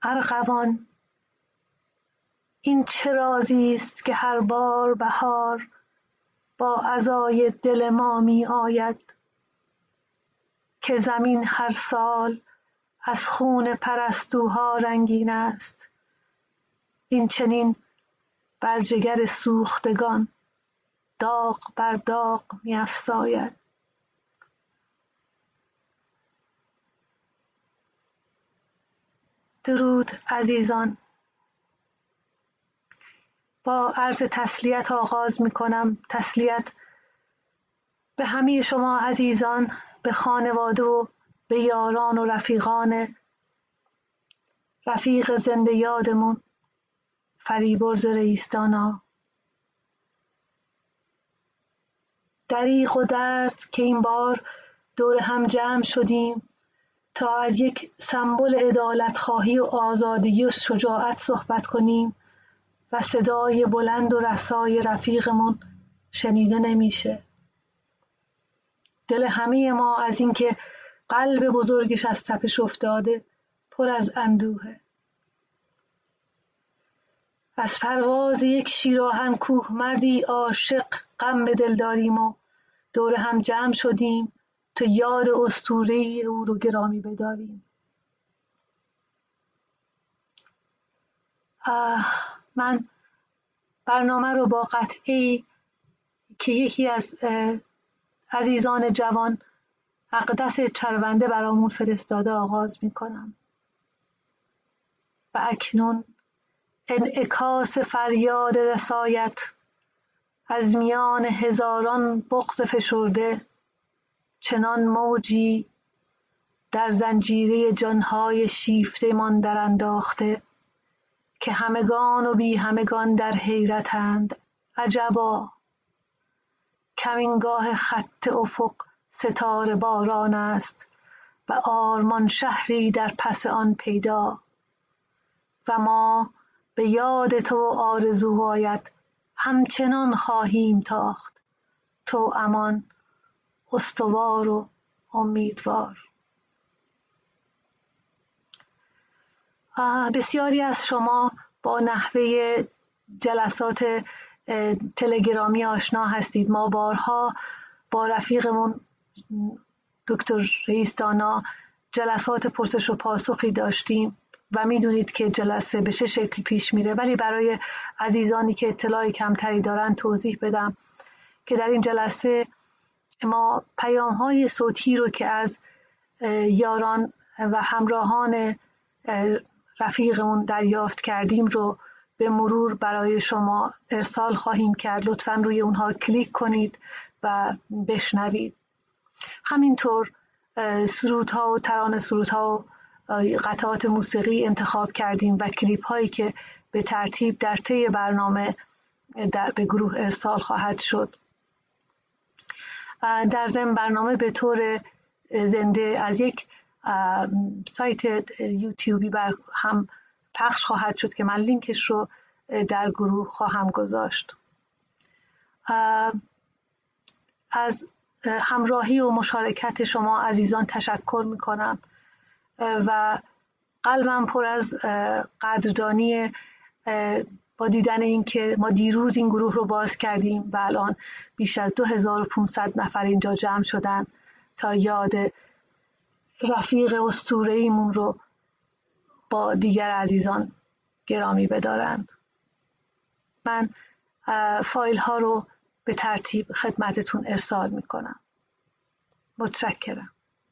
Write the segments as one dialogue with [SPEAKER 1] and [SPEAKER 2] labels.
[SPEAKER 1] ارغوان این چه رازی است که هر بار بهار با عزای دل ما می آید، که زمین هر سال از خون پرستوها رنگین است، این چنین بر جگر سوختگان داغ بر داغ می افزاید. درود عزیزان. با عرض تسلیت آغاز می کنم. تسلیت به همه شما عزیزان، به خانواده و به یاران و رفیقان رفیق زنده یادمون فریبرز رئیس‌دانا. دریغ و درد که این بار دور هم جمع شدیم تا از یک سمبل عدالت‌خواهی و آزادگی و شجاعت صحبت کنیم و صدای بلند و رسای رفیقمون شنیده نمیشه. دل همه ما از اینکه قلب بزرگش از تپش افتاده پر از اندوهه. از پرواز یک شیراهن کوه مردی عاشق غم به دل داریم و دور هم جمع شدیم تا یاد اسطوره‌ای او رو گرامی بداریم. من برنامه رو با قطعه‌ای که یکی از عزیزان جوان اقدس چرونده برامون فرستاده آغاز می کنم. و اکنون انعکاس فریاد رسایت از میان هزاران بغض فشرده، چنان موجی در زنجیره جانهای شیفته من در انداخته که همگان و بی همگان در حیرتند. عجبا کمینگاه خط افق ستاره باران است و آرمان شهری در پس آن پیدا، و ما به یاد تو و آرزوهایت همچنان خواهیم تاخت، تو امان استوار و امیدوار. بسیاری از شما با نحوه جلسات تلگرامی آشنا هستید. ما بارها با رفیقمون دکتر رئیس‌دانا جلسات پرسش و پاسخی داشتیم و میدونید که جلسه به چه شکل پیش میره، ولی برای عزیزانی که اطلاع کمتری دارن توضیح بدم که در این جلسه ما پیام‌های صوتی رو که از یاران و همراهان رفیقمون دریافت کردیم رو به مرور برای شما ارسال خواهیم کرد. لطفاً روی اونها کلیک کنید و بشنوید. همینطور سرودها و ترانه سرودها و قطعات موسیقی انتخاب کردیم و کلیپ هایی که به ترتیب در طی برنامه به گروه ارسال خواهد شد. در ضمن برنامه به طور زنده از یک سایت یوتیوبی بر هم پخش خواهد شد که من لینکش رو در گروه خواهم گذاشت. از همراهی و مشارکت شما عزیزان تشکر میکنم و قلبم پر از قدردانی با دیدن این که ما دیروز این گروه رو باز کردیم و الان بیش از 2500 نفر اینجا جمع شدن تا یاد رفیق اسطوره‌ایمون رو با دیگر عزیزان گرامی بدارند. من فایل ها رو به ترتیب خدمتتون ارسال میکنم. متشکرم.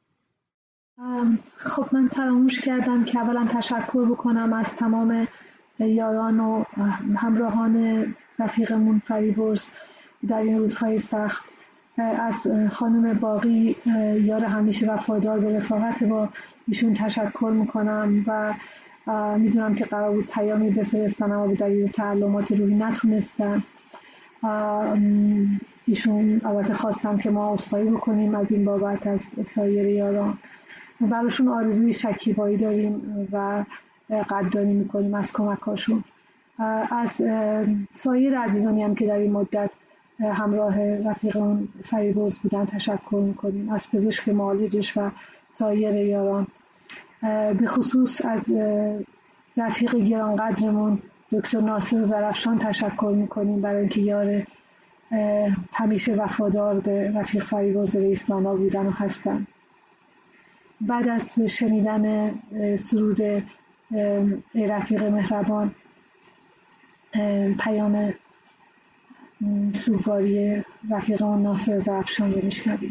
[SPEAKER 1] خب من فراموش کردم که اولا تشکر بکنم از تمام یاران و همراهان رفیقمون فریبرز در این روزهای سخت. از خانم باقی یار همیشه وفادار به رفاقت با ایشون تشکر میکنم و میدونم که قرار بود پیامی بفرستن اما به دلیل تعلمات روحی نتونستن. ایشون البته خواستن که ما عذرخواهی بکنیم از این بابت از سایر یاران. براشون آرزوی شکیبایی داریم و قدردانی میکنیم از کمکاشون. از سایر عزیزانی هم که در این مدت همراه رفیقمون فریبرز بودن تشکر میکنیم، از پزشک معالجش و سایر یاران. به خصوص از رفیق گرانقدرمون دکتر ناصر ظرفشان تشکر میکنیم برای اینکه یار همیشه وفادار به رفیق فریبرز رئیس‌نما بودن و هستن. بعد از شنیدن سرود ای رفیق مهربان، پیام سوگواری رفیقمون ناصر ظرفشان رو میشنویم.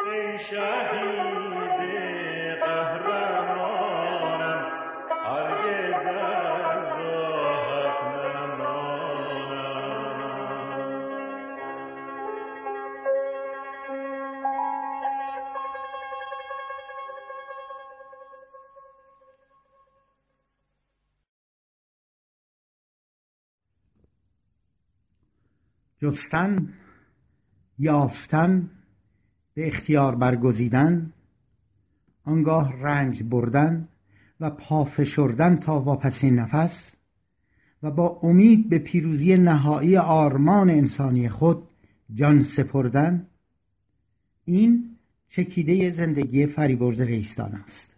[SPEAKER 2] جستن، یافتن، به اختیار برگزیدن، آنگاه رنج بردن و پافشردن تا واپسین نفس و با امید به پیروزی نهایی آرمان انسانی خود جان سپردن، این چکیده زندگی فریبرز رییستان است.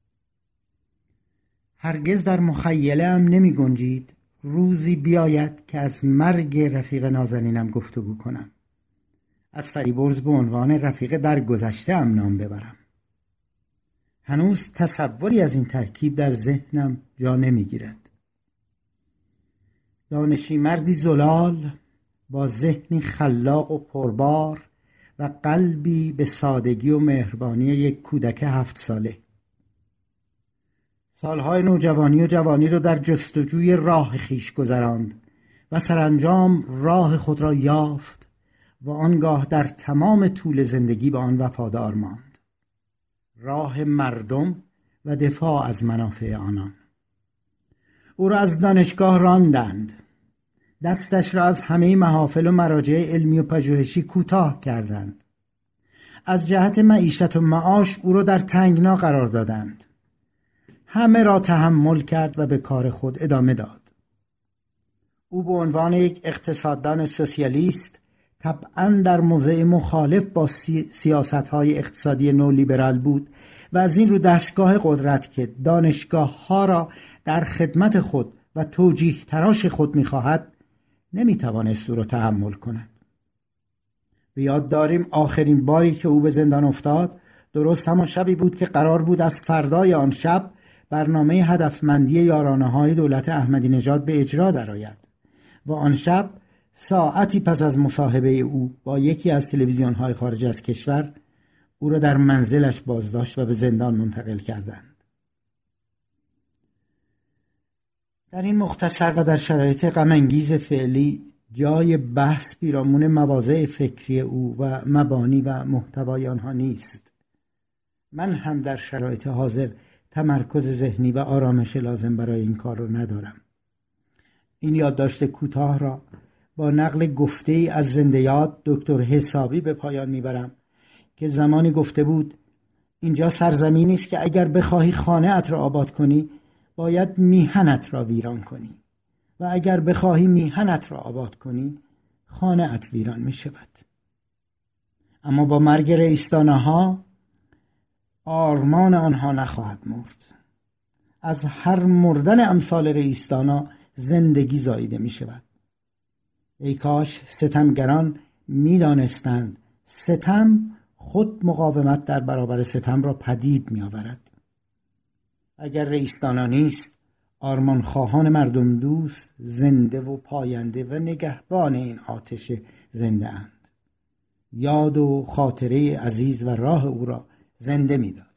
[SPEAKER 2] هرگز در مخیله ام نمی گنجید روزی بیاید که از مرگ رفیق نازنینم گفتگو کنم، از فریبرز به عنوان رفیق در گذشته ام نام ببرم. هنوز تصوری از این ترکیب در ذهنم جا نمی گیرد. دانشی مردی زلال با ذهنی خلاق و پربار و قلبی به سادگی و مهربانی یک کودک 7 ساله. سالهای نوجوانی و جوانی را در جستجوی راه خویش گذراند و سرانجام راه خود را یافت و آنگاه در تمام طول زندگی به آن وفادار ماند. راه مردم و دفاع از منافع آنان. او را از دانشگاه راندند. دستش را از همه محافل و مراجع علمی و پژوهشی کوتاه کردند. از جهت معیشت و معاش او را در تنگنا قرار دادند. همه را تحمل کرد و به کار خود ادامه داد. او به عنوان یک اقتصاددان سوسیالیست طبعاً در موضع مخالف با سیاست‌های اقتصادی نولیبرال بود و از این رو دستگاه قدرت که دانشگاه‌ها را در خدمت خود و توجیه تراش خود می‌خواهد نمی‌توانست او را تحمل کند. به یاد داریم آخرین باری که او به زندان افتاد درست همان شبی بود که قرار بود از فردای آن شب برنامه هدفمندی یارانه‌های دولت احمدی نژاد به اجرا درآید و آن شب ساعتی پس از مصاحبه او با یکی از تلویزیون‌های خارج از کشور او را در منزلش بازداشت و به زندان منتقل کردند. در این مختصر و در شرایط غم‌انگیز فعلی جای بحث پیرامون مواضع فکری او و مبانی و محتوای آنها نیست. من هم در شرایط حاضر تمرکز ذهنی و آرامش لازم برای این کار را ندارم. این یادداشت کوتاه را با نقل گفته‌ای از زنده یاد دکتر حسابی به پایان میبرم که زمانی گفته بود اینجا سرزمینی است که اگر بخواهی خانه‌ات را آباد کنی باید میهنت را ویران کنی و اگر بخواهی میهنت را آباد کنی خانه‌ات ویران می شود. اما با مرگ رئیس‌دانه‌ها آرمان آنها نخواهد مرد. از هر مردن امثال رئیس‌دانا زندگی زاییده می شود. ای کاش ستمگران می دانستند ستم خود مقاومت در برابر ستم را پدید می آورد. اگر رئیس‌دانا نیست آرمان خواهان مردم دوست زنده و پاینده و نگهبان این آتش زنده اند. یاد و خاطره عزیز و راه او را زنده می داریم.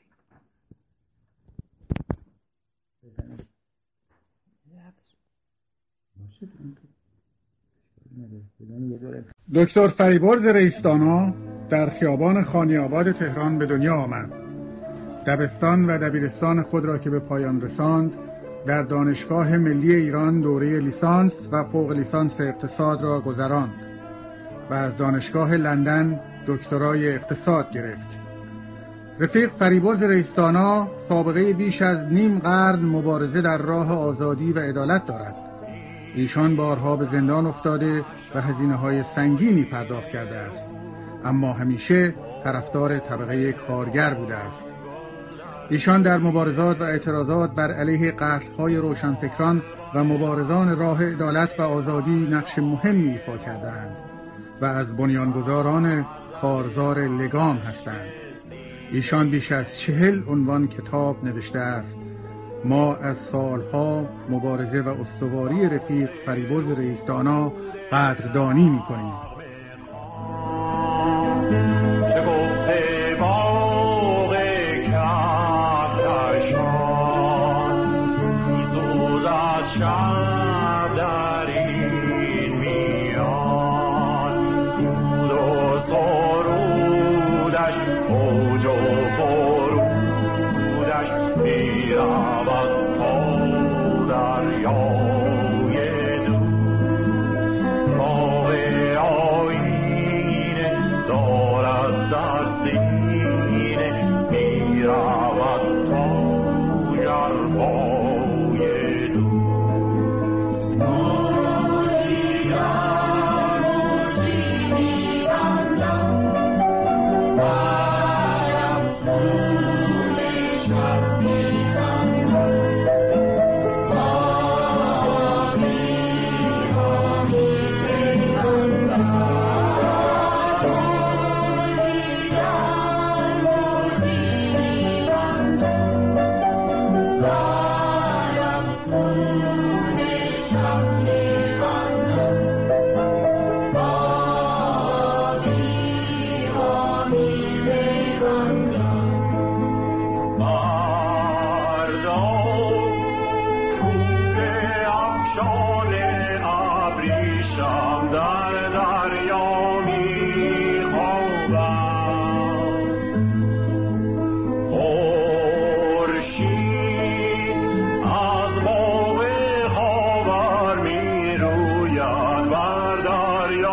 [SPEAKER 3] دکتر فریبرز رییس‌دانا در خیابان خانی‌آباد تهران به دنیا آمد. دبستان و دبیرستان خود را که به پایان رساند در دانشگاه ملی ایران دوره لیسانس و فوق لیسانس اقتصاد را گذراند و از دانشگاه لندن دکترای اقتصاد گرفت. رفیق فریبرز رییس‌دانا سابقه بیش از نیم قرن مبارزه در راه آزادی و عدالت دارد. ایشان بارها به زندان افتاده و هزینه‌های سنگینی پرداخت کرده است، اما همیشه طرفدار طبقه کارگر بوده است. ایشان در مبارزات و اعتراضات بر علیه قتل‌های روشنفکران و مبارزان راه عدالت و آزادی نقش مهمی ایفا کردند و از بنیانگذاران کارزار لگام هستند. ایشان بیش از 40 عنوان کتاب نوشته است. ما از سالها مبارزه و استواری رفیق فریبرز رییس‌دانا قدردانی می‌کنیم.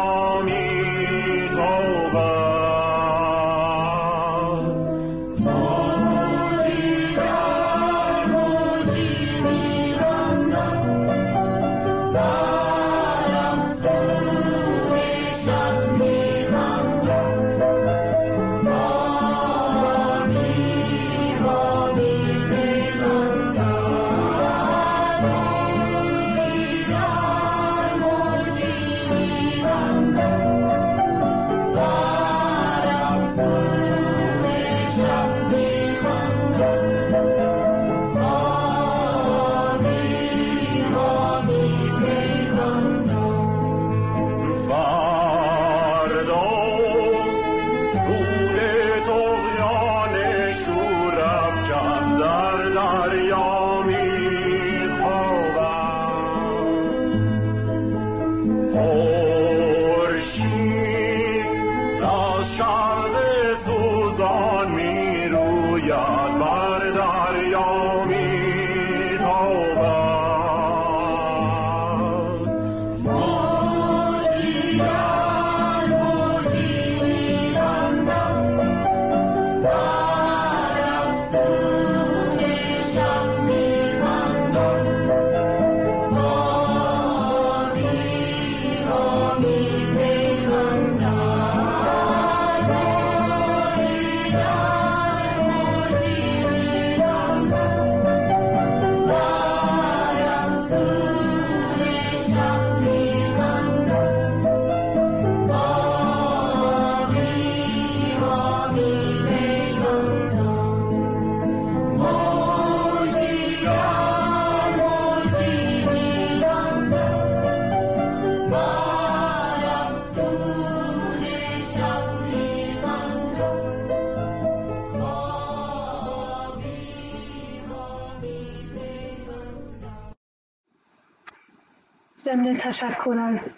[SPEAKER 1] ضمن تشکر از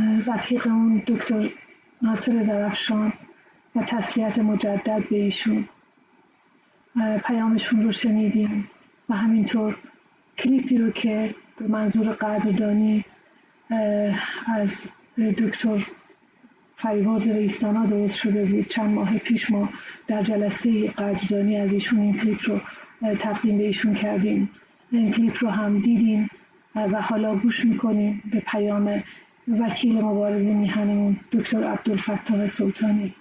[SPEAKER 1] رفیقمون دکتر ناصر ظرفشان و تسلیت مجدد به ایشون، پیامشون رو شنیدیم و همینطور کلیپی رو که به منظور قدردانی از دکتر فریبرز رئیس‌دانا درست شده بود. چند ماه پیش ما در جلسه قدردانی از ایشون این کلیپ رو تقدیم به ایشون کردیم. این کلیپ رو هم دیدیم و حالا گوش میکنیم به پیام وکیل مبارزه میهنمون دکتر عبدالفتاح سلطانی.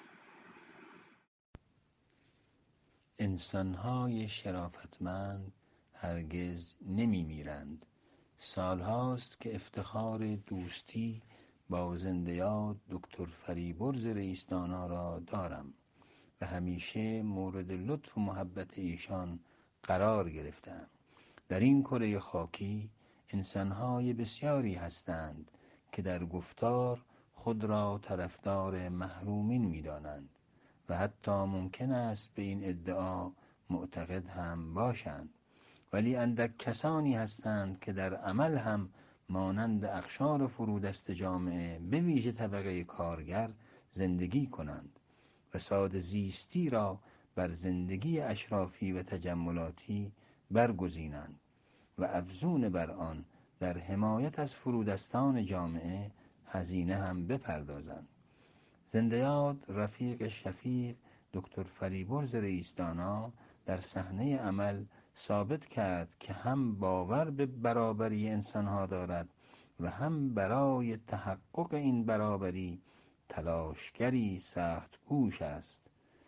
[SPEAKER 4] انسان‌های شرافتمند هرگز نمی‌میرند. سالهاست که افتخار دوستی با زنده‌یاد دکتر فریبرز رئیس‌دانا را دارم و همیشه مورد لطف و محبت ایشان قرار گرفتم. در این کره خاکی انسان‌های بسیاری هستند که در گفتار خود را طرفدار محرومین می‌دانند و حتی ممکن است به این ادعا معتقد هم باشند، ولی اندک کسانی هستند که در عمل هم مانند اقشار فرودست جامعه به ویژه طبقه کارگر زندگی کنند و ساده زیستی را بر زندگی اشرافی و تجملاتی برگزینند و افزون بر آن در حمایت از فرودستان جامعه هزینه هم بپردازند. زنده‌یاد رفیق شفیق دکتر فریبرز رئیس‌دانا در صحنه عمل ثابت کرد که هم باور به برابری انسان‌ها دارد و هم برای تحقق این برابری تلاشگری سخت کوش است.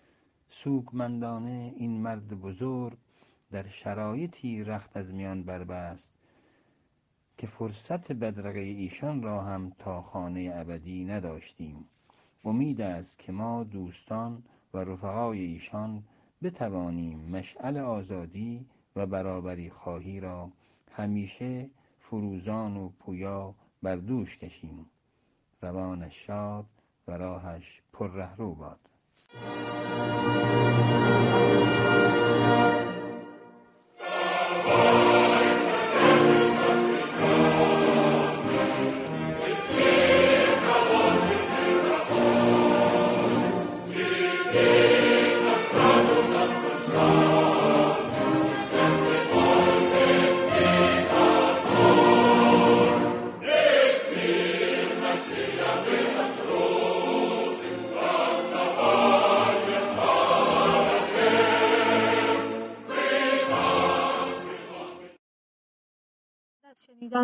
[SPEAKER 4] سوگمندانه این مرد بزرگ در شرایطی رخت از میان بربست که فرصت بدرقه ایشان را هم تا خانه ابدی نداشتیم. امید است که ما دوستان و رفقای ایشان بتوانیم مشعل آزادی و برابری خواهی را همیشه فروزان و پویا بر دوش کشیم. روانش شاد و راهش پر رهرو باد.
[SPEAKER 5] Astro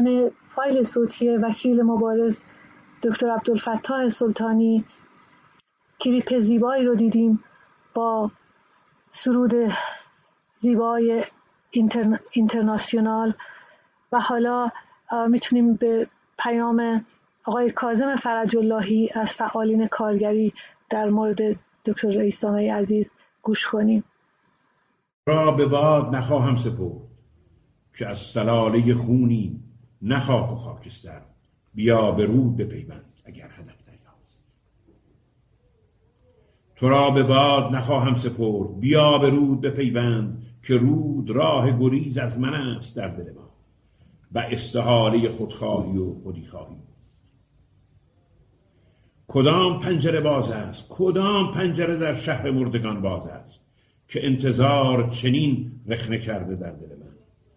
[SPEAKER 1] شنیدن فایل صوتی وکیل مبارز دکتر عبدالفتاح سلطانی کلیپ زیبایی رو دیدیم با سرود زیبای اینترناسیونال و حالا میتونیم به پیام آقای کاظم فرج اللهی از فعالین کارگری در مورد دکتر رئیس‌دانای عزیز گوش کنیم.
[SPEAKER 5] را به باد نخواهم سپرد که از سلاله خونی نه خاک و خاکستر، بیا به رود بپیوند اگر هدف دریاست. تو را به باد نخواهم سپرد، بیا به رود بپیوند که رود راه گریز از من است در دل ما و استحاله خودخواهی و خودی خواهی. کدام پنجره باز است، کدام پنجره در شهر مردگان باز است که انتظار چنین رخنه کرده در دل من.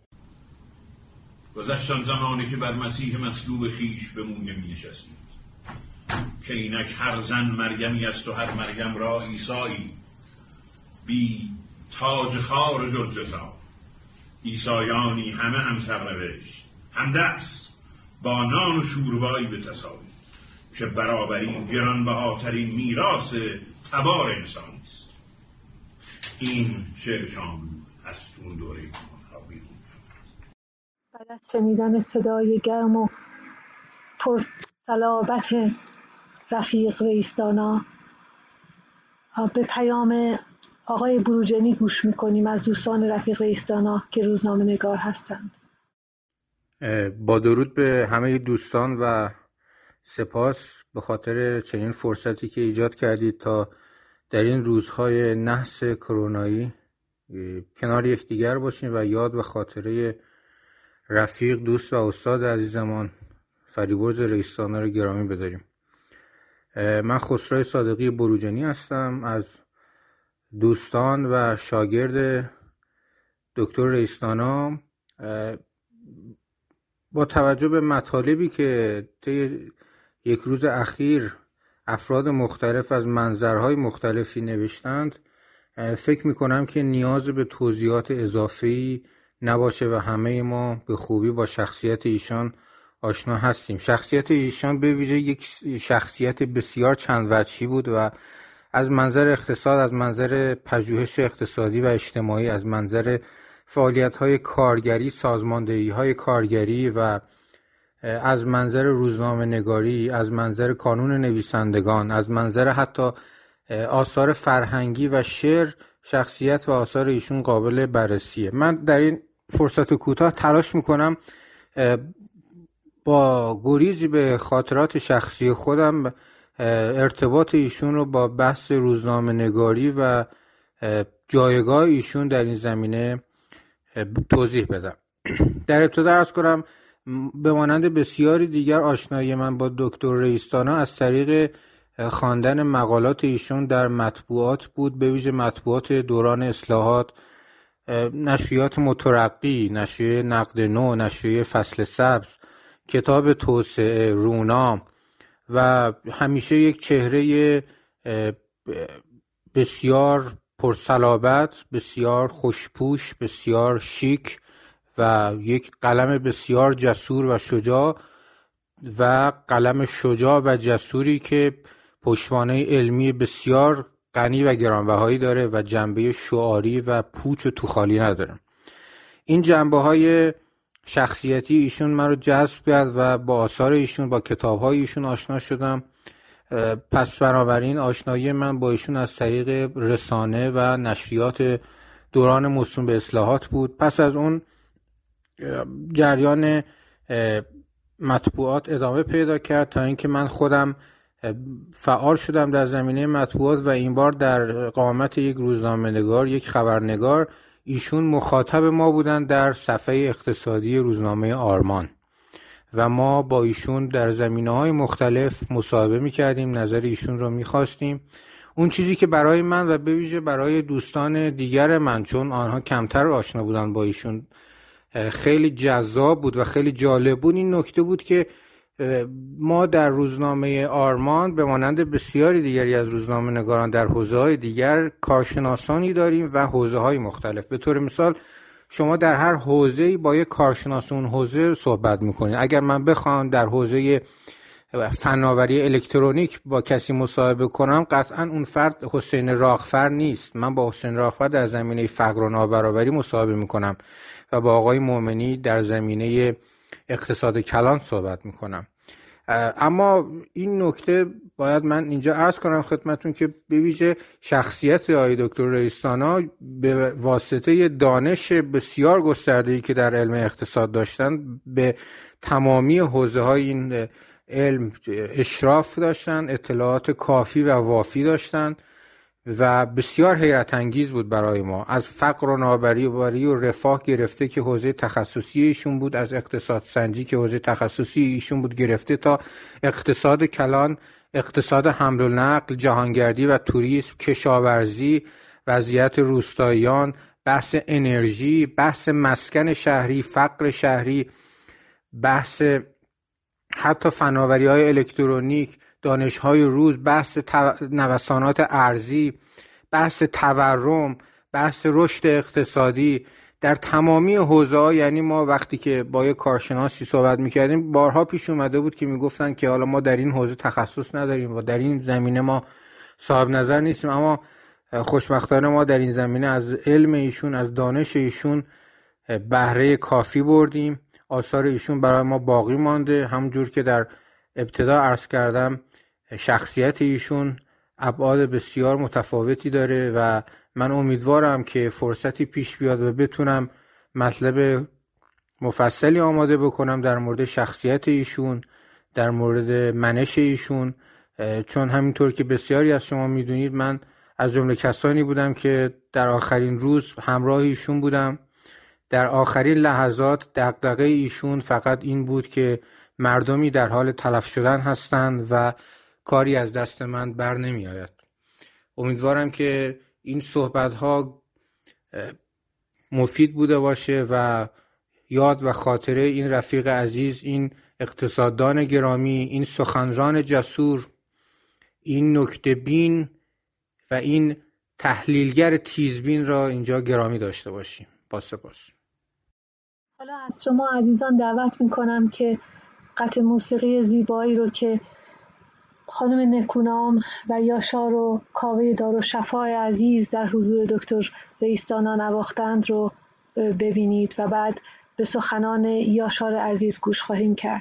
[SPEAKER 5] گذشتن زمانی که بر مسیح مصلوب خیش به مویه می نشستید که اینک هر زن مرگمی است و هر مرگم را عیسایی، بی تاج خار جلجتا عیسایانی همه هم سرنوشت هم دست با نان و شوربایی به تساوی، که برابری گرانبهاترین میراث تبار انسانی است. این شعر شاملو از اون دوره ها بیرون.
[SPEAKER 1] بعد از شنیدن صدای گرم و پرصلابت رفیق رئیس‌دانا به پیام آقای بروجنی گوش میکنیم از دوستان رفیق رئیس‌دانا که روزنامه نگار هستند.
[SPEAKER 6] با درود به همه دوستان و سپاس به خاطر چنین فرصتی که ایجاد کردید تا در این روزهای نحس کرونایی کنار یکدیگر باشیم و یاد و خاطره رفیق، دوست و استاد عزیزمان فریبرز رئیس‌دانا رو گرامی بداریم. من خسرو صادقی بروجنی هستم، از دوستان و شاگرد دکتر رئیس‌دانا. با توجه به مطالبی که طی یک روز اخیر افراد مختلف از منظرهای مختلفی نوشتند، فکر میکنم که نیاز به توضیحات اضافی نباشه و همه ما به خوبی با شخصیت ایشان آشنا هستیم. شخصیت ایشان به ویژه یک شخصیت بسیار چند وجهی بود و از منظر اقتصاد، از منظر پژوهش اقتصادی و اجتماعی، از منظر فعالیت‌های کارگری، سازماندهی‌های کارگری و از منظر روزنامه نگاری، از منظر کانون نویسندگان، از منظر حتی آثار فرهنگی و شعر، شخصیت و آثار ایشون قابل بررسیه. من در این فرصت کوتاه تلاش میکنم با گریزی به خاطرات شخصی خودم ارتباط ایشون رو با بحث روزنامه نگاری و جایگاه ایشون در این زمینه توضیح بدم. در ابتدا عرض کنم به مانند بسیاری دیگر آشنایی من با دکتر رئیس‌دانا از طریق خواندن مقالات ایشون در مطبوعات بود، به ویژه مطبوعات دوران اصلاحات، نشریات مترقی، نشریه نقد نو، نشریه فصل سبز، کتاب توسعه، رونا و همیشه یک چهره بسیار پرصلابت، بسیار خوشپوش، بسیار شیک و یک قلم بسیار جسور و شجاع و قلم شجاع و جسوری که پشتوانه علمی بسیار غنی و گرانبهایی داره و جنبه شعاری و پوچ و توخالی نداره. این جنبه‌های شخصیتی ایشون من رو جذب کرد و با آثار ایشون، با کتاب‌های ایشون آشنا شدم. پس بنابراین آشنایی من با ایشون از طریق رسانه و نشریات دوران موسوم به اصلاحات بود. پس از اون جریان مطبوعات ادامه پیدا کرد تا اینکه من خودم فعال شدم در زمینه مطبوعات و این بار در قامت یک روزنامه‌نگار، یک خبرنگار. ایشون مخاطب ما بودن در صفحه اقتصادی روزنامه آرمان و ما با ایشون در زمینه‌های مختلف مصاحبه می‌کردیم، نظر ایشون رو می‌خواستیم. اون چیزی که برای من و به ویژه برای دوستان دیگر من، چون آنها کمتر آشنا بودن با ایشون، خیلی جذاب بود و خیلی جالب بود، این نکته بود که ما در روزنامه آرمان به مانند بسیاری دیگری از روزنامه نگاران در حوزه‌های دیگر کارشناسانی داریم و حوزه‌های مختلف. به طور مثال شما در هر حوزه‌ای با یک کارشناس اون حوزه صحبت میکنید. اگر من بخوام در حوزه فناوری الکترونیک با کسی مصاحبه کنم، قطعا اون فرد حسین راغفر نیست. من با حسین راغفر در زمینه فقر و نابرابری مصاحبه میکنم و با آقای مومنی در زمینه اقتصاد کلان صحبت میکنم. اما این نکته باید من اینجا عرض کنم خدمتون که به ویژه شخصیت آقای دکتر رئیس‌طانا به واسطه دانش بسیار گسترده‌ای که در علم اقتصاد داشتن به تمامی حوزه‌های این علم اشراف داشتن، اطلاعات کافی و وافی داشتن و بسیار حیرت انگیز بود برای ما. از فقر و نابرابری و رفاه گرفته که حوزه تخصصی ایشون بود، از اقتصاد سنجی که حوزه تخصصی ایشون بود گرفته تا اقتصاد کلان، اقتصاد حمل و نقل، جهانگردی و توریسم، کشاورزی، وضعیت روستاییان، بحث انرژی، بحث مسکن شهری، فقر شهری، بحث حتی فناوری‌های الکترونیک، دانش‌های روز، بحث نوسانات ارزی، بحث تورم، بحث رشد اقتصادی در تمامی حوزه‌ها. یعنی ما وقتی که با یک کارشناسی صحبت می‌کردیم بارها پیش اومده بود که میگفتن که حالا ما در این حوزه تخصص نداریم و در این زمینه ما صاحب نظر نیستیم، اما خوشبختانه ما در این زمینه از علم ایشون، از دانش ایشون بهره کافی بردیم. آثار ایشون برای ما باقی مانده. همونجور که در ابتدا عرض کردم شخصیت ایشون ابعاد بسیار متفاوتی داره و من امیدوارم که فرصتی پیش بیاد و بتونم مطلب مفصلی آماده بکنم در مورد شخصیت ایشون، در مورد منش ایشون، چون همینطور که بسیاری از شما میدونید من از جمله کسانی بودم که در آخرین روز همراه ایشون بودم. در آخرین لحظات دغدغه ایشون فقط این بود که مردمی در حال تلف شدن هستند و کاری از دست من بر نمی آید. امیدوارم که این صحبت ها مفید بوده باشه و یاد و خاطره این رفیق عزیز، این اقتصاددان گرامی، این سخنران جسور، این نکته بین و این تحلیلگر تیزبین را اینجا گرامی داشته باشیم. با سپاس.
[SPEAKER 1] حالا از شما عزیزان دعوت میکنم که قطع موسیقی زیبایی رو که خانم نکونام و یاشار و کاوه دارالشفا عزیز در حضور دکتر رئیس‌طانا نواختند رو ببینید و بعد به سخنان یاشار عزیز گوش خواهیم کرد.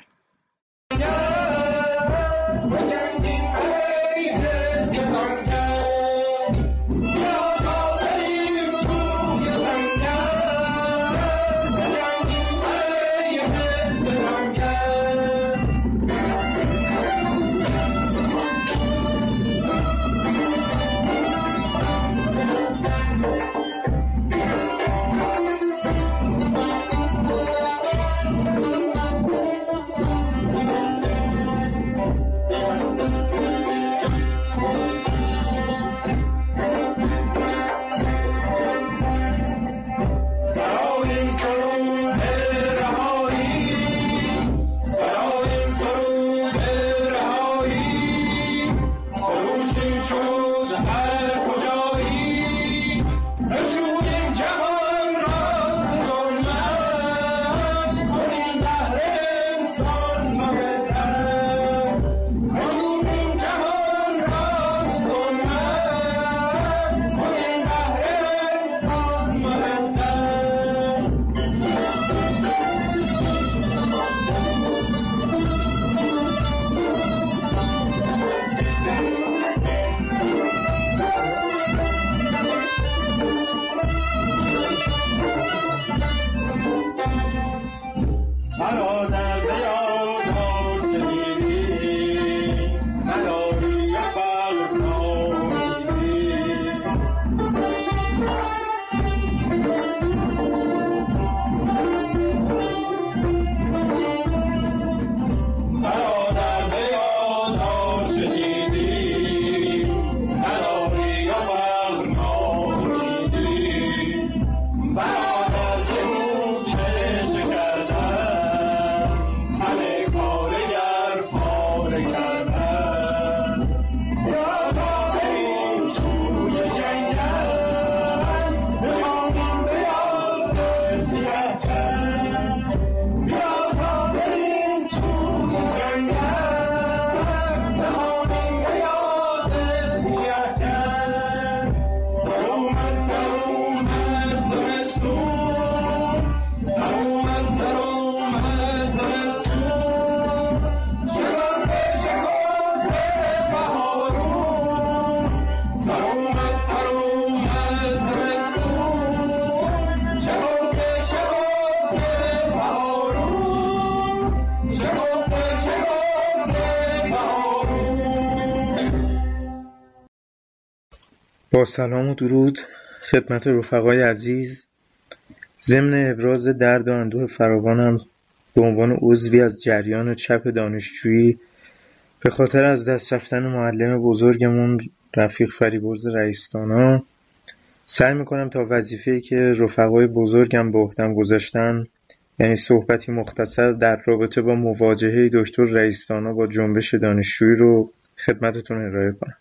[SPEAKER 7] با سلام و درود خدمت رفقای عزیز، ضمن ابراز درد و اندوه فراوانم به عنوان عضوی از جریان چپ دانشجویی به خاطر از دست رفتن معلم بزرگمون رفیق فریبرز رئیس‌دانا سعی میکنم تا وظیفه‌ای که رفقای بزرگم به عهده‌ام گذاشتن، یعنی صحبتی مختصر در رابطه با مواجهه دکتر رئیس‌دانا با جنبش دانشجویی رو خدمتتون ارائه کنم.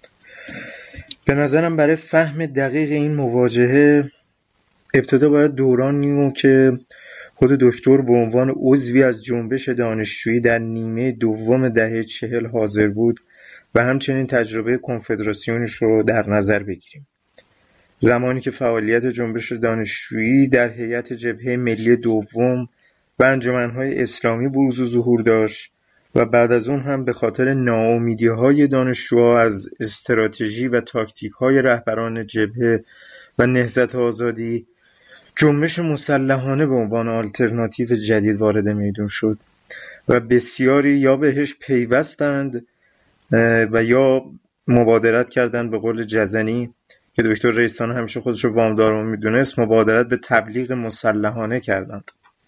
[SPEAKER 7] به نظرم برای فهم دقیق این مواجهه ابتدا باید دورانی رو که خود دکتر به عنوان عضوی از جنبش دانشجویی در نیمه دوم دهه 40 حاضر بود و همچنین تجربه کنفدراسیونش رو در نظر بگیریم. زمانی که فعالیت جنبش دانشجویی در هیئت جبهه ملی دوم و انجمن‌های اسلامی بروز و ظهور داشت و بعد از اون هم به خاطر ناامیدی‌های دانشجوها از استراتژی و تاکتیک‌های رهبران جبهه و نهضت آزادی، جنبش مسلحانه به عنوان آلترناتیو جدید وارد میدون شد و بسیاری یا بهش پیوستند و یا مبادرت کردند، به قول جزنی که دکتر رئیس‌دانا همیشه خودش رو وامدار میدونست، مبادرت به تبلیغ مسلحانه کردند.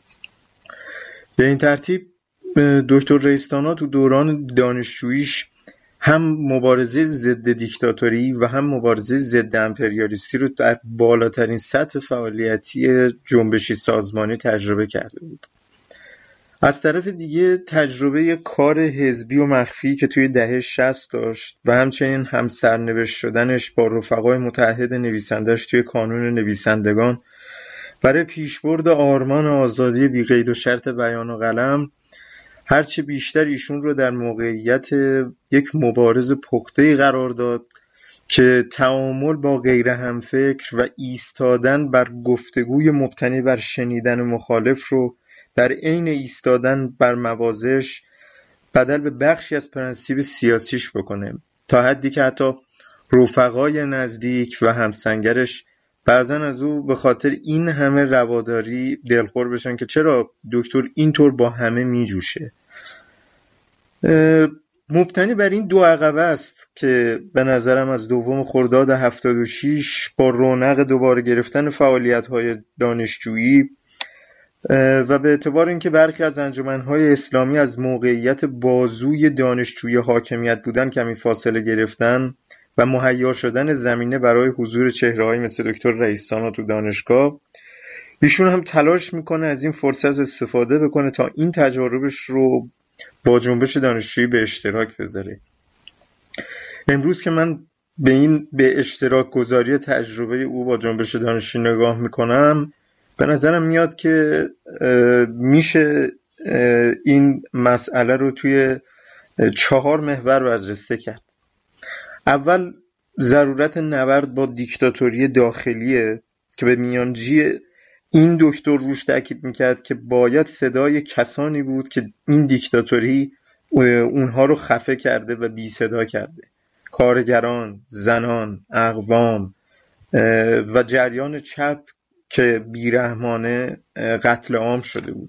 [SPEAKER 7] به این ترتیب دکتر رئیس‌دانا تو دوران دانشجوییش هم مبارزه ضد دیکتاتوری و هم مبارزه ضد امپریالیستی رو در بالاترین سطح فعالیتی جنبشی سازمانی تجربه کرده بود. از طرف دیگه تجربه کار حزبی و مخفی که توی دهه 60 داشت و همچنین هم سرنوشت شدنش با رفقای متحد نویسندش توی کانون نویسندگان برای پیشبرد آرمان آزادی بی قید و شرط بیان و قلم، هرچه بیشتر ایشون رو در موقعیت یک مبارز پخته‌ای قرار داد که تعامل با غیر همفکر و ایستادن بر گفتگوی مبتنی بر شنیدن مخالف رو در عین ایستادن بر موازش بدل به بخشی از پرنسیب سیاسیش بکنه، تا حدی که حتی رفقای نزدیک و همسنگرش بعضن از او به خاطر این همه رواداری دلخور بشن که چرا دکتر اینطور با همه میجوشه. مبتنی بر این دو عقبه است که به نظرم از دوم خرداد 76 با رونق دوباره گرفتن فعالیت‌های دانشجویی و به اعتبار اینکه برخی از انجمن‌های اسلامی از موقعیت بازوی دانشجویی حاکمیت بودن کمی فاصله گرفتن و مهیا شدن زمینه برای حضور چهره‌هایی مثل دکتر رئیس‌دانا تو دانشگاه، ایشون هم تلاش میکنه از این فرصت استفاده بکنه تا این تجاربش رو با جنبش دانشجویی به اشتراک بذاره. امروز که من به اشتراک گذاری تجربه او با جنبش دانشجویی نگاه میکنم، به نظرم میاد که میشه این مسئله رو توی 4 محور برجسته کرد. اول، ضرورت نبرد با دیکتاتوری داخلیه که به میانجی این دکتر روش تاکید میکرد که باید صدای کسانی بود که این دیکتاتوری اونها رو خفه کرده و بی صدا کرده: کارگران، زنان، اقوام و جریان چپ که بیرحمانه قتل عام شده بود.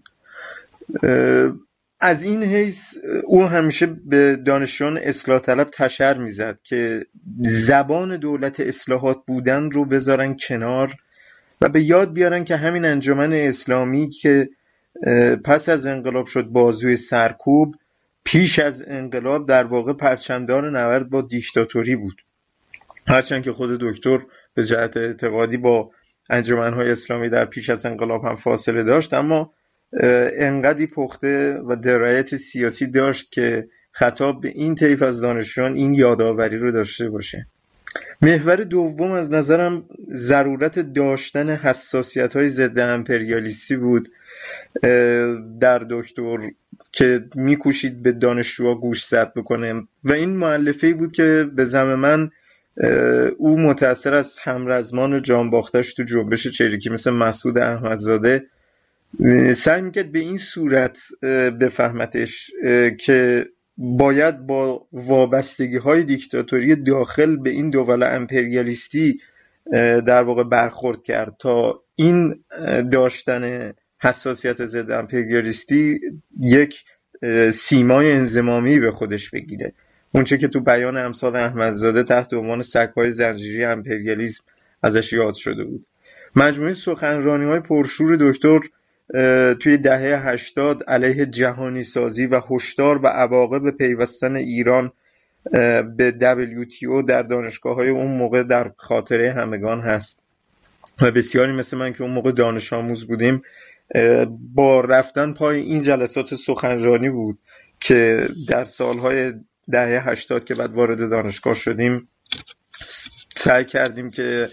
[SPEAKER 7] از این حیث او همیشه به دانشجویان اصلاح طلب تشر میزد که زبان دولت اصلاحات بودن رو بذارن کنار و به یاد بیارن که همین انجمن اسلامی که پس از انقلاب شد بازوی سرکوب، پیش از انقلاب در واقع پرچمدار نبرد با دیکتاتوری بود. هرچند که خود دکتر به جهت اعتقادی با انجمن‌های اسلامی در پیش از انقلاب هم فاصله داشت، اما انقدری پخته و درایت سیاسی داشت که خطاب به این طیف از دانشجویان این یادآوری رو داشته باشه. محور دوم از نظرم ضرورت داشتن حساسیت‌های ضد امپریالیستی بود در دکتر که میکوشید به دانشجوها گوشزد بکنه و این مؤلفه‌ای بود که به زعم من او متأثر از همرزمان جانباختش تو جنبش چریکی مثل مسعود احمدزاده سعی میکرد به این صورت بفهمتش که باید با وابستگی های دیکتاتوری داخل به این دول امپریالیستی در واقع برخورد کرد تا این داشتن حساسیت ضد امپریالیستی یک سیمای انضمامی به خودش بگیره اونچه که تو بیان امثال احمدزاده تحت عنوان سگ‌های زنجیری امپریالیسم ازش یاد شده بود. مجموعه سخنرانی‌های پرشور دکتر توی دهه 80 علیه جهانی سازی و هشدار و عواقب پیوستن ایران به WTO در دانشگاه‌های اون موقع در خاطره همگان هست و بسیاری مثل من که اون موقع دانش آموز بودیم با رفتن پای این جلسات سخنرانی بود که در سالهای دهه 80 که بعد وارد دانشگاه شدیم سعی کردیم که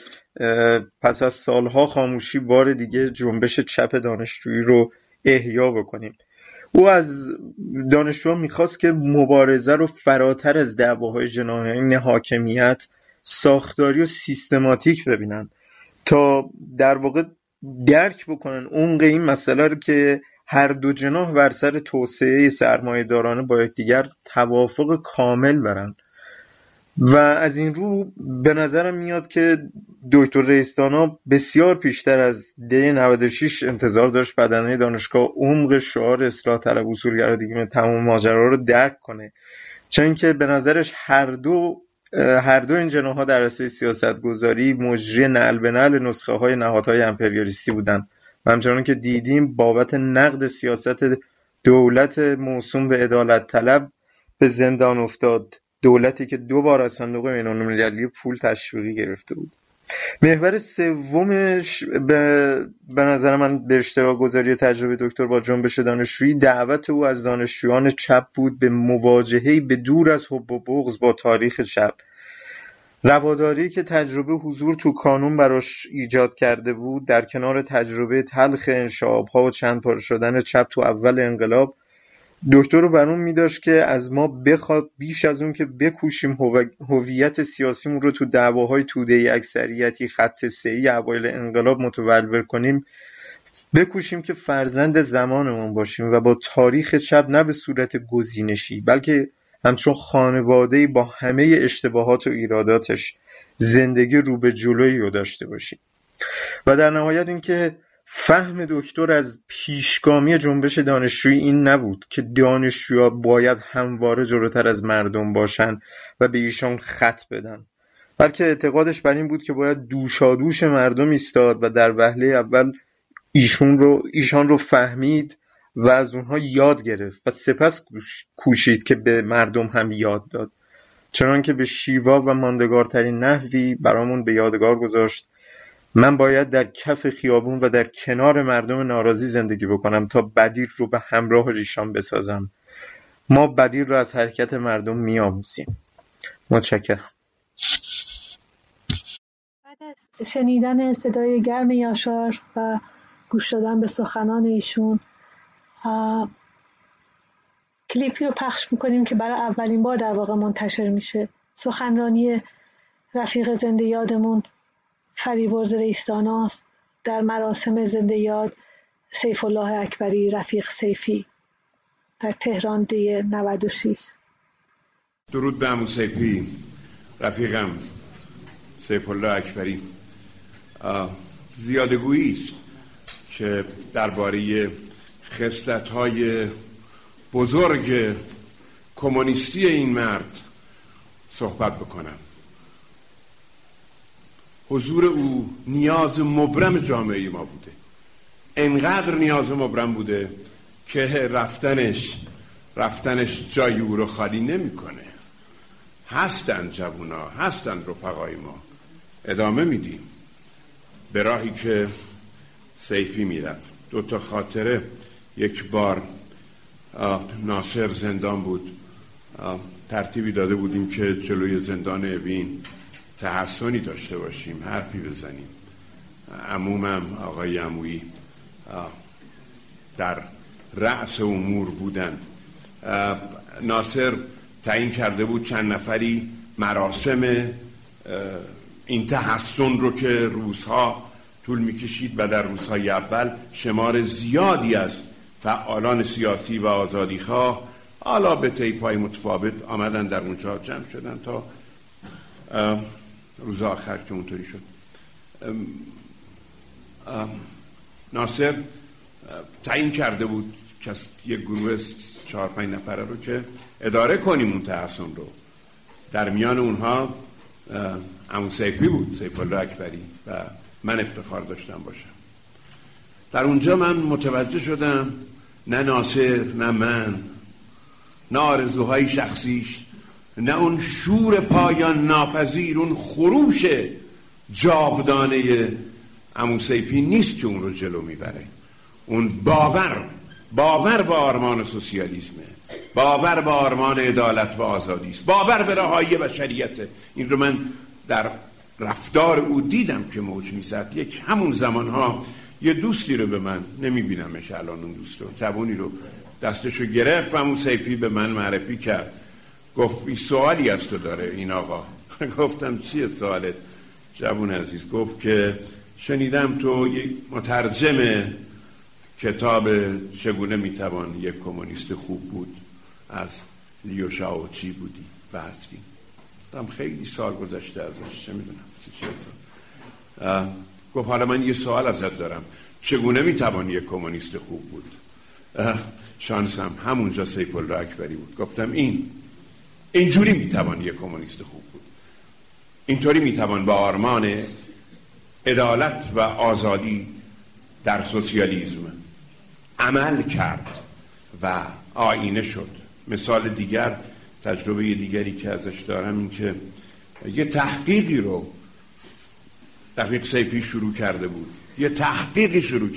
[SPEAKER 7] پس از سالها خاموشی بار دیگه جنبش چپ دانشجویی رو احیا بکنیم. او از دانشجوها میخواست که مبارزه رو فراتر از دعواهای جناحین حاکمیت ساختاری و سیستماتیک ببینن تا در واقع درک بکنن عمق این مسئله رو که هر دو جناح بر سر توسعه سرمایه‌دارانه با یکدیگر توافق کامل برن. و از این رو به نظرم میاد که دکتر رئیس‌دانا بسیار پیشتر از دی 96 انتظار داشت بدنه دانشگاه عمق شعار اصلاح طلب اصولگرا دیگه تمام ماجرا رو درک کنه، چون که به نظرش هر دو این جناح‌ها در عرصه سیاست‌گذاری مجری نعل به نعل نسخه‌های نهادهای امپریالیستی بودن و همچنان که دیدیم بابت نقد سیاست دولت موسوم به عدالت طلب به زندان افتاد، دولتی که 2 بار از صندوق بین‌المللی پول تشویقی گرفته بود. محور سومش به نظر من به اشتراک گذاری تجربه دکتر با جنبش دانشجویی دعوت او از دانشجویان چپ بود به مواجهه‌ای به دور از حب و بغض با تاریخ چپ. رواداری که تجربه حضور تو کانون براش ایجاد کرده بود در کنار تجربه تلخ انشعاب‌ها و چند پاره شدن چپ تو اول انقلاب، دکتر رو بر اون می‌داشت که از ما بخواد بیش از اون که بکوشیم هویت سیاسیمون رو تو دعواهای توده‌ای اکثریتی خط سه‌ای اوایل انقلاب متولور کنیم، بکوشیم که فرزند زمانمون باشیم و با تاریخ چپ نه به صورت گزینشی بلکه همچون خانواده‌ای با همه اشتباهات و ایراداتش زندگی رو به جلویی رو داشته باشیم. و در نهایت اینکه فهم دکتر از پیشگامی جنبش دانشجویی این نبود که دانشجوها باید همواره جلوتر از مردم باشن و به ایشان خط بدن، بلکه اعتقادش بر این بود که باید دوشادوش مردم ایستاد و در وهله اول ایشان رو فهمید و از اونها یاد گرفت و سپس کوشید که به مردم هم یاد داد، چنانکه به شیوا و ماندگارترین نحوی برامون به یادگار گذاشت: من باید در کف خیابون و در کنار مردم ناراضی زندگی بکنم تا بدیل رو به همراه ایشان بسازم. ما بدیل رو از حرکت مردم می‌آموزیم. متشکرم.
[SPEAKER 1] بعد از شنیدن صدای گرم یاشار و گوش دادن به سخنان ایشون، کلیپی رو پخش میکنیم که برای اولین بار در واقع منتشر میشه. سخنرانی رفیق زنده یادمون فریبرز رئیس‌دانا است در مراسم زنده یاد سیف الله اکبری رفیق سیفی در تهران دی 96.
[SPEAKER 5] درود به عمو سیفی، رفیقم سیف الله اکبری. زیادگویی است که درباره خصلت‌های بزرگ کمونیستی این مرد صحبت بکنم. حضور او نیاز مبرم جامعه ما بوده، انقدر نیاز مبرم بوده که رفتنش جای او رو خالی نمی‌کنه. هستن جوونا، هستن رفقای ما. ادامه میدیم به راهی که سیفی میرفت. 2 خاطره. یک بار ناصر زندان بود، ترتیبی داده بودیم که جلوی زندان اوین تحسنی داشته باشیم، حرفی بزنیم. عمومم آقای عمویی در رأس امور بودند. ناصر تعیین کرده بود چند نفری مراسم این تحسن رو که روزها طول میکشید و در روزهای اول شمار زیادی از فعالان سیاسی و آزادیخواه حالا به طیف‌های متفاوت آمدن در اونجا جمع شدن تا روز آخر که اونطوری شد. ناصر تعیین کرده بود یک گروه 4-5 نفره رو که اداره کنیم اون تحسن رو. در میان اونها عمو سیفی بود، سیف الله اکبری، و من افتخار داشتم باشم. در اونجا من متوجه شدم نه ناصر، نه من، نه آرزوهای شخصیش، نه اون شور پایان ناپذیر، اون خروش جاودانه عمو سیفی نیست که اون رو جلو میبره. اون باور به آرمان سوسیالیسمه، باور به آرمان عدالت و آزادی است، باور به رهایی بشریته. این رو من در رفتار او دیدم که موج میزد. یک همون زمانها یه دوستی رو به من، نمیبینمش الان اون دوست رو، جوانی رو دستشو گرفت و عمو سیفی به من معرفی کرد، گفت این سوالی از تو داره این آقا. گفتم چیه سوالت جوان عزیز؟ گفت که شنیدم تو یک مترجم کتاب چگونه میتوان یک کمونیست خوب بود از لیو شاوچی بودی بعدی. گفتم خیلی سال گذشته ازش، چه میدونم چه سال. گفت حالا من یه سوال ازت دارم، چگونه میتوان یک کمونیست خوب بود؟ شانسم همونجا سیف الله اکبری بود. گفتم اینجوری میتوان یک کمونیست خوب بود، اینطوری میتوان با آرمان عدالت و آزادی در سوسیالیسم عمل کرد و آینه شد. مثال دیگر، تجربه دیگری که ازش دارم این که یه تحقیقی رو رفیق سیفی شروع کرده بود، یه تحقیقی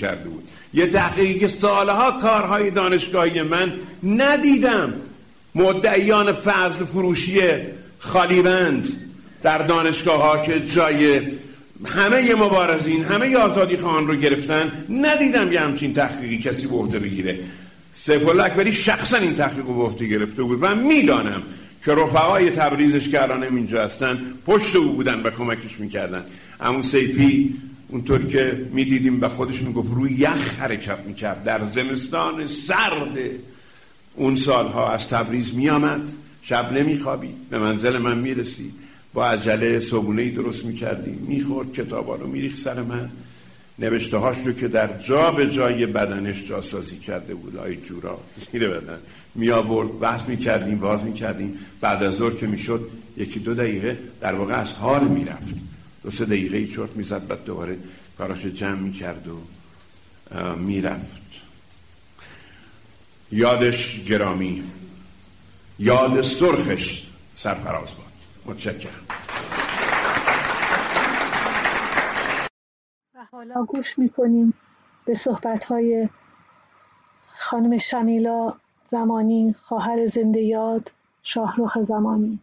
[SPEAKER 5] که سالها کارهای دانشگاهی من ندیدم. مدعیان فضل فروشی خالیبند در دانشگاه ها که جای همه مبارزین، همه آزادی خواهان رو گرفتن، ندیدم یه همچین تحقیقی کسی به عهده بگیره. سیف الله اکبری شخصا این تحقیق رو به عهده گرفته بود و میدانم که رفقای تبریزش که الان اینجا هستن پشت او بودن و کمکش میکردن. عمو سیفی اونطور که میدیدیم به خودش میگفت روی یخ حرکت میکرد. در زمستان سرد اون سالها از تبریز میامد، شب نمیخوابید، به منزل من میرسید، با عجله صبحونه‌ای درست میکردیم، میخورد کتابا رو میریخت سر من، نوشته هاش رو که در جا به جای بدنش جاسازی کرده بود، آی جورا زیر بدن می آورد، بحث میکردیم، باز میکردیم. بعد از ظهر که میشد 1-2 دقیقه در واقع از حال میرفت، 2-3 دقیقه چرت میزد، بعد دوباره کاراشو جمع میکرد و میرفت. یادش گرامی، یاد سرخش سرفراز باد. متشکرم.
[SPEAKER 1] و حالا گوش میکنیم به صحبت‌های خانم شمیلا زمانی، خواهر زنده یاد شاهرخ زمانی.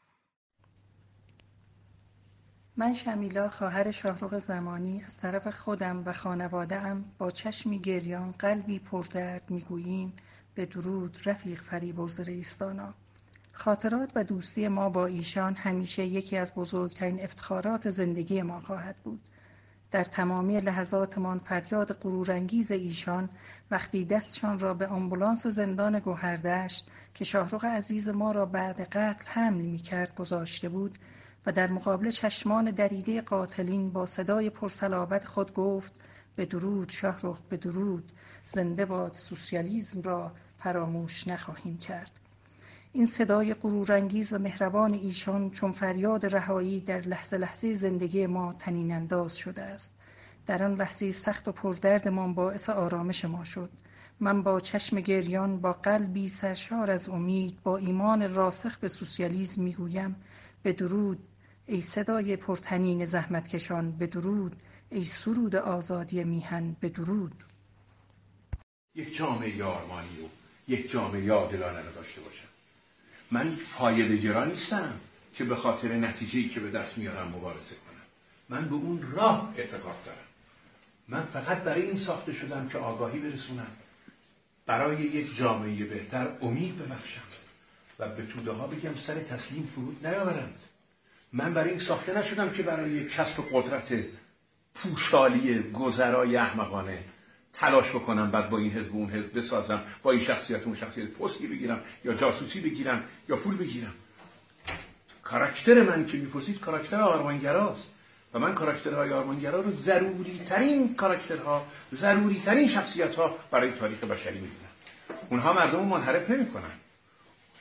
[SPEAKER 8] من شمیلا، خواهر شاهرخ زمانی، از طرف خودم و خانواده‌ام با چشمی گریان، قلبی پردرد میگوییم به درود رفیق فریبرز رئیس‌دانا. خاطرات و دوستی ما با ایشان همیشه یکی از بزرگترین افتخارات زندگی ما خواهد بود. در تمامی لحظاتمان فریاد غرورانگیز ایشان وقتی دستشان را به آمبولانس زندان گوهردشت که شاهرخ عزیز ما را بعد قتل حمل می‌کرد گذاشته بود و در مقابل چشمان دریده قاتلین با صدای پرصلابت خود گفت به درود شاهرخ، به درود، زنده باد، سوسیالیسم را فراموش نخواهیم کرد. این صدای غرورانگیز و مهربان ایشان چون فریاد رهایی در لحظه لحظه زندگی ما طنین انداز شده است. در آن لحظه سخت و پردردمان باعث آرامش ما شد. من با چشم گریان، با قلبی سرشار از امید، با ایمان راسخ به سوسیالیسم میگویم به درود ای صدای پرطنین زحمتکشان، به درود ای سرود آزادی میهن، به درود.
[SPEAKER 5] یک جامعه آرمانی و یک جامعه عادلانه را داشته باشم. من فایده گرا نیستم که به خاطر نتیجه‌ای که به دست میارم مبارزه کنم. من به اون راه اعتقاد دارم. من فقط برای این ساخته شدم که آگاهی برسونم، برای یک جامعه بهتر امید ببخشم و به توده ها بگم سر تسلیم فرود نیاورند. من برای این ساخته نشدم که برای کسب قدرت پوشالی گذرای احمقانه تلاش بکنم، بعد با این حزب و اون حزب بسازم، با این شخصیت اون شخصیت پستی بگیرم یا جاسوسی بگیرم یا پول بگیرم. کاراکتر من که میپرسید کاراکتر آرمانگراست و من کاراکترهای آرمانگرا رو ضروری ترین کاراکترها، ضروری ترین شخصیت ها برای تاریخ بشری میدونم. اونها مردم رو منحرف نمی کنن.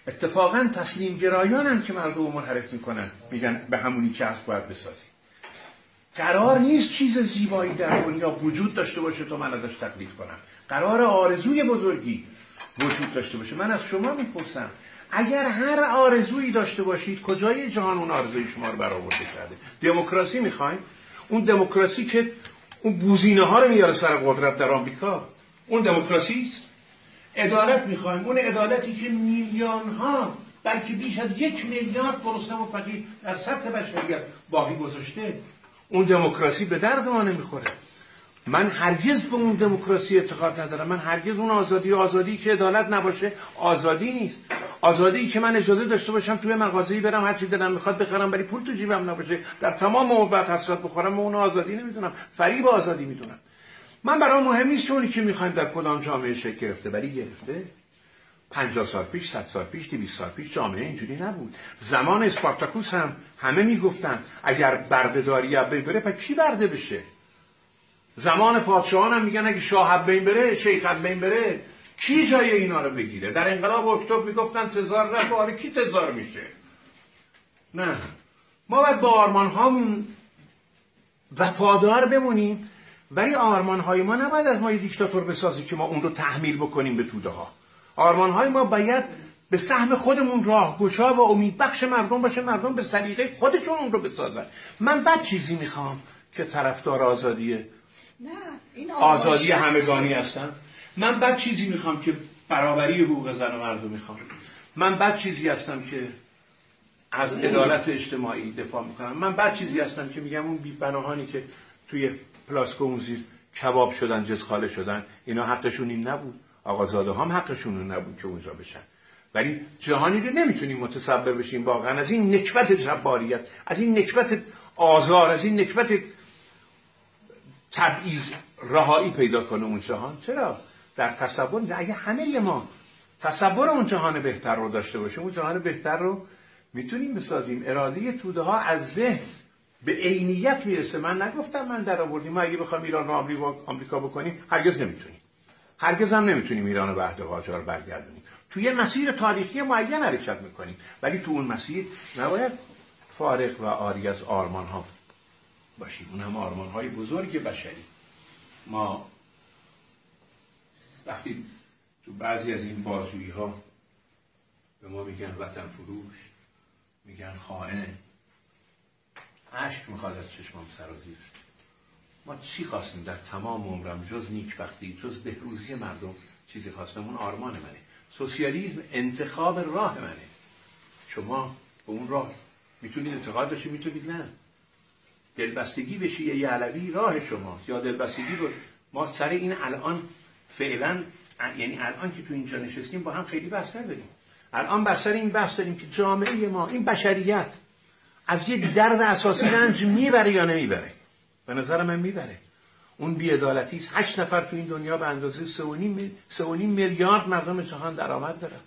[SPEAKER 5] اتفاقا تسلیم گرایانن که مردم رو منحرف میکنن، میگن به همونی که هست باید بسازیم. قرار نیست چیز زیبایی در دنیا وجود داشته باشه تو من ازش تقلید کنم. قرار آرزوی بزرگی وجود داشته باشه. من از شما میپرسم اگر هر آرزویی داشته باشید کجای جهان اون آرزوی شما رو برآورده کرده؟ دموکراسی میخواین؟ اون دموکراسی که اون بوزینه ها رو میاره سر قدرت در آمریکا، اون دموکراسی است. عدالت میخوایم، اون عدالتی که میلیون ها بلکه بیش از 1 میلیارد گرسنه و فقیر در سطح بشریت باقی گذاشته، اون دموکراسی به درد ما نمیخوره. من هرگز به اون دموکراسی اعتقاد ندارم. من هرگز اون آزادی که عدالت نباشه آزادی نیست. آزادی که من اجازه داشته باشم توی مغازه‌ای برم هر چی دلم میخواد بخرم ولی پول تو جیبم نباشه، در تمام موقعیت حسرت بخورم، اون آزادی نمیدونم، فریب آزادی میدونم. من برام مهم نیست اونی که میخوایم در کدام جامعه شکل گرفته، ولی گرفته. 50 سال پیش، 100 سال پیش، 200 سال پیش جامعه اینجوری نبود. زمان اسپارتاکوس هم همه میگفتن اگر بردهداری از بین بره پس کی برده بشه؟ زمان پادشاهان هم میگن اگه شاه از بین بره، شیخ از بین بره، کی جای اینا رو بگیره؟ در انقلاب اکتبر میگفتن تزار رفت، آره کی تزار میشه؟ نه، ما باید با آرمان هامون وفادار بمونیم، ولی آرمان های ما نباید از ما یه دیکتاتور بسازه که ما اون رو تحمیل بکنیم به توده ها. آرمان های ما باید به سهم خودمون راهگشا و امیدبخش مردم باشه، مردم به سلیقه خودشون اون رو بسازن. من بد چیزی میخوام که طرفدار آزادی همگانی هستم. من بد چیزی میخوام که برابری حقوق زن و مرد میخوام. من بد چیزی هستم که از عدالت اجتماعی دفاع میکنم. من بد چیزی هستم که میگم اون بی‌پناهانی که توی پلاسکو اون زیر کباب شدن، جزخاله شدن، اینا حقشون این نبود. آقازاده هم حقشون این نبود که اونجا بشن. ولی جهانی رو نمیتونیم متصور بشیم واقعا از این نکبت جباریت، از این نکبت آزار، از این نکبت تبعیض رهایی پیدا کنه اون جهان. چرا؟ در تصور اگه همه ما تصور اون جهان بهتر رو داشته باشیم، اون جهان بهتر رو میتونیم بسازیم. اراده توده ها از ذهن به عینیت میرسه. من نگفتم من در آوردیم، ما اگه بخوام ایران رو آمریکا بکنیم هرگز نمیتونیم. هرگز هم نمیتونیم ایران رو وحده قاجار برگردونیم. توی یه مسیر تاریخی معین حرکت میکنیم، ولی تو اون مسیر نباید فارغ و عاری از آرمان ها باشیم. اون هم آرمان های بزرگ بشری. ما وقتی تو بعضی از این بازجویی ها به ما میگن وطن فروش، میگن خائن، اشک میخواد از چشمام سرازیر. ما چی خواستیم در تمام عمرم جز نیکبختی، جز بهروزی مردم؟ چیزی خواستم، اون آرمان منه. سوسیالیسم انتخاب راه منه. شما به اون راه میتونید اعتقاد داشتید، میتونید نه. دلبستگی بشی یه علوی راه شماست، یا دلبستگی رو ما سر این الان فعلا، یعنی الان که تو اینجا نشستیم با هم خیلی بحث نداریم. الان بر سر این بحث داریم که جامعه ما، این بشریت از یه درد اساسی رنج میبره یا نمیبره. به نظر من میبره. اون بی‌عدالتی است. 8 نفر تو این دنیا به اندازه 3.5 میلیارد مردم جهان درآمد دارن.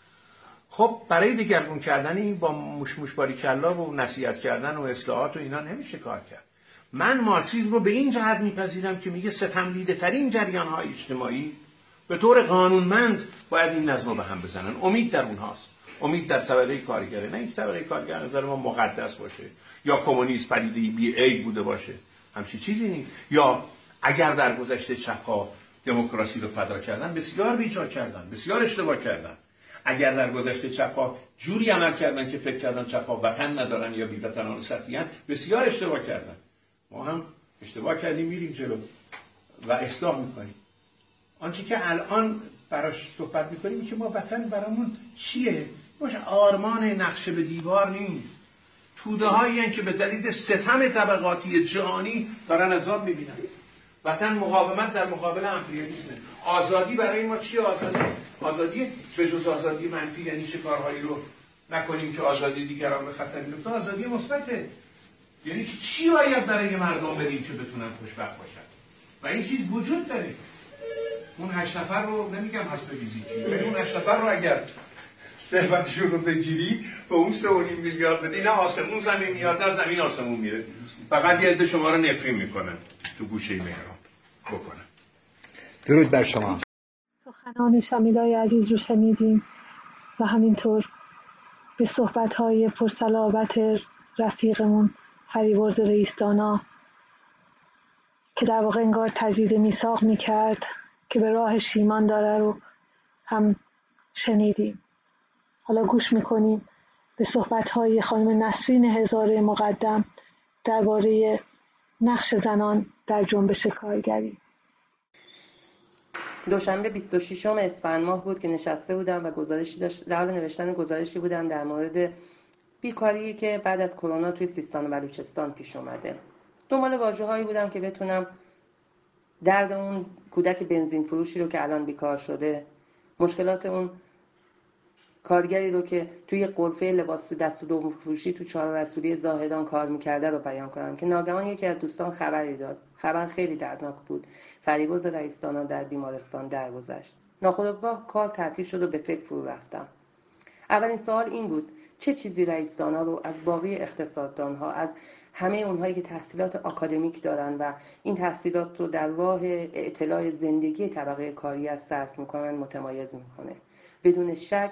[SPEAKER 5] خب برای دگرگون کردن این با موش باریکلا و نصیحت کردن و اصلاحات و اینا نمیشه کار کرد. من مارکسیسم رو به این جهت میپذیرم که میگه ستمدیده ترین جریان‌های اجتماعی به طور قانونمند باید این نظم رو به هم بزنن. امید در اونهاست. امید در طبقه کارگره. نه اینکه طبقه کارگر نظر ما مقدس باشه یا کمونیسم پدیده بی عیب بوده باشه. همچین چیزی نیست. یا اگر در گذشته چپ‌ها دموکراسی رو فدا کردن، بسیار بیجا کردن، بسیار اشتباه کردن. اگر در گذشته چپ‌ها جوری عمل کردن که فکر کردن چپ‌ها وطن ندارن یا بی‌وطنان سطحی‌اند، بسیار اشتباه کردن. ما هم اشتباه کردیم، میریم جلو و اصلاح می‌کنیم. آنچه که الان براش صحبت می‌کنیم که ما وطن برامون چیه؟ باش آرمان نقشه به دیوار نیست. توده‌هایی هستند که به دلیل ستم طبقاتی جهانی دارن عذاب می‌بینن. وطن مقاومت در مقابل امپریالیسم. آزادی برای ما چیه؟ آزادی به جز آزادی منفی یعنی چه کارهایی رو نکنیم که آزادی دیگران به خطر بیفته. آزادی مثبته. یعنی چی باید برای مردم بدیم که بتونن خوشبخت باشن؟ و این چیز وجود داره. اون 8 نفر رو نمیگم حسب فیزیکی، ولی اون 8 نفر رو اگر ثروتشون رو بگیری به اون 3.5 میلیارد بدی، نه آسمون زمین میاد، نه زمین آسمون میره. فقط یه عده شما رو نفرین میکنن تو گوشه محراب بکنن.
[SPEAKER 7] درود بر شما.
[SPEAKER 1] سخنان شمیلای عزیز رو شنیدیم. و همینطور به صحبت‌های پرصلابت رفیقمون فریبرز رئیس‌دانا که در واقع انگار تجدید میثاق میکرد که به راه شیمان داره رو هم شنیدیم. حالا گوش میکنیم به صحبت‌های خانم نسرین هزاره مقدم درباره نقش زنان در جنبش کارگری.
[SPEAKER 9] دوشنبه 26 اسفند ماه بود که نشسته بودم و گزارشی در حال نوشتن گزارشی بودم در مورد بیکاری که بعد از کرونا توی سیستان و بلوچستان پیش اومده. دنبال واژه‌هایی بودم که بتونم درد اون کودک بنزین فروشی رو که الان بیکار شده، مشکلات اون کارگری رو که توی غرفه لباس دست و دوم فروشی تو چهار رسولی زاهدان کار میکرده رو بیان کنم که ناگهان یکی از دوستان خبری داد. خبر خیلی دردناک بود. فریبرز رئیس‌دانا در بیمارستان درگذشت. ناخودآگاه کار تعطیل شد و به فکر فرو رفتم. اولین سوال این بود: چه چیزی رئیس‌دانا رو از باقی اقتصاددان‌ها، از همه اونهایی که تحصیلات آکادمیک دارن و این تحصیلات رو در راه اطلاع زندگی طبقه کاری از صرف میکنن متمایز میکنه؟ بدون شک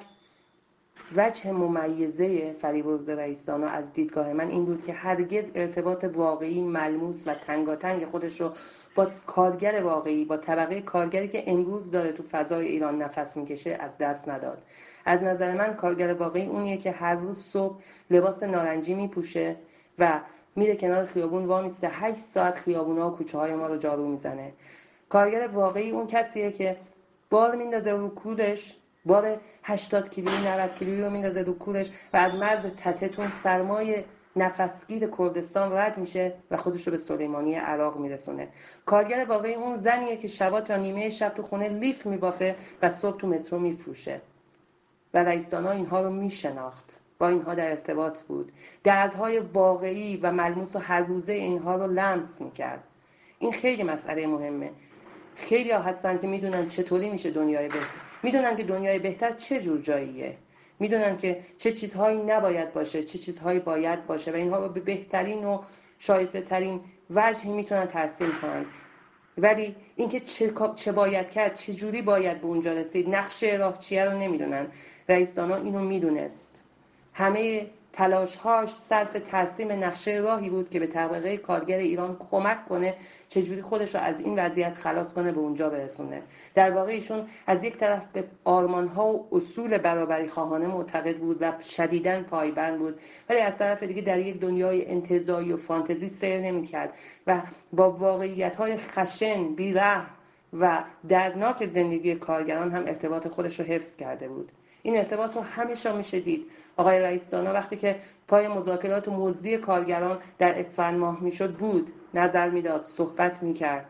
[SPEAKER 9] وجه ممیزه فریبرز رئیس‌دانا از دیدگاه من این بود که هرگز ارتباط واقعی، ملموس و تنگاتنگ خودش رو با کارگر واقعی، با طبقه کارگری که امروز داره تو فضای ایران نفس میکشه از دست نداد. از نظر من کارگر واقعی اونیه که هر روز صبح لباس نارنجی میپوشه و میره کنار خیابون وامیسته 8 ساعت خیابونا و کوچه های ما رو جارو میزنه. کارگر واقعی اون کسیه که بار میندازه رو کولش، بار 80 کیلویی 90 کیلویی رو میندازه رو کولش و از مرز تته‌تون سرمای نفسگیر کردستان رد میشه و خودش رو به سلیمانی عراق میرسونه. کارگر واقعی اون زنیه که شبا تا نیمه شب تو خونه لیف میبافه و صبح تو مترو میفروشه. و رئیس‌دانا اینها رو میشناخت، با اینها در ارتباط بود، دردهای واقعی و ملموس و هر روزه اینها رو لمس میکرد. این خیلی مسئله مهمه. خیلی ها هستن که میدونن چطوری میشه دنیای بهتر، میدونن که دنیای بهتر چه جور جاییه، میدونن که چه چیزهایی نباید باشه، چه چیزهایی باید باشه و اینها رو به بهترین و شایسته ترین وجهی میتونن ترسیم کنن. ولی اینکه چه باید کرد، چه جوری باید به اونجا رسید، نقشه راه چیه رو نمیدونن. رئیس‌دانا اینو میدونست. همه تلاش‌هاش صرف ترسیم نقشه راهی بود که به طبقه کارگر ایران کمک کنه چجوری خودش رو از این وضعیت خلاص کنه، به اونجا برسونه. در واقع ایشون از یک طرف به آرمان‌ها و اصول برابری خواهانه معتقد بود و شدیداً پایبند بود، ولی از طرف دیگه در یک دنیای انتزاعی و فانتزی سیر نمی‌کرد و با واقعیت‌های خشن، بی‌رحم و دردناک زندگی کارگران هم ارتباط خودش رو حفظ کرده بود. این ارتباط رو همیشه میشه دید. آقای رئیس‌دانا وقتی که پای مذاکرات مزدی کارگران در اسفند ماه میشد بود، نظر میداد، صحبت میکرد.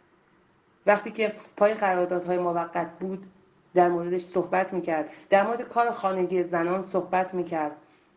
[SPEAKER 9] وقتی که پای قراردادهای موقت بود در موردش صحبت میکرد. در مورد کار خانگی زنان صحبت میکرد.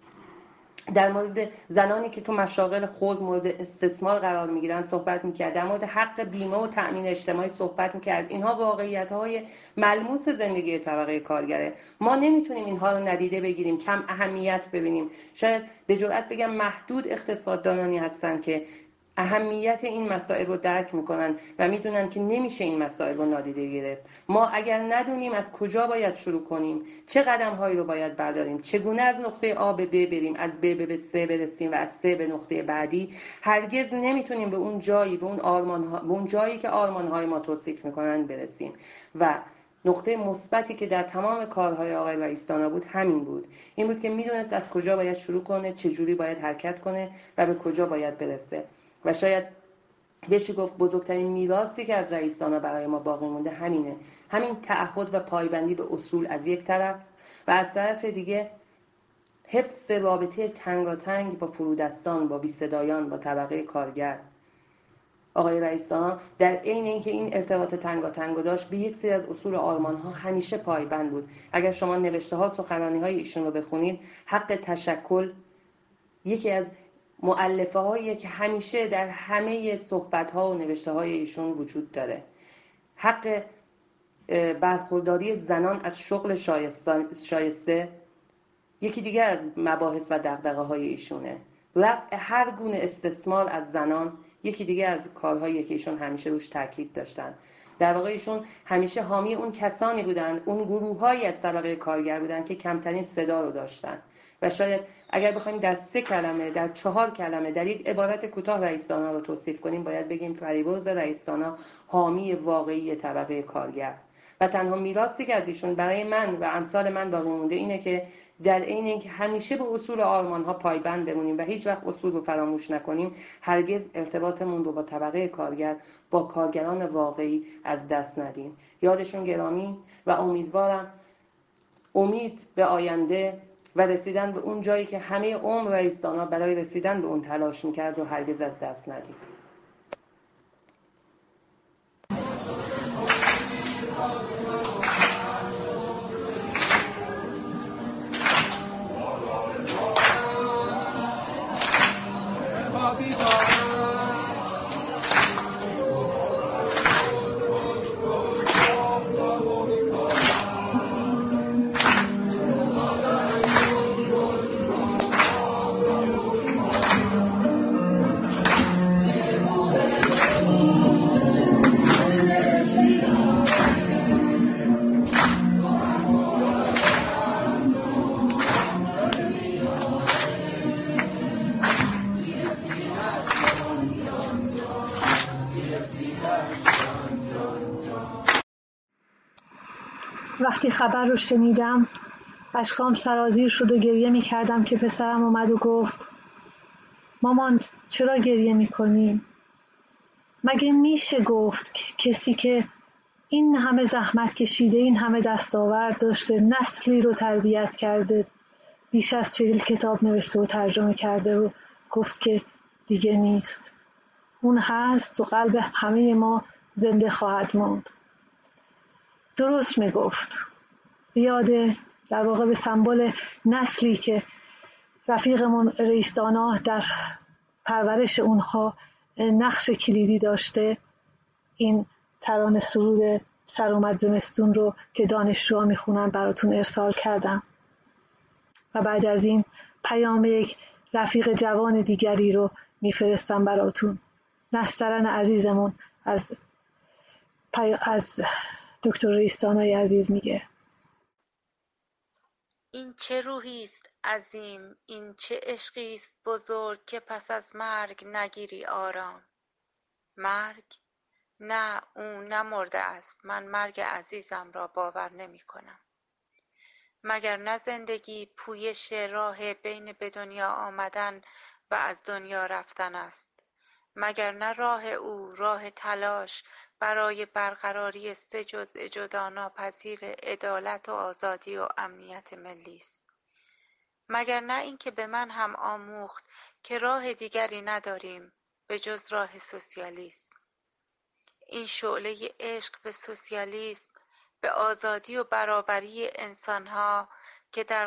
[SPEAKER 9] در مورد زنانی که تو مشاغل خود مورد استثمار قرار میگیرن صحبت میکرد. در مورد حق بیمه و تأمین اجتماعی صحبت میکرد. اینها واقعیت‌های ملموس زندگی طبقه کارگره. ما نمیتونیم اینها رو ندیده بگیریم، کم اهمیت ببینیم. شاید به جرئت بگم محدود اقتصاددانانی هستن که اهمیت این مسائل رو درک میکنن و میدونن که نمیشه این مسائل رو نادیده گرفت. ما اگر ندونیم از کجا باید شروع کنیم، چه قدم هایی رو باید برداریم، چگونه از نقطه A به B بریم، از B به C برسیم و از C به نقطه بعدی، هرگز نمیتونیم به اون جایی، به اون جایی که آرمان های ما توصیف میکنن برسیم. و نقطه مثبتی که در تمام کارهای آقای رئیس‌دانا بود همین بود. این بود که میدونست از کجا باید شروع کنه، چه جوری باید حرکت کنه و به کجا باید برسه. و شاید بشه گفت بزرگترین میراثی که از رئیس‌دانا برای ما باقی مونده همینه. همین تعهد و پایبندی به اصول از یک طرف و از طرف دیگه حفظ رابطه تنگاتنگ با فرودستان، با بی‌صدایان، با طبقه کارگر. آقای رئیس‌دانا در عین اینکه این ارتباط تنگاتنگ داشت، به یک سری از اصول و آرمان‌ها همیشه پایبند بود. اگر شما نوشته‌ها، سخنرانی‌های ایشون رو بخونید، حق تشکل یکی از مؤلفه هایی که همیشه در همه صحبت ها و نوشته های ایشون وجود داره. حق برخورداری زنان از شغل شایسته یکی دیگه از مباحث و دغدغه های ایشونه. رفع هر گونه استثمار از زنان یکی دیگه از کارهایی که ایشون همیشه روش تاکید داشتن. در واقع ایشون همیشه حامی اون کسانی بودن، اون گروه‌هایی از طبقه کارگر بودن که کمترین صدا رو داشتن و شاید اگر بخوایم در 3 کلمه، در 4 کلمه، در یک عبارت کوتاه رئیس‌دانا رو توصیف کنیم، باید بگیم فریبرز رئیس‌دانا حامی واقعی طبقه کارگر و تنها میراثی که از ایشون برای من و امثال من باقی مونده اینه که در عین اینکه همیشه به اصول و آرمان‌ها پایبند بمونیم و هیچ وقت اصول رو فراموش نکنیم، هرگز ارتباطمون رو با طبقه کارگر، با کارگران واقعی از دست ندیم. یادشون گرامی و امیدوارم امید به آینده و رسیدن به اون جایی که همه عمر رئیس‌دانا برای رسیدن به اون تلاش می‌کرد رو هرگز از دست ندیم.
[SPEAKER 1] وقتی خبر رو شنیدم اشکام سرازیر شد و گریه می کردم که پسرم اومد و گفت مامان چرا گریه می کنی؟ مگه میشه گفت کسی که این همه زحمت کشیده، این همه دستاورد داشته، نسلی رو تربیت کرده، بیش از 40 کتاب نوشته و ترجمه کرده رو گفت که دیگه نیست؟ اون هست و قلب همه ما زنده خواهد ماند. درست میگفت. یاده در واقع به سمبل نسلی که رفیقمون رئیس‌دانا در پرورش اونها نقش کلیدی داشته، این ترانه سرود سر اومد زمستون رو که دانشجوها میخونن براتون ارسال کردم و بعد از این پیام یک رفیق جوان دیگری رو میفرستم براتون. نسترن عزیزمون از دکتر رئیس‌دانای عزیز میگه
[SPEAKER 10] این چه روحی است عظیم، این چه عشقی است بزرگ که پس از مرگ نگیری آرام. مرگ؟ نه، او نمرده است. من مرگ عزیزم را باور نمی کنم. مگر نه زندگی پویش راه بین به دنیا آمدن و از دنیا رفتن است؟ مگر نه راه او راه تلاش برای برقراری 3 جزء جداناپذیر عدالت و آزادی و امنیت ملی است؟ مگر نه اینکه به من هم آموخت که راه دیگری نداریم به جز راه سوسیالیسم؟ این شعله عشق به سوسیالیسم، به آزادی و برابری انسانها که در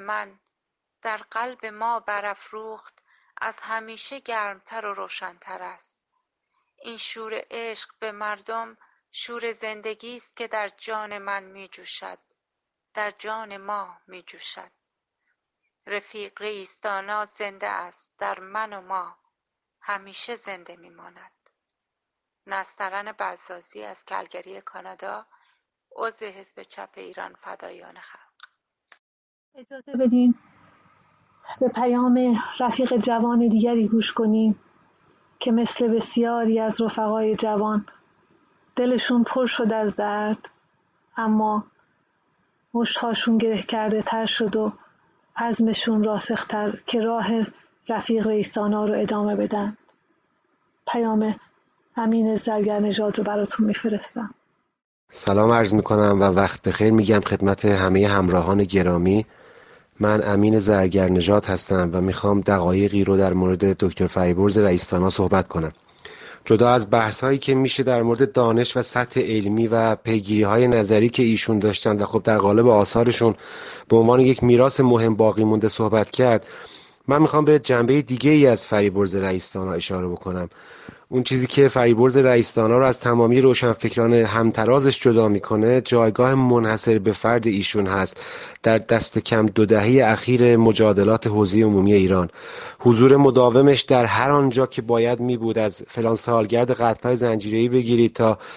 [SPEAKER 10] قلب ما برافروخت، از همیشه گرمتر و روشن‌تر است. این شور عشق به مردم شور زندگی است که در جان من می جوشد، در جان ما می جوشد. رفیق رئیس‌دانا زنده است، در من و ما همیشه زنده می ماند. نسترن بزازی از کلگری کانادا، عضو حزب چپ ایران فدایان خلق.
[SPEAKER 1] اجازه بدین به پیام رفیق جوان دیگری گوش کنیم که مثل بسیاری از رفقای جوان دلشون پر شد از درد، اما مشت‌هاشون گره کرده تر شد و عزمشون راسختر که راه رفیق رئیس‌دانا رو ادامه بدن. پیام امین زرگرنژاد رو براتون میفرستم.
[SPEAKER 11] سلام عرض میکنم و وقت بخیر میگم خدمت همه همراهان گرامی. من امین زرگرنژاد هستم و میخوام دقایقی رو در مورد دکتر فریبرز رئیس‌دانا صحبت کنم. جدا از بحث‌هایی که میشه در مورد دانش و سطح علمی و پیگیری‌های نظری که ایشون داشتن و خب در قالب آثارشون به عنوان یک میراث مهم باقی مونده صحبت کرد، من میخوام به جنبه دیگه ای از فریبرز رئیس‌دانا اشاره بکنم. اون چیزی که فریبرز رئیس‌دانا رو از تمامی روشنفکران همترازش جدا میکنه، جایگاه منحصر به فرد ایشون هست در دست کم 2 دهه اخیر مجادلات حوزه عمومی ایران. حضور مداومش در هر آنجا که باید می بود، از فلان سالگرد قتل‌های زنجیره‌ای بگیرید تا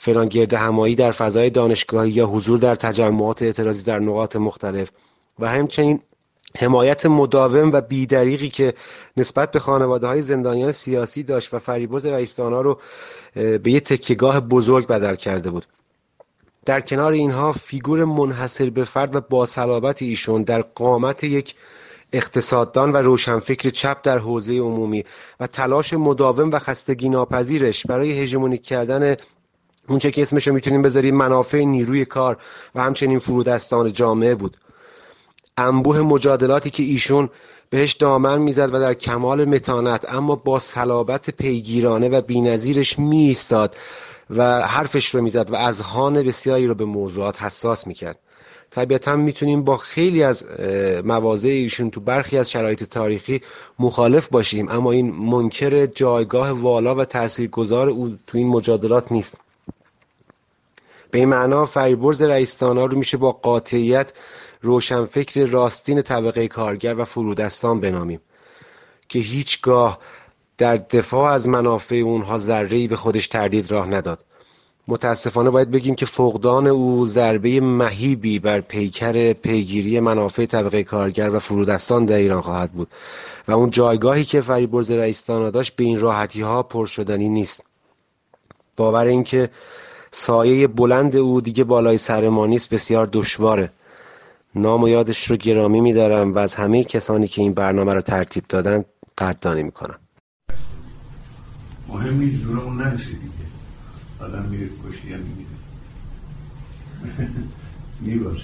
[SPEAKER 11] فلان گرد همایی در فضای دانشگاهی یا حضور در تجمعات اعتراضی در نقاط مختلف و همچنین حمایت مداوم و بیدریغی که نسبت به خانواده‌های زندانیان سیاسی داشت و فریبرز رئیس‌دانا رو به یه تکیه‌گاه بزرگ بدل کرده بود. در کنار اینها فیگور منحصر به فرد و باصلابت ایشون در قامت یک اقتصاددان و روشنفکر چپ در حوزه عمومی و تلاش مداوم و خستگی ناپذیرش برای هژمونیک کردن اونچه که اسمشو میتونیم بذاریم منافع نیروی کار و همچنین فرودستان جامعه بود. انبوه مجادلاتی که ایشون بهش دامن میزد و در کمال متانت اما با صلابت پیگیرانه و بی‌نظیرش میایستاد و حرفش رو میزد و اذهان بسیاری رو به موضوعات حساس میکرد. طبیعتا میتونیم با خیلی از مواضع ایشون تو برخی از شرایط تاریخی مخالف باشیم، اما این منکر جایگاه والا و تاثیرگذار او تو این مجادلات نیست. به این معنا فریبرز رئیس‌دانا رو میشه با قاطعیت روشنفکر راستین طبقه کارگر و فرودستان بنامیم که هیچگاه در دفاع از منافع اونها ذره‌ای به خودش تردید راه نداد. متاسفانه باید بگیم که فقدان او ضربه مهیبی بر پیکر پیگیری منافع طبقه کارگر و فرودستان در ایران خواهد بود و اون جایگاهی که فریبرز رئیس‌دانا داشت به این راحتی‌ها پرشدنی نیست. باور این که سایه بلند او دیگه بالای سر ما نیست بسیار دشواره. نام و یادش رو گرامی می‌دارم و از همه کسانی که این برنامه رو ترتیب دادن قدردانی می‌کنم.
[SPEAKER 5] مهم نیست دورمون نرسه دیگه. آدم میره کشتی هم میگیره میبازه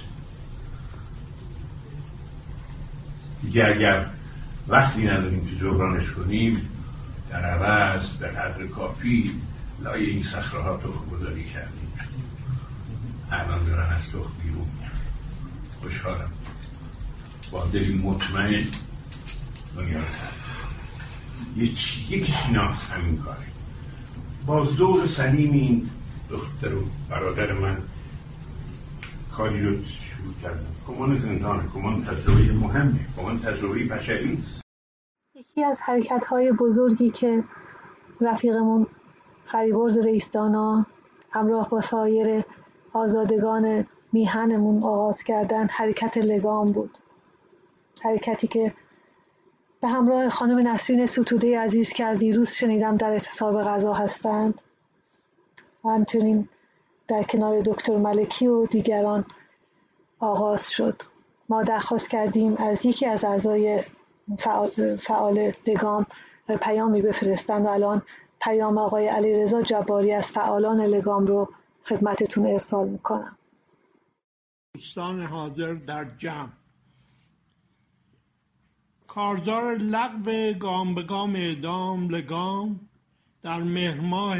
[SPEAKER 5] دیگه. اگر وقتی نداریم که جبرانش کنیم، در عوض به قدر کافی لای این صخره‌ها تخم گذاری کردیم. الان دارن از تخم بیرون میان. خوشحالم با دلی مطمئن دنیا رو یکیش ناس همین کاره. با ذوق سلیم این دختر و برادر من کاری رو شروع کردم. کمان زندانه، کمان تجربه مهمه، کمان تجربه بشری است.
[SPEAKER 1] یکی از حرکت‌های بزرگی که رفیقمون فریبرز رئیس‌دانا همراه با سایر آزادگان میهنمون آغاز کردن حرکت لگام بود. حرکتی که به همراه خانم نسرین ستوده عزیز که از دیروز شنیدم در اعتصاب غذا هستند و همچنین در کنار دکتر ملکی و دیگران آغاز شد. ما درخواست کردیم از یکی از اعضای فعال لگام پیامی بفرستند و الان پیام آقای علیرضا جباری از فعالان لگام رو خدمتتون ارسال میکنم.
[SPEAKER 12] دوستان حاضر در جمع، کارزار لغو گام به گام اعدام لگام در مهر ماه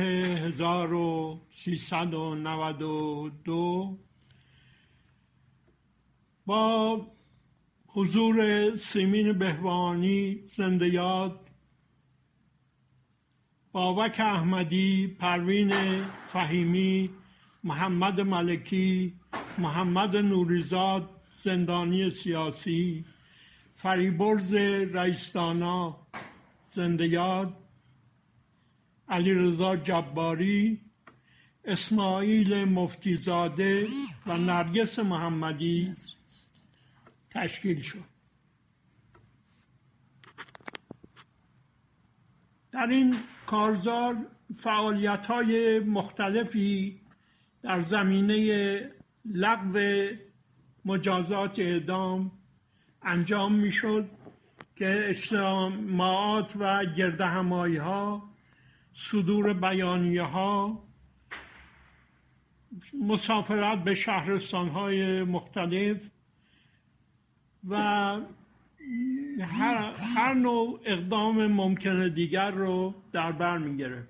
[SPEAKER 12] 1392 با حضور سیمین بهبانی زنده یاد، بابک احمدی، پروین فهیمی، محمد ملکی، محمد نوریزاد زندانی سیاسی، فریبرز رئیس‌دانا زنده یاد، علیرضا جباری، اسماعیل مفتیزاده و نرگس محمدی تشکیل شد. در این کارزار فعالیت‌های مختلفی در زمینه لغو مجازات اعدام انجام میشد که اجتماعات و گردهمایی‌ها، صدور بیانیه‌ها، مسافرت به شهرستان‌های مختلف و هر نوع اقدام ممکن دیگر رو در بر می‌گرفت.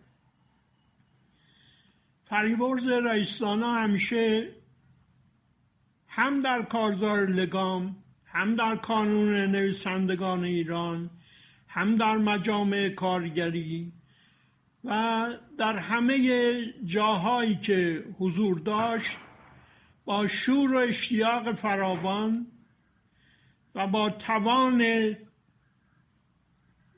[SPEAKER 12] فریبرز رئیس‌دانا همیشه هم در کارزار لگام، هم در کانون نویسندگان ایران، هم در مجامع کارگری و در همه جاهایی که حضور داشت با شور و اشتیاق فراوان و با توان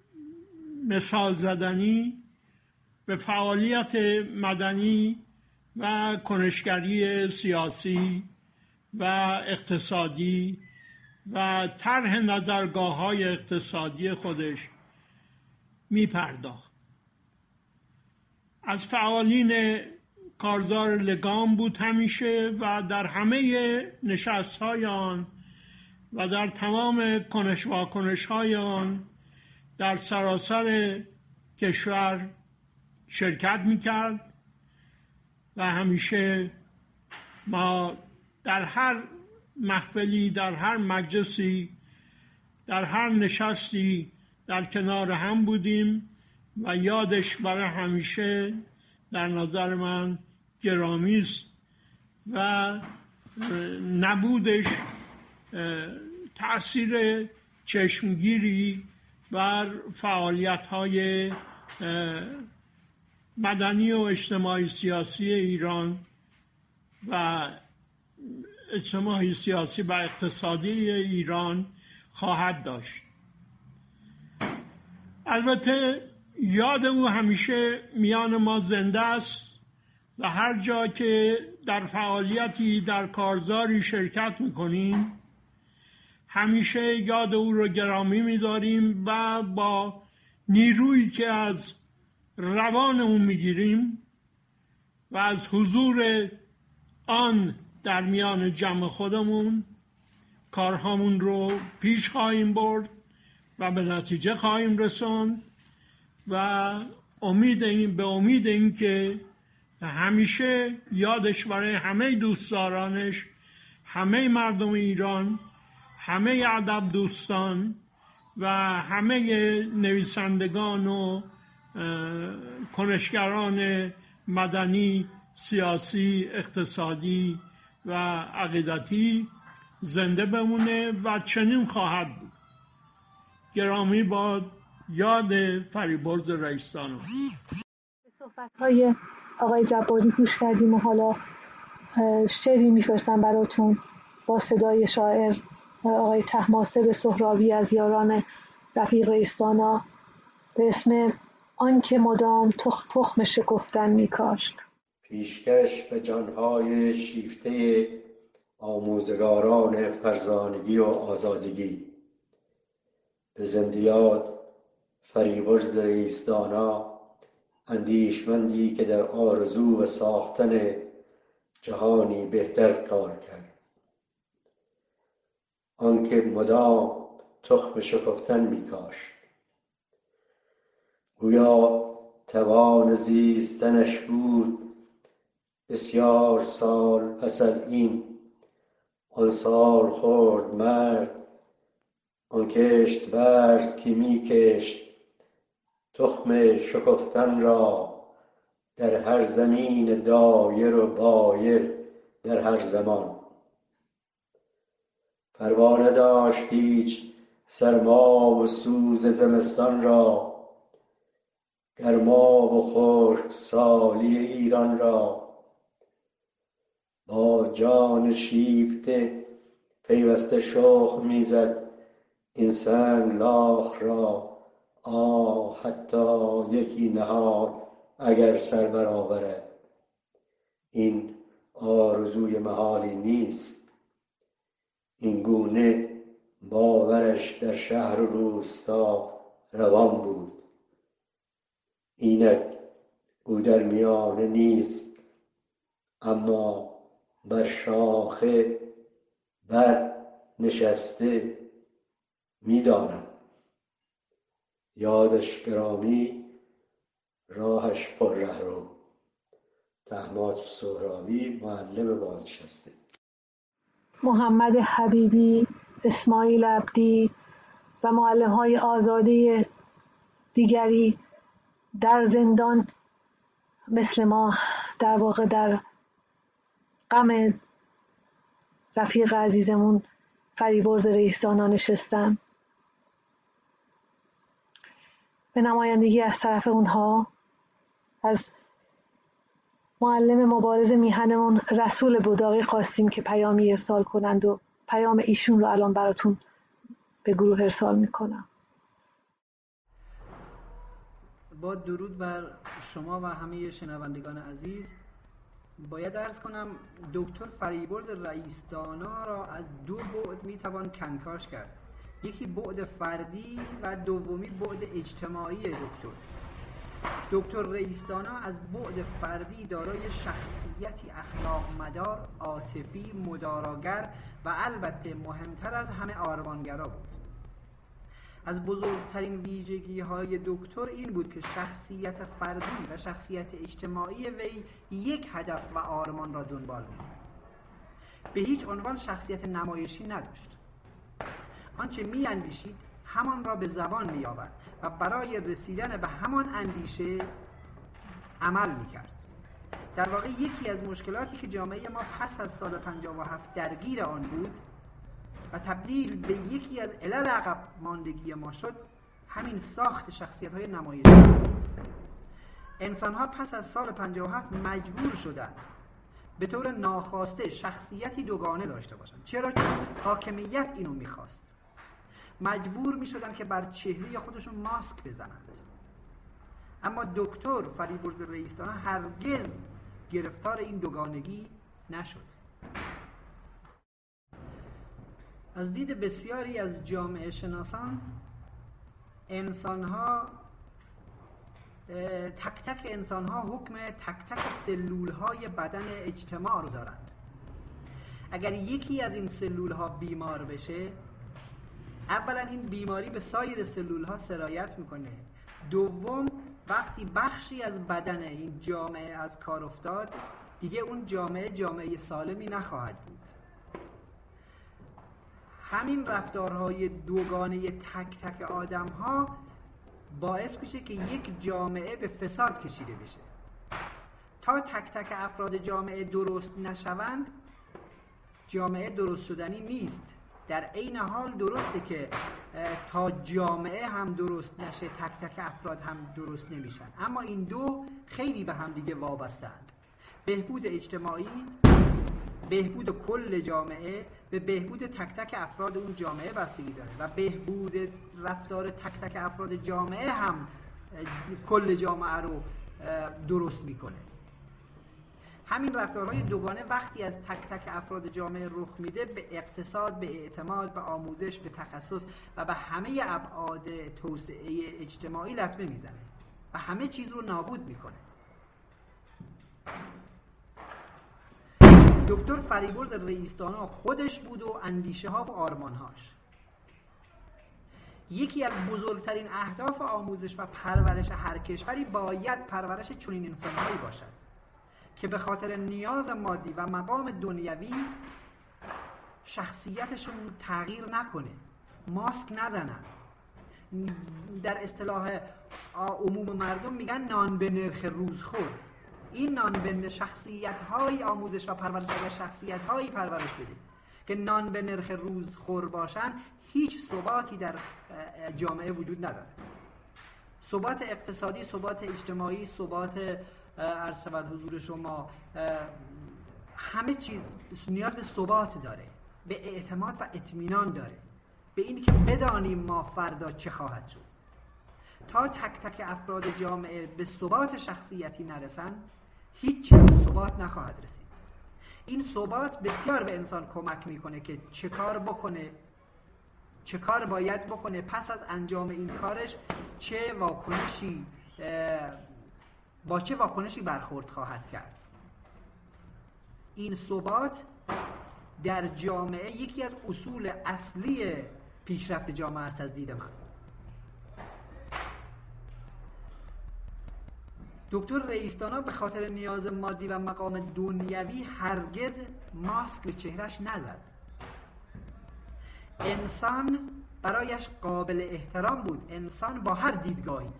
[SPEAKER 12] مثال زدنی به فعالیت مدنی و کنشگری سیاسی و اقتصادی و طرح نظرگاه‌های اقتصادی خودش می‌پرداخت. از فعالین کارزار لگام بود همیشه و در همه نشست‌های آن و در تمام کنش واکنش‌های آن در سراسر کشور شرکت می‌کرد و همیشه ما در هر محفلی، در هر مجلسی، در هر نشستی در کنار هم بودیم و یادش برای همیشه در نظر من گرامی است و نبودش تأثیر چشمگیری بر فعالیت‌های مدنی و اجتماعی سیاسی ایران و اجتماعی سیاسی و اقتصادی ایران خواهد داشت. البته یاد او همیشه میان ما زنده است و هر جا که در فعالیتی در کارزاری شرکت میکنیم همیشه یاد او رو گرامی میداریم و با نیرویی که از روان اون میگیریم و از حضور آن در میان جمع خودمون کارهامون رو پیش خواهیم برد و به نتیجه خواهیم رساند و به امید این که همیشه یادش برای همه دوستدارانش، همه مردم ایران، همه ادب دوستان و همه نویسندگان و کنشگران مدنی، سیاسی، اقتصادی و عقیدتی زنده بمونه و چنین خواهد بود. گرامی باد یاد فریبرز رئیس‌دانا.
[SPEAKER 1] به صحبت‌های آقای جباری گوش کردیم و حالا شعری می‌فرستم براتون با صدای شاعر آقای طهماسب سهرابی از یاران رفیق رئیس‌دانا به اسم آن که مدام تخم شکفتن می‌کاشت.
[SPEAKER 13] پیشکش به جانهای شیفته آموزگاران فرزانگی و آزادگی، به زندیات فریبرز رئیس‌دانا، اندیشمندی که در آرزو و ساختن جهانی بهتر کار کرد. آنکه مدام تخم شکفتن می‌کاشت، گویا توان زیستنش بود بسیار سال پس از این. آن سال خورد مرد آن کشت ورز که می کشت تخم شکفتن را در هر زمین دایر و بایر در هر زمان. پروا نداشت هیچ سرما و سوز زمستان را، گرما و خشک سالی ایران را. با جان شیفته پیوسته شوق میزد این سنگ لاخ را. حتی یکی نهال اگر سر برآورد، این آرزوی محالی نیست. این گونه باورش در شهر و روستا روان بود. اینک او در میانه نیست، اما بر شاخه بر نشسته. میدانم یادش گرامی، راهش پر رهرو. طهماسب سهرابی، معلم بازنشسته.
[SPEAKER 1] محمد حبیبی، اسماعیل عبدی و معلم‌های آزاده دیگری در زندان مثل ما در واقع در غم رفیق عزیزمون فریبرز رئیس‌دانا نشستن. به نمایندگی از طرف اونها از معلم مبارز میهنمون رسول بوداقی خواستیم که پیامی ارسال کنند و پیام ایشون رو الان براتون به گروه ارسال میکنم.
[SPEAKER 14] با درود بر شما و همه شنوندگان عزیز، باید عرض کنم دکتر فریبرز رئیس‌دانا را از دو بعد میتوان کنکاش کرد. یکی بعد فردی و دومی بعد اجتماعی دکتر رئیس‌دانا از بعد فردی دارای شخصیتی اخلاق مدار، عاطفی، مداراگر و البته مهمتر از همه آرمانگرا بود. از بزرگترین ویژگی‌های دکتر این بود که شخصیت فردی و شخصیت اجتماعی وی یک هدف و آرمان را دنبال می‌کرد. به هیچ عنوان شخصیت نمایشی نداشت. آنچه می‌اندیشید همان را به زبان می‌آورد و برای رسیدن به همان اندیشه عمل می‌کرد. در واقع یکی از مشکلاتی که جامعه ما پس از سال 57 درگیر آن بود و تبدیل به یکی از علل عقب ماندگی ما شد، همین ساخت شخصیت‌های نمایشی بود. انسان‌ها پس از سال 57 مجبور شدند به طور ناخواسته شخصیتی دوگانه داشته باشند. چرا؟ چون حاکمیت اینو می‌خواست. مجبور می‌شدند که بر چهره خودشون ماسک بزنند. اما دکتر فریبرز رئیس‌دانا هرگز گرفتار این دوگانگی نشد. از دید بسیاری از جامعه شناسان، تک تک انسان‌ها حکم تک تک سلول‌های بدن اجتماع رو دارند. اگر یکی از این سلول‌ها بیمار بشه، اولا این بیماری به سایر سلول‌ها سرایت میکنه. دوم، وقتی بخشی از بدن این جامعه از کار افتاد، دیگه اون جامعه سالمی نخواهد بود. همین رفتارهای دوگانه تک تک آدم‌ها باعث میشه که یک جامعه به فساد کشیده بشه. تا تک تک افراد جامعه درست نشوند، جامعه درست شدنی نیست. در عین حال درسته که تا جامعه هم درست نشه، تک تک افراد هم درست نمیشن. اما این دو خیلی به هم دیگه وابسته‌اند. بهبود اجتماعی، بهبود کل جامعه به بهبود تک تک افراد اون جامعه بستگی داره و بهبود رفتار تک تک افراد جامعه هم کل جامعه رو درست میکنه. همین رفتارهای دوگانه وقتی از تک تک افراد جامعه رخ میده، به اقتصاد، به اعتماد، به آموزش، به تخصص و به همه ابعاد توسعه اجتماعی لطمه میزنه و همه چیز رو نابود میکنه. دکتر فریبرز رئیس‌دانا خودش بود و اندیشه ها و آرمانهاش. یکی از بزرگترین اهداف آموزش و پرورش هر کشوری باید پرورش چنین انسان‌هایی باشد که به خاطر نیاز مادی و مقام دنیوی شخصیتشون تغییر نکنه، ماسک نزنن. در اصطلاح عموم مردم میگن نان به نرخ روزخور. این نان به شخصیت‌های آموزش و پرورش، اگر شخصیت‌هایی پرورش بده که نان به نرخ روزخور باشن، هیچ ثباتی در جامعه وجود نداره. ثبات اقتصادی، ثبات اجتماعی، ثبات عرض شود حضور شما، همه چیز نیاز به ثبات داره، به اعتماد و اطمینان داره، به اینی که بدانیم ما فردا چه خواهد شد. تا تک تک افراد جامعه به ثبات شخصیتی نرسن، هیچ چیز به ثبات نخواهد رسید. این ثبات بسیار به انسان کمک میکنه که چه کار بکنه، چه کار باید بکنه، پس از انجام این کارش با چه واکنشی برخورد خواهد کرد. این ثبات در جامعه یکی از اصول اصلی پیشرفت جامعه است از دید من. دکتر رئیس‌دانا به خاطر نیاز مادی و مقام دنیوی هرگز ماسک به چهرش نزد. انسان برایش قابل احترام بود، انسان با هر دیدگاهی.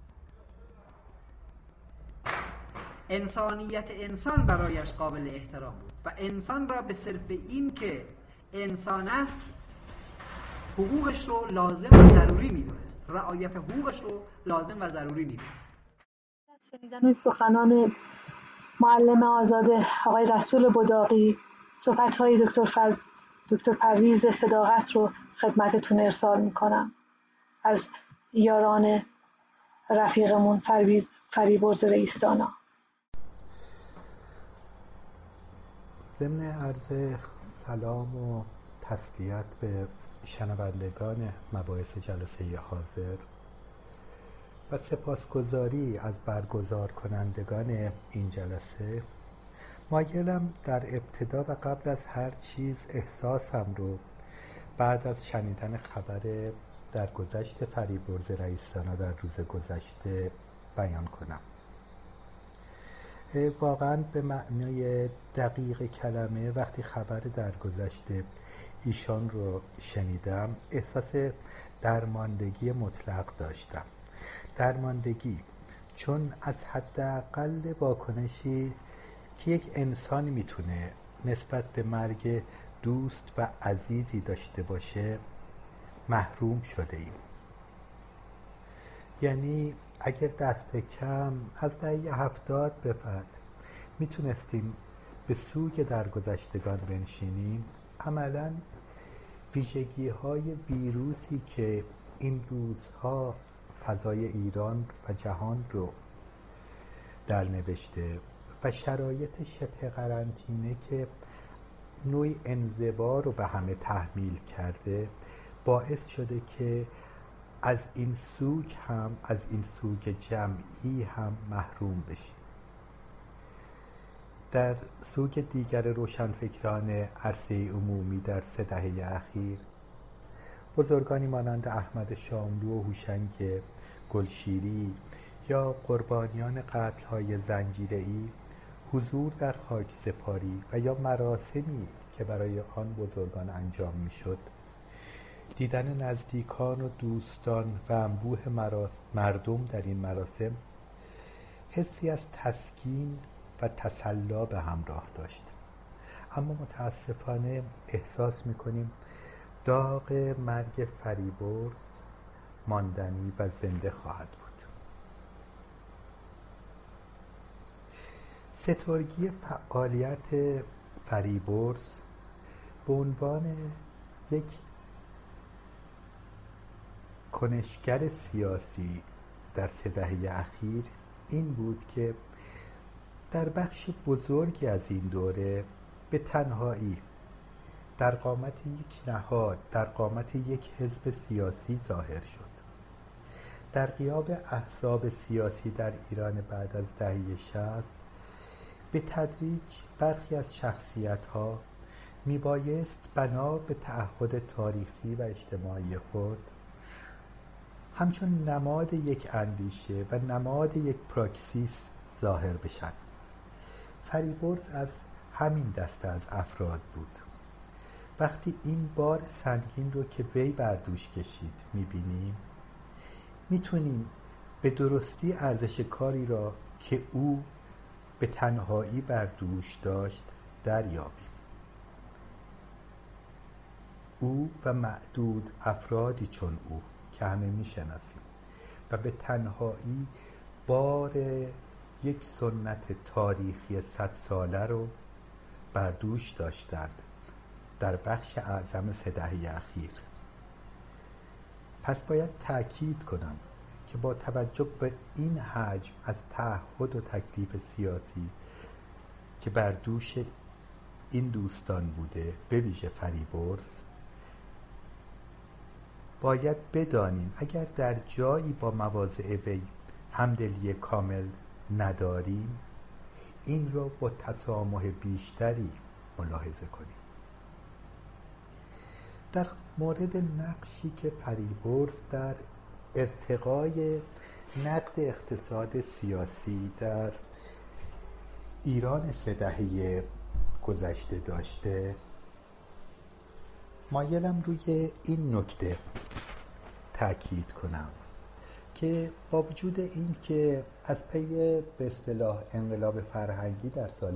[SPEAKER 14] انسانیت انسان برایش قابل احترام بود و انسان را به صرف این که انسان است حقوقش رو لازم و ضروری می‌دونست، رعایت حقوقش رو لازم و ضروری می‌دونست.
[SPEAKER 1] شنیدن سخنان معلم آزاد آقای رسول بداقی، صحبت‌های دکتر پرویز صداقت رو خدمتتون ارسال می‌کنم از یاران رفیقمون فریبرز رئیس‌دانا.
[SPEAKER 15] ضمن عرض سلام و تسلیت به شنوندگان مباحث جلسه حاضر و سپاسگزاری از برگزار کنندگان این جلسه، مایلم در ابتدا و قبل از هر چیز احساسم رو بعد از شنیدن خبر درگذشت فریبرز رئیس‌دانا در روز گذشته بیان کنم. واقعا به معنای دقیق کلمه وقتی خبر درگذشت ایشان رو شنیدم احساس درماندگی مطلق داشتم. درماندگی چون از حداقل واکنشی که یک انسان میتونه نسبت به مرگ دوست و عزیزی داشته باشه محروم شده ایم. یعنی اگر دست کم از دهه 70 به بعد میتونستیم به سوگ درگذشتگان بنشینیم، عملاً ویژگی های ویروسی که این روزها فضای ایران و جهان رو در نوشته و شرایط شبه قرنطینه که نوعی انزوا رو به همه تحمیل کرده باعث شده که از این سوگ جمعی هم محروم بشیم. در سوگ دیگر روشنفکران عرصه عمومی در 3 دهه اخیر، بزرگانی مانند احمد شاملو و هوشنگ گلشیری یا قربانیان قتل‌های زنجیره‌ای حضور در خاکسپاری و یا مراسمی که برای آن بزرگان انجام می‌شد، دیدن نزدیکان و دوستان و انبوه مردم در این مراسم حسی از تسکین و تسلا به همراه داشت. اما متاسفانه احساس می‌کنیم داغ مرگ فریبرز ماندنی و زنده خواهد بود. سترگی فعالیت فریبرز به عنوان یک کنشگر سیاسی در 3 دهه اخیر این بود که در بخش بزرگی از این دوره به تنهایی در قامت یک نهاد، در قامت یک حزب سیاسی ظاهر شد. در غیاب احزاب سیاسی در ایران بعد از دهه 60 به تدریج برخی از شخصیت‌ها میبایست بنا به تعهد تاریخی و اجتماعی خود همچون نماد یک اندیشه و نماد یک پراکسیس ظاهر بشن. فریبرز از همین دسته از افراد بود. وقتی این بار سنگین رو که وی بر دوش کشید میبینیم، میتونیم به درستی ارزش کاری را که او به تنهایی بر دوش داشت دریابیم. او و معدود افرادی چون او که همه میشناسیم و به تنهایی بار یک سنت تاریخی 100 ساله رو بر دوش داشتند در بخش اعظم 3 دهه اخیر. پس باید تأکید کنم که با توجه به این حجم از تعهد و تکلیف سیاسی که بر دوش این دوستان بوده، به ویژه فریبرز، باید بدانیم اگر در جایی با مواضع وی همدلی کامل نداریم، این را با تسامح بیشتری ملاحظه کنیم. در مورد نقشی که فریبرز در ارتقای نقد اقتصاد سیاسی در ایران 3 دهه گذشته داشته، مایلم روی این نکته تأکید کنم که با وجود این که از پی به اصطلاح انقلاب فرهنگی در سال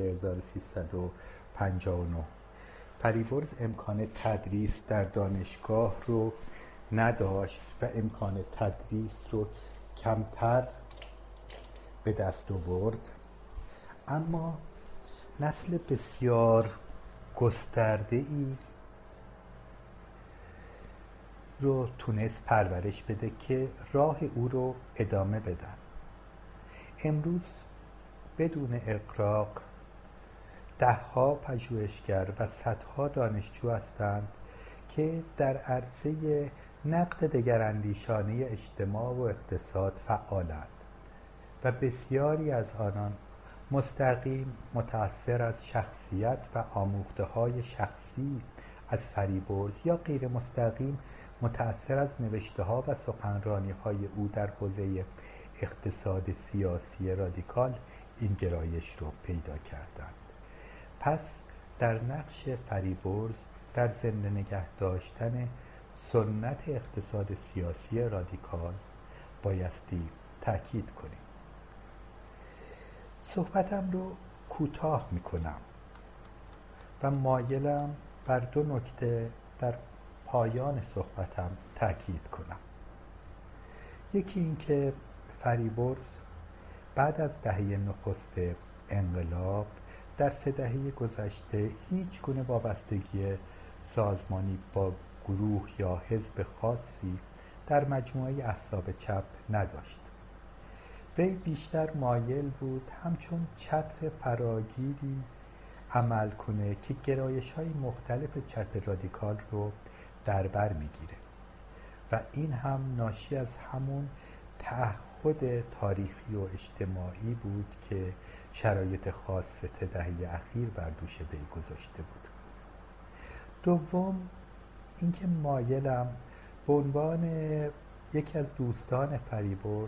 [SPEAKER 15] 1359 فریبرز امکان تدریس در دانشگاه رو نداشت و امکان تدریس رو کمتر به دست آورد، اما نسل بسیار گسترده‌ای رو تونست پرورش بده که راه او رو ادامه بدن. امروز بدون اغراق ده‌ها پژوهشگر و صدها دانشجو هستند که در عرصه نقد دگراندیشانه اجتماع و اقتصاد فعالند و بسیاری از آنان مستقیم متأثر از شخصیت و آموخته‌های شخصی از فریبرز یا غیر مستقیم متأثر از نوشته‌ها و سخنرانی‌های او در حوزه اقتصاد سیاسی رادیکال این گرایش رو پیدا کردند. پس در نقش فریبرز در زنده نگه داشتن سنت اقتصاد سیاسی رادیکال بایستی تأکید کنیم. صحبتم رو کوتاه میکنم و مایلم بر دو نکته در پایان صحبتم تأکید کنم. یکی این که فریبرز بعد از دهه نخست انقلاب در 3 دهه گذشته هیچ گونه وابستگی سازمانی با گروه یا حزب خاصی در مجموعه احزاب چپ نداشت. وی بیشتر مایل بود همچون چتر فراگیری عمل کنه که گرایش‌های مختلف چپ رادیکال رو در بر میگیره و این هم ناشی از همون تعهد تاریخی و اجتماعی بود که شرایط خاص 3 دهه اخیر بر دوش وی گذاشته بود. دوم اینکه مایلم به عنوان یکی از دوستان فریبرز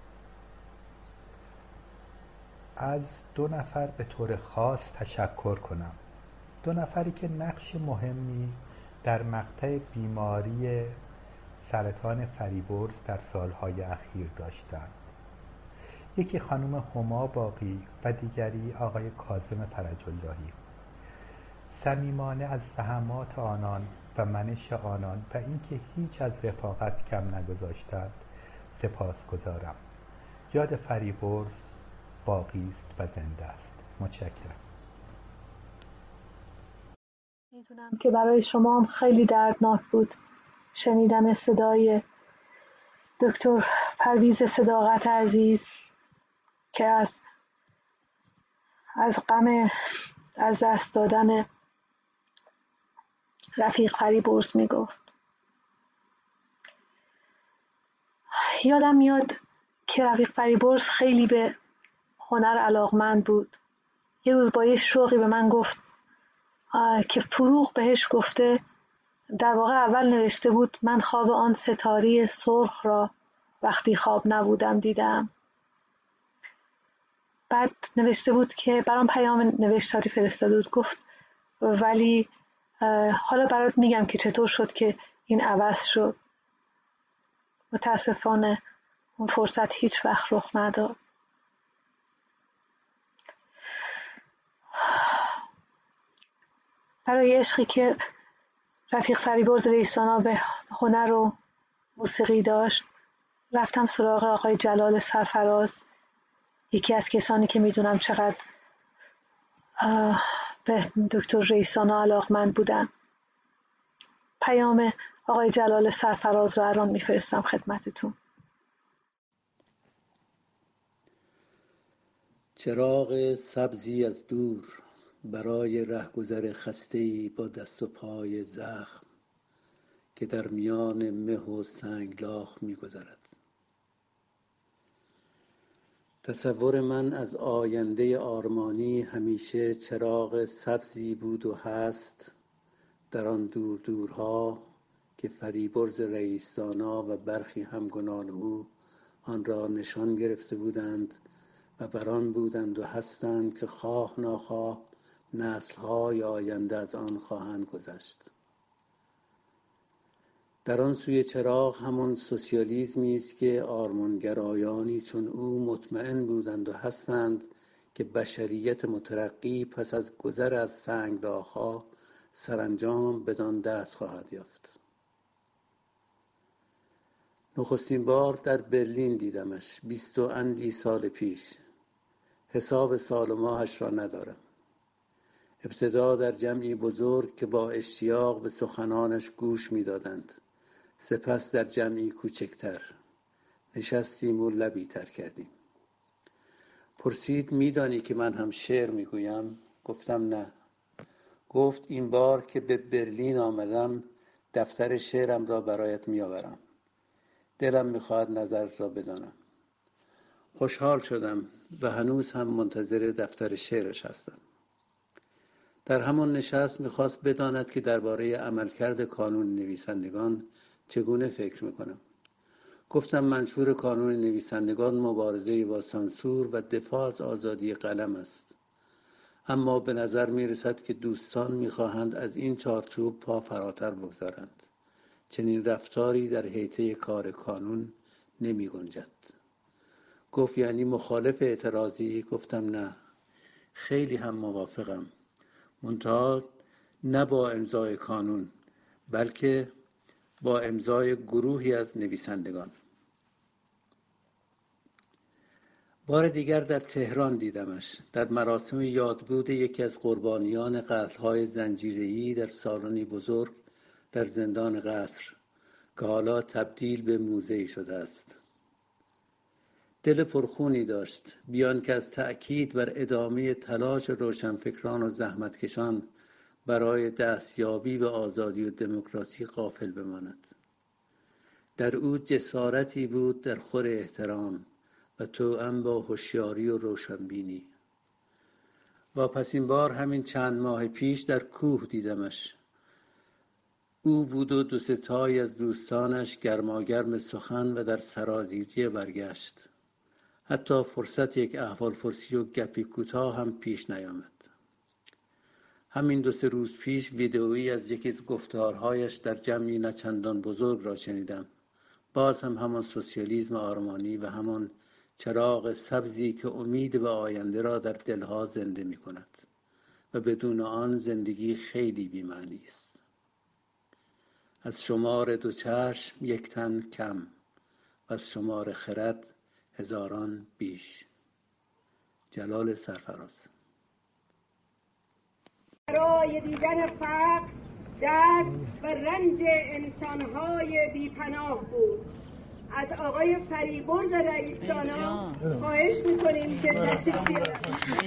[SPEAKER 15] از 2 نفر به طور خاص تشکر کنم. 2 نفری که نقش مهمی در مقطع بیماری سرطان فریبرز در سالهای اخیر داشتند. یکی خانم هما باقی و دیگری آقای کاظم فرج اللهی. صمیمانه از زحمات آنان و منش آنان و اینکه هیچ از رفاقت کم نگذاشتند سپاسگزارم. یاد فریبرز باقی است و زنده است. متشکرم.
[SPEAKER 1] میدونم که برای شما هم خیلی دردناک بود شنیدن صدای دکتر پرویز صداقت عزیز که از غم از دست دادن رفیق فریبرز میگفت. یادم میاد که رفیق فریبرز خیلی به هنر علاقمند بود. یه روز با یه شوقی به من گفت که فروغ بهش گفته، در واقع اول نوشته بود من خواب آن ستاره سرخ را وقتی خواب نبودم دیدم. بعد نوشته بود که برام پیام نوشتاری فرستاده بود، گفت ولی حالا برات میگم که چطور شد که این عوض شد. متاسفانه اون فرصت هیچ وقت رخ نداد. برای عشقی که رفیق فریبرز رئیسانا به هنر و موسیقی داشت رفتم سراغ آقای جلال سرفراز، یکی از کسانی که میدونم چقدر به دکتر رئیسانا علاقمند بودن. پیام آقای جلال سرفراز رو الان میفرستم خدمتتون.
[SPEAKER 16] چراغ سبزی از دور برای رهگذر خسته‌ای با دست و پای زخم که در میان مه و سنگلاخ می‌گذرد. تصور من از آینده آرمانی همیشه چراغ سبزی بود و هست در آن دور دورها که فریبرز رئیس‌دانا و برخی همگنان او آن را نشان گرفته بودند و بر آن بودند و هستند که خواه ناخواه نسل‌های آینده از آن خواهند گذشت. در آن سوی چراغ همان سوسیالیسمی است که آرمانگرایانی چون او مطمئن بودند و هستند که بشریت مترقی پس از گذر از سنگلاخ‌ها سرانجام بدان دست خواهد یافت. نخستین بار در برلین دیدمش 20 و اندی سال پیش. حساب سال و ماهش را ندارم. ابتدا در جمعی بزرگ که با اشتیاق به سخنانش گوش می‌دادند. سپس در جمعی کوچکتر نشستیم و لبی تر کردیم. پرسید میدانی که من هم شعر میگویم؟ گفتم نه. گفت این بار که به برلین آمدم دفتر شعرم را برایت میآورم. دلم میخواهد نظرت را بدانم. خوشحال شدم و هنوز هم منتظر دفتر شعرش هستم. در همان نشست میخواست بداند که درباره عملکرد کانون نویسندگان چگونه فکر میکنم. گفتم منشور کانون نویسندگان مبارزه با سانسور و دفاع از آزادی قلم است. اما به نظر میرسد که دوستان میخواهند از این چارچوب پا فراتر بگذارند. چنین رفتاری در حیطه کار کانون نمی گنجد. گفت یعنی مخالف اعتراضی؟ گفتم نه، خیلی هم موافقم، منتها نه با امضای کانون بلکه با امضای گروهی از نویسندگان. بار دیگر در تهران دیدمش در مراسم یادبود یکی از قربانیان قتل‌های زنجیره‌ای در سالنی بزرگ در زندان قصر که حالا تبدیل به موزه‌ای شده است. دل پرخونی داشت، بیان که از تأکید بر ادامه تلاش روشنفکران و زحمتکشان برای دستیابی به آزادی و دموکراسی غافل بماند. در او جسارتی بود در خور احترام و توأم با هوشیاری و روشنبینی. واپسین بار همین چند ماه پیش در کوه دیدمش. او بود و دو سه تایی از دوستانش گرماگرم سخن و در سرازیری برگشت. حتی فرصت یک احوالپرسی و گپی کوتاه هم پیش نیامد. همین دو سه روز پیش ویدئویی از یکی از گفتارهایش در جمعی نچندان بزرگ را شنیدم. باز هم همان سوسیالیسم آرمانی و همان چراغ سبزی که امید به آینده را در دلها زنده می کند و بدون آن زندگی خیلی بی‌معنی است. از شمار دو چشم یک تن کم و از شمار خرد هزاران بیش. جلال سرفراز.
[SPEAKER 17] برای دیدن فقر، درد و رنج انسان‌های بی‌پناه بود. از آقای فریبرز رئیس‌دانا خواهش می‌کنیم که تشریف بیارن.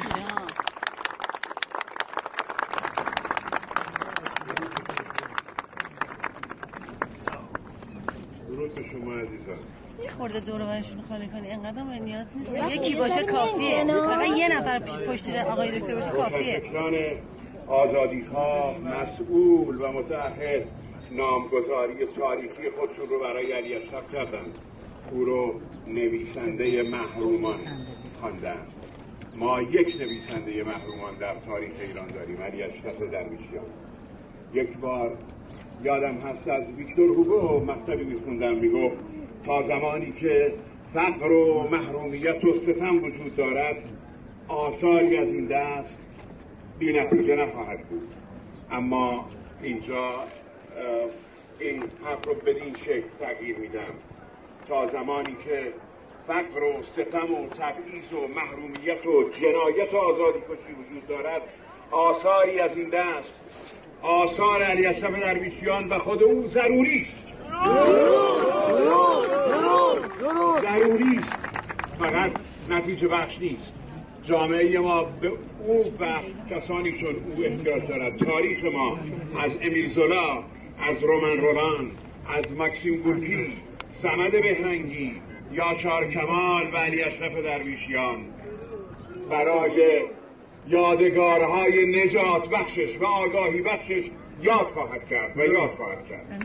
[SPEAKER 5] درود به شما عزیزان.
[SPEAKER 18] یه خورده دور و برشون خالی کنی، اینقدر من نیاز نیست. یکی باشه کافیه. فقط یه نفر پشت آقای دکتر باشه کافیه.
[SPEAKER 5] آزادیخواه، مسئول و متعهد نامگذاری تاریخی خودشون رو برای علی اشرف کردند. او رو نویسنده محرومان خواندند. ما یک نویسنده محرومان در تاریخ ایران داریم، علی اشرف درویشیان. یک بار یادم هست از ویکتور هوگو مطلبی میخوندم، میگفت تا زمانی که فقر و محرومیت و ستم وجود دارد آثاری از این دست بی نتیجه نخواهد بود. اما اینجا این حرف رو بدین شکل تغییر میدم: تا زمانی که فقر و ستم و تبعیض و محرومیت و جنایت و آزادی کشی وجود دارد آثاری از این دست، آثار علی اشرف درویشیان و خود او ضروری است. ضروری است، فقط نتیجه بخش نیست. جامعه ما به او و کسانی چون او احتیاج دارد. تاریخ ما از امیل زولا، از رومن رولان، از مکسیم گورکی، صمد بهرنگی، یاشار کمال و علی اشرف درویشیان برای یادگارهای نجات بخشش و آگاهی بخشش یاد خواهد کرد و یاد خواهد کرد.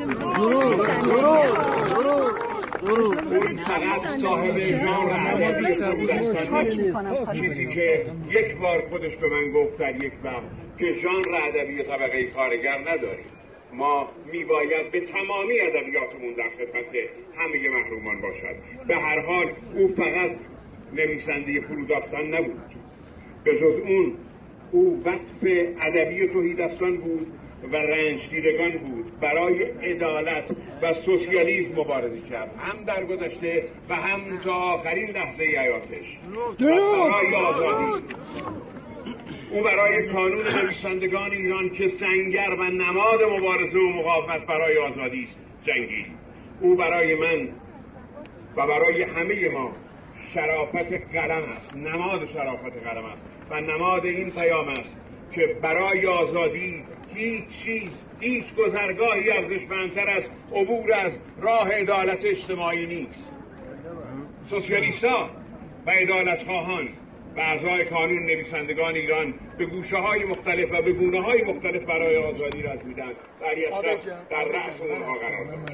[SPEAKER 5] اون فقط صاحب ژانر ادبی بود. چیزی که یک بار خودش به من گفت در یک وقت که ژانر ادبی طبقه کارگر نداریم. ما میباید به تمامی ادبیاتمون در خدمت همه محرومان باشد. به هر حال او فقط نویسنده فروداستان نبود. به جز اون او وقف ادبی توحیدستان بود و رنج دیدگان بود. برای عدالت و سوسیالیسم مبارزه کرد، هم در گذشته و هم تا آخرین لحظه حیاتش. برای آزادی او برای کانون نویسندگان ایران که سنگر و نماد مبارزه و مقاومت برای آزادی است جنگید. او برای من و برای همه ما شرافت قلم است، نماد شرافت قلم است و نماد این پیام است که برای آزادی هیچ گذرگاهی ارزشمندتر از عبور از راه عدالت اجتماعی نیست. سوسیالیست‌ها و عدالت‌خواهان و اعضای کانون نویسندگان ایران به گوشه‌های مختلف و به گونه‌های مختلف برای آزادی رد میدن و علی اشرف در رأس اونها قرار دارد.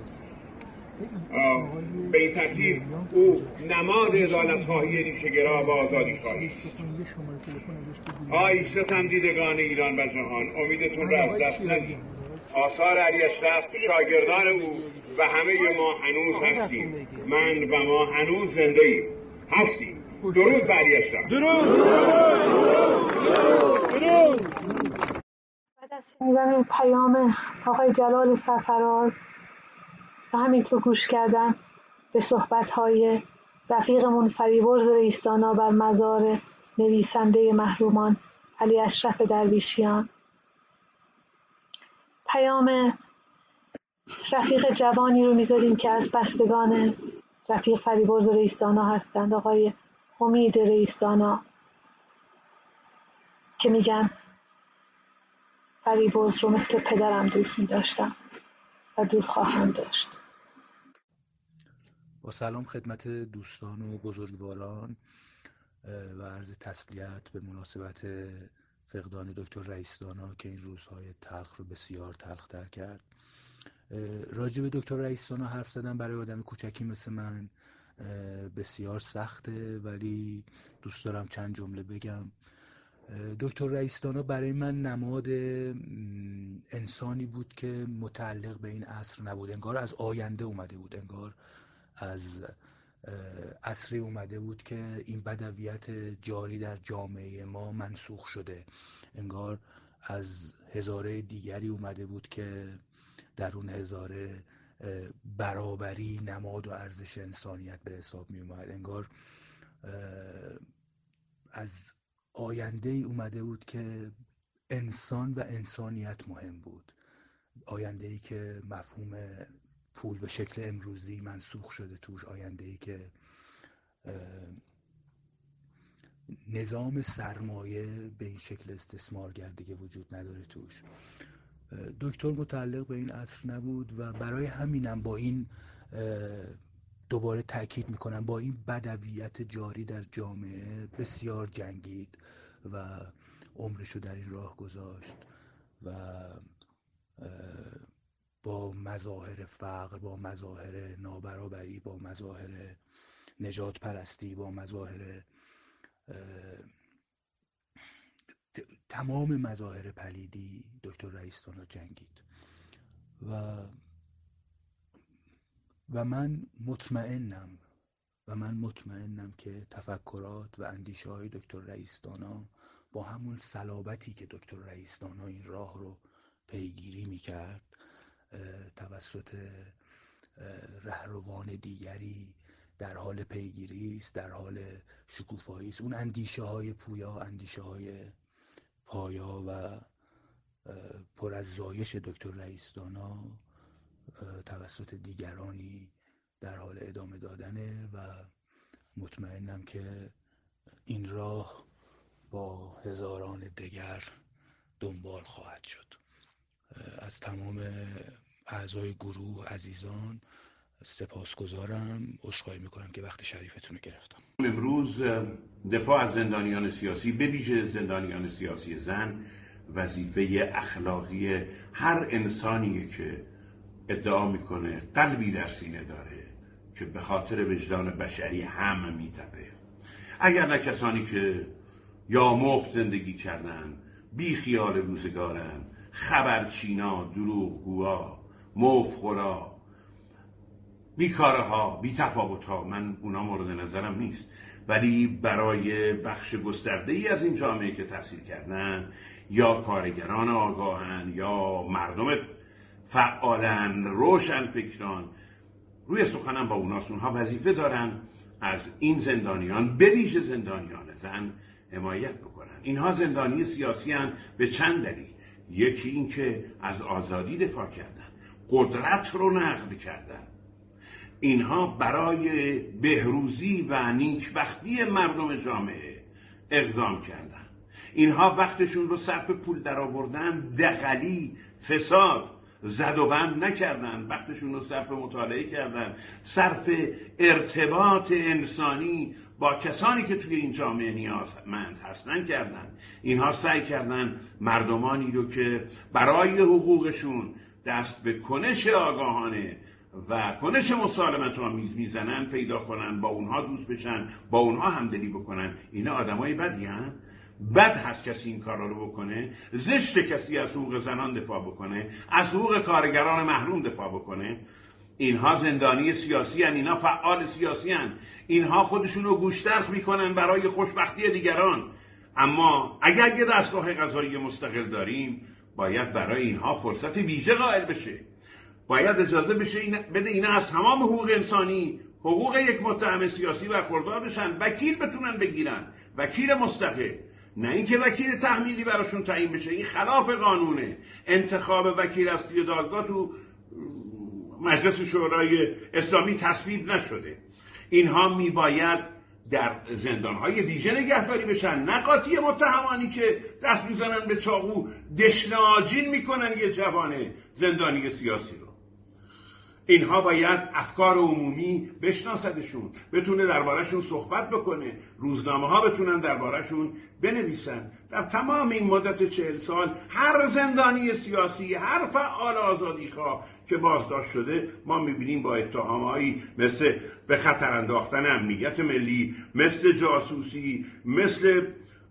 [SPEAKER 5] به این ترتیب او نماد عدالت‌خواهی ریشه‌گرا و آزادی‌خواهی است. آی ستمدیدگان ایران و جهان، امیدتون را از دست ندید. آثار علی اشرف، شاگردان او و همه ما هنوز هستیم. من و ما هنوز زنده ایم، هستیم. درود بر علی اشرف.
[SPEAKER 1] درود. بعد از شنیدن این پیام آقای جلال سرفراز و همینطور گوش کردن به صحبت‌های رفیقمون فریبرز رئیس‌دانا بر مزار نویسنده محرومان علی اشرف درویشیان، پیام رفیق جوانی رو میذاریم که از بستگان رفیق فریبرز رئیس‌دانا هستند، آقای امید رئیس‌دانا، که میگن فریبرز رو مثل پدرم دوست می‌داشتم و دوست خواهم داشت.
[SPEAKER 19] با سلام خدمت دوستان و بزرگواران و عرض تسلیت به مناسبت فقدان دکتر رئیس‌دانا که این روزهای تلخ رو بسیار تلخ‌تر کرد. راجع به دکتر رئیس‌دانا حرف زدن برای آدم کوچکی مثل من بسیار سخته، ولی دوست دارم چند جمله بگم. دکتر رئیس‌دانا برای من نماد انسانی بود که متعلق به این عصر نبود، انگار از آینده اومده بود، انگار از عصری اومده بود که این بدویت جاری در جامعه ما منسوخ شده، انگار از هزاره دیگری اومده بود که در اون هزاره برابری نماد و ارزش انسانیت به حساب می اومد، انگار از آینده ای اومده بود که انسان و انسانیت مهم بود، آینده ای که مفهوم پول به شکل امروزی منسوخ شده توش، آینده ای که نظام سرمایه به این شکل استثمارگر دیگه وجود نداره توش. دکتر متعلق به این عصر نبود و برای همینم با این دوباره تأکید میکنم با این بدویت جاری در جامعه بسیار جنگید و عمرشو در این راه گذاشت و با مظاهر فقر، با مظاهر نابرابری، با مظاهر نجات پرستی، با مظاهر تمام مظاهر پلیدی دکتر رئیس‌دانا جنگید و من مطمئنم که تفکرات و اندیشه های دکتر رئیس‌دانا با همون صلابتی که دکتر رئیس‌دانا این راه رو پیگیری میکرد توسط رهروان دیگری در حال پیگیری است، در حال شکوفایی است. اون اندیشه های پویا، اندیشه های پایا و پر از زایش دکتر رئیس‌دانا توسط دیگرانی در حال ادامه دادنه و مطمئنم که این راه با هزاران دیگر دنبال خواهد شد. از تمام اعضای گروه عزیزان سپاسگزارم، عذرخواهی میکنم که وقت شریفتون رو گرفتم.
[SPEAKER 5] امروز دفاع از زندانیان سیاسی، به ویژه زندانیان سیاسی زن، وظیفه اخلاقی هر انسانیه که ادعا میکنه قلبی در سینه داره که به خاطر وجدان بشری هم میتپه. اگر نه کسانی که یا مفت زندگی کردن، بی خیال روزگارن، خبرچینا، دروغگوها، مفخورا، بیکارها، بی‌تفاوت‌ها، من اونا مورد نظرم نیست، ولی برای بخش گسترده‌ای از این جامعه که تحصیل کردن یا کارگران آگاهن یا مردم فعالن، روشن فکران، روی سخنم با اوناست، اونها وظیفه دارن از این زندانیان، به ویژه زندانیان زن، حمایت بکنن. اینها زندانی سیاسی هستند به چند دلیل. یکی این که از آزادی دفاع کردن، قدرت رو نقد کردن، اینها برای بهروزی و نیکبختی مردم جامعه اقدام کردن. اینها وقتشون رو صرف پول در آوردن، دغلی، فساد، زد و بند نکردن. وقتشون رو صرف مطالعه کردن، صرف ارتباط انسانی با کسانی که توی این جامعه نیازمند هستن کردن. اینها سعی کردن مردمانی رو که برای حقوقشون دست به کنش آگاهانه و کنش مسالمت آمیز میزنن پیدا کنن، با اونها دوست بشن، با اونها همدلی بکنن. اینا آدمای بدی هن؟ بد هست کسی این کارا رو بکنه؟ زشت کسی از حقوق زنان دفاع بکنه، از حقوق کارگران محروم دفاع بکنه؟ اینها زندانی سیاسی هن، اینها فعال سیاسی هن، اینها خودشون رو گوشترس میکنن برای خوشبختی دیگران. اما اگر یه دستگاه قضایی مستقل داریم باید برای اینها فرصت ویژه قائل بشه، باید اجازه بده اینا از تمام حقوق انسانی، حقوق یک متهم سیاسی برخوردار بشن، وکیل بتونن بگیرن، وکیل مستقل، نه اینکه وکیل تحمیلی براشون تعیین بشه. این خلاف قانونه. انتخاب وکیل اصلی دادگاه تو مجلس شورای اسلامی تصویب نشده. اینها میباید در زندانهای ویژه نگهداری بشن، نه قاطی متهمانی که دست میزنن به چاقو دشنه آجین میکنن یه جوان زندانی سیاسی رو. اینها باید افکار عمومی بشناسدشون، بتونه دربارشون صحبت بکنه، روزنامه ها بتونن دربارشون بنویسن. در تمام این مدت 40 سال هر زندانی سیاسی، هر فعال آزادیخواه که بازداشت شده ما میبینیم با اتهامهایی مثل به خطر انداختن امنیت ملی، مثل جاسوسی، مثل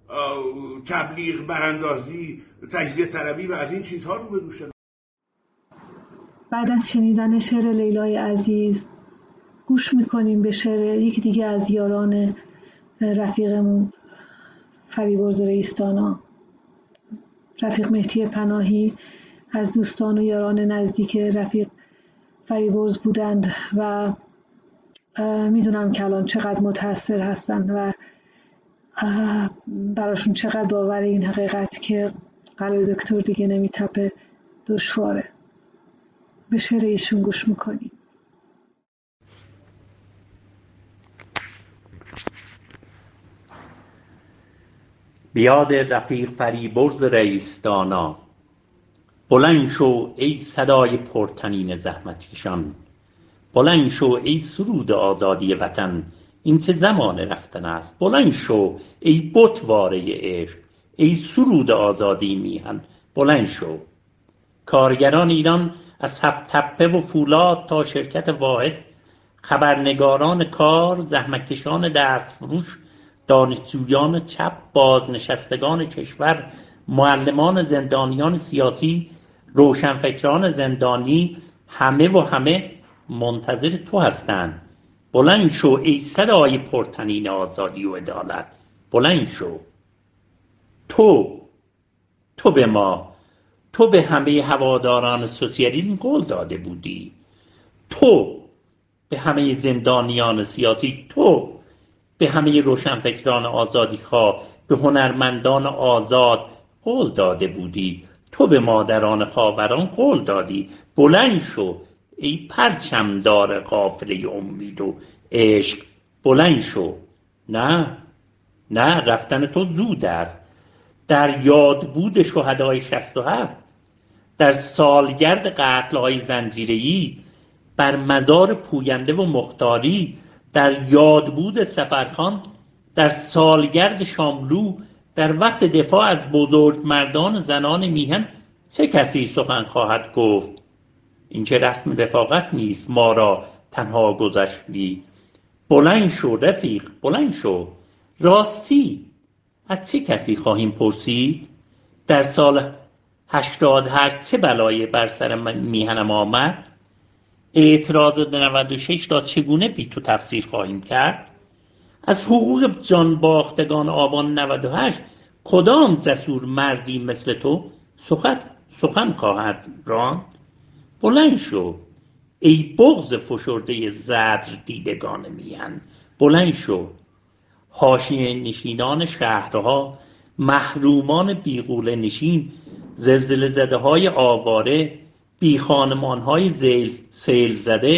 [SPEAKER 5] تبلیغ براندازی، تجزیه طلبی و از این چیزها روبرو شده.
[SPEAKER 1] بعد از شنیدن شعر لیلای عزیز گوش میکنیم به شعر یکی دیگه از یاران رفیقمون فریبرز رئیس‌دانا، رفیق مهدی پناهی. از دوستان و یاران نزدیک رفیق فریبرز بودند و میدونم که الان چقدر متأثر هستند و براشون چقدر باور این حقیقت که قلب دکتر دیگه نمیتپه دشواره. به شعر ایشون گوش میکنیم.
[SPEAKER 20] بیاد رفیق فریبرز رئیس‌دانا. بلند شو ای صدای پرطنین زحمتکشان، بلند شو ای سرود آزادی وطن، این چه زمان رفتن است. بلند شو ای بتواره عشق، ای سرود آزادی میهن، بلند شو. کارگران ایران از هفت تپه و فولاد تا شرکت واحد، خبرنگاران کار، زحمتکشان دستفروش، دانشجویان چپ، بازنشستگان کشور، معلمان، زندانیان سیاسی، روشنفکران زندانی، همه و همه منتظر تو هستند. بلند شو ای صدای پرطنین آزادی و عدالت، بلند شو. تو به ما، تو به همه هواداران سوسیالیسم قول داده بودی، تو به همه زندانیان سیاسی، تو به همه روشنفکران آزادیخواه، به هنرمندان آزاد قول داده بودی، تو به مادران خاوران قول دادی. بلند شو ای پرچمدار قافله امید و عشق، بلند شو. نه رفتن تو زود است. در یاد بود شهدای 67، در سالگرد قتل‌های زنجیره‌ای، بر مزار پوینده و مختاری، در یاد بود سفرخان، در سالگرد شاملو، در وقت دفاع از بزرگ مردان زنان میهن چه کسی سخن خواهد گفت؟ این چه رسم رفاقت نیست ما را تنها گذشتی. بلند شو رفیق، بلند شو. راستی از چه کسی خواهیم پرسید؟ در سال 88 چه بلایی بر سر میهنم آمد؟ اعتراض 96 را چگونه بی تو تفسیر خواهیم کرد؟ از حقوق جان باختگان آبان 98 کدام جسور مردی مثل تو سخن خواهد راند؟ بلند شو ای بغض فشرده زجر دیدگان میهن، بلند شو. حاشیه نشینان شهرها، محرومان بیغوله نشین، زلزله زده های آواره، بی خانمان های سیل زده،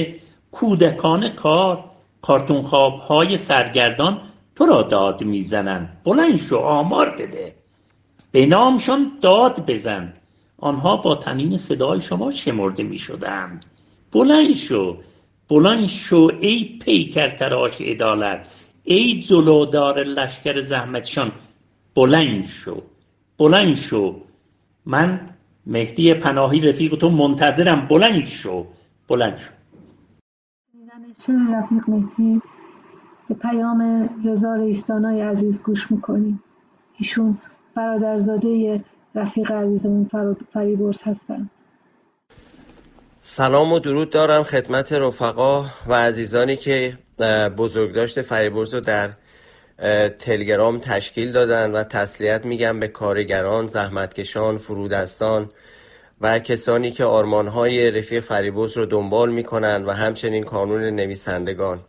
[SPEAKER 20] کودکان کار، کارتون خواب‌های سرگردان تو را داد میزنند. بلند شو، آمار بده، به نامشان داد بزن. آنها با طنین صدای شما شمرده میشدند. بلند شو، بلند شو ای پیکر تراش عدالت، ای جلودار لشکر زحمتشان. بلند شو، بلند شو. من مهدی پناهی رفیق تو منتظرم. بلند شو، بلند شو.
[SPEAKER 1] شعر رفیق مهدی به پیام رضا رئیستانای عزیز گوش میکنیم. ایشون برادرزاده رفیق عزیزمون فریبرز هستن.
[SPEAKER 21] سلام و درود دارم خدمت رفقا و عزیزانی که بزرگداشت فریبرز رو در تلگرام تشکیل دادن و تسلیت میگم به کارگران، زحمتکشان، فرودستان و کسانی که آرمانهای رفیق فریبرز رو دنبال میکنن و همچنین کانون نویسندگان.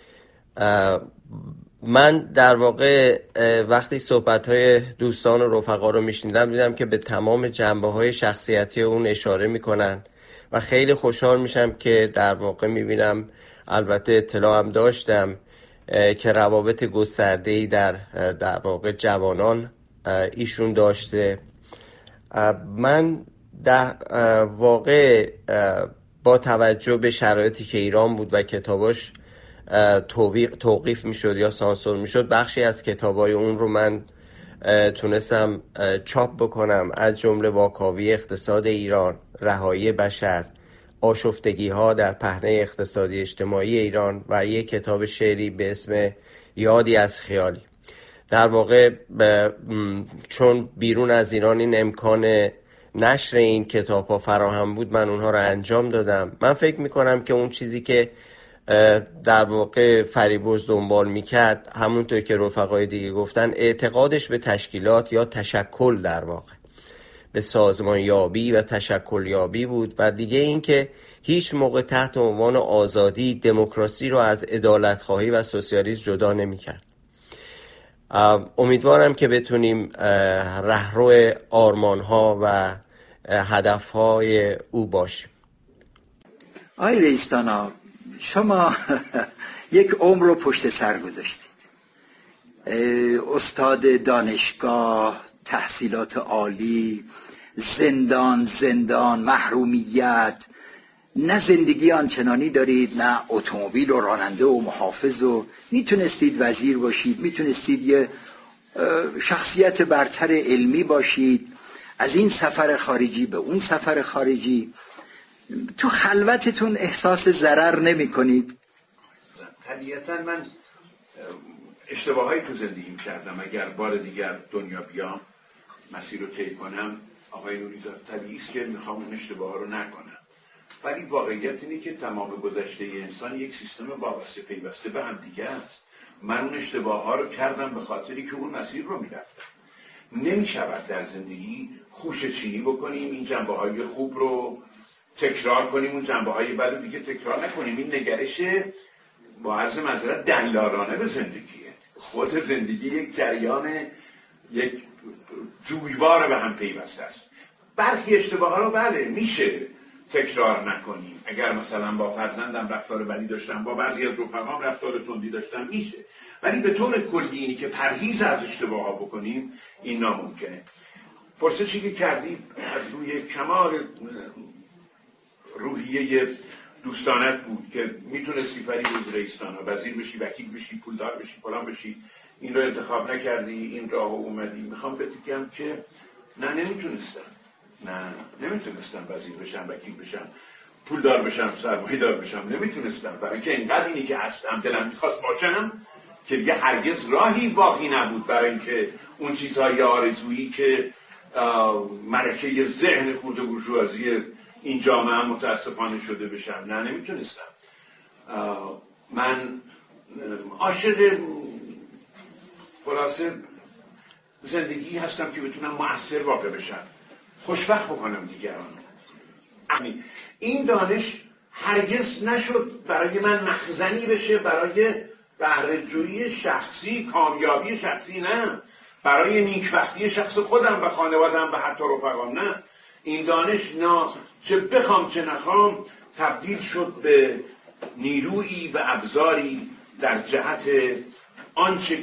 [SPEAKER 21] من در واقع وقتی صحبت‌های دوستان و رفقا رو میشنیدم دیدم که به تمام جنبه‌های شخصیتی اون اشاره میکنن و خیلی خوشحال میشم که در واقع میبینم، البته اطلاع هم داشتم که روابط گسترده‌ای در واقع جوانان ایشون داشته. من در واقع با توجه به شرایطی که ایران بود و کتاباش توقیف میشد یا سانسور میشد، بخشی از کتابای اون رو من تونستم چاپ بکنم، از جمله واکاوی اقتصاد ایران، رهایی بشر، آشفتگی ها در پهنه اقتصادی اجتماعی ایران و یک کتاب شعری به اسم یادی از خیالی. در واقع چون بیرون از ایران این امکان نشر این کتاب ها فراهم بود، من اونها رو انجام دادم. من فکر میکنم که اون چیزی که در واقع فریبرز دنبال میکرد، همونطور که رفقای دیگه گفتن، اعتقادش به تشکیلات یا تشکل، در واقع به سازمان یابی و تشکل یابی بود و دیگه این که هیچ موقع تحت عنوان آزادی دموکراسی رو از عدالت خواهی و سوسیالیسم جدا نمیکرد. امیدوارم که بتونیم رهرو آرمان‌ها و هدف‌های او باشیم.
[SPEAKER 22] آقای رئیستانا، شما یک عمر رو پشت سر گذاشتید، استاد دانشگاه، تحصیلات عالی، زندان، محرومیت، نه زندگی آنچنانی دارید، نه اتومبیل و راننده و محافظ، و میتونستید وزیر باشید، میتونستید یه شخصیت برتر علمی باشید، از این سفر خارجی به اون سفر خارجی. تو خلوتتون احساس ضرر نمی کنید؟
[SPEAKER 5] طبیعتا من اشتباهایی تو زندگیم کردم. اگر بار دیگر دنیا بیام، مسیر رو طی کنم، آقای نوریزاد، طبیعی است که میخوام اون اشتباه رو نکنم. ولی واقعیت اینه که تمام گذشته انسان یک سیستم وابسته پیوسته به هم دیگه است. من اون اشتباه ها رو کردم به خاطری که اون مسیر رو میرفتم. نمیشود در زندگی خوشه چینی بکنیم، این جنبه های خوب رو تکرار کنیم، اون جنبه های بد رو دیگه تکرار نکنیم. این نگرش با عرض معذرت دلالانه به زندگیه. خود زندگی یک جریان، یک جویبار به هم پیوسته است. برخی اشتباه ها رو بله میشه تکرار نکنیم. اگر مثلا با فرزندم رفتار بدی داشتم، با بعضی از رفقام رفتار تندی داشتم، میشه. ولی به طور کلی اینی که پرهیز از اشتباه ها بکنیم، این ناممکنه. پرسشی که کردی از روی کمال روحیه دوستانت بود که میتونستی فریبرز رئیستانا وزیر بشی، وکیل بشی، پولدار بشی، فلان بشی، این رو انتخاب نکردی، این راه اومدی. میخوام بگم که نه، نمیتونستم وزیر بشم، وکیل بشم، پولدار بشم، سرمایه‌دار بشم. نمیتونستم، برای اینکه اینقدر اینی که هستم دلم میخواست باشم که دیگه هرگز راهی باقی نبود برای اینکه اون چیزهای آرزویی که ملکه ذهن خورد بورژوازی این جامعه هم متاسفانه شده بشم. نه، نمیتونستم. من عاشق خلاصه زندگی هستم که بتونم مؤثر واقع بشم، خوشبخت بکنم دیگران. این دانش هرگز نشد برای من مخزنی بشه برای بهره‌جویی شخصی، کامیابی شخصی، نه، برای نیکبختی شخص خودم و خانوادم و حتی رفقام. نه، این دانش چه بخوام چه نخوام تبدیل شد به نیرویی و ابزاری در جهت آنچه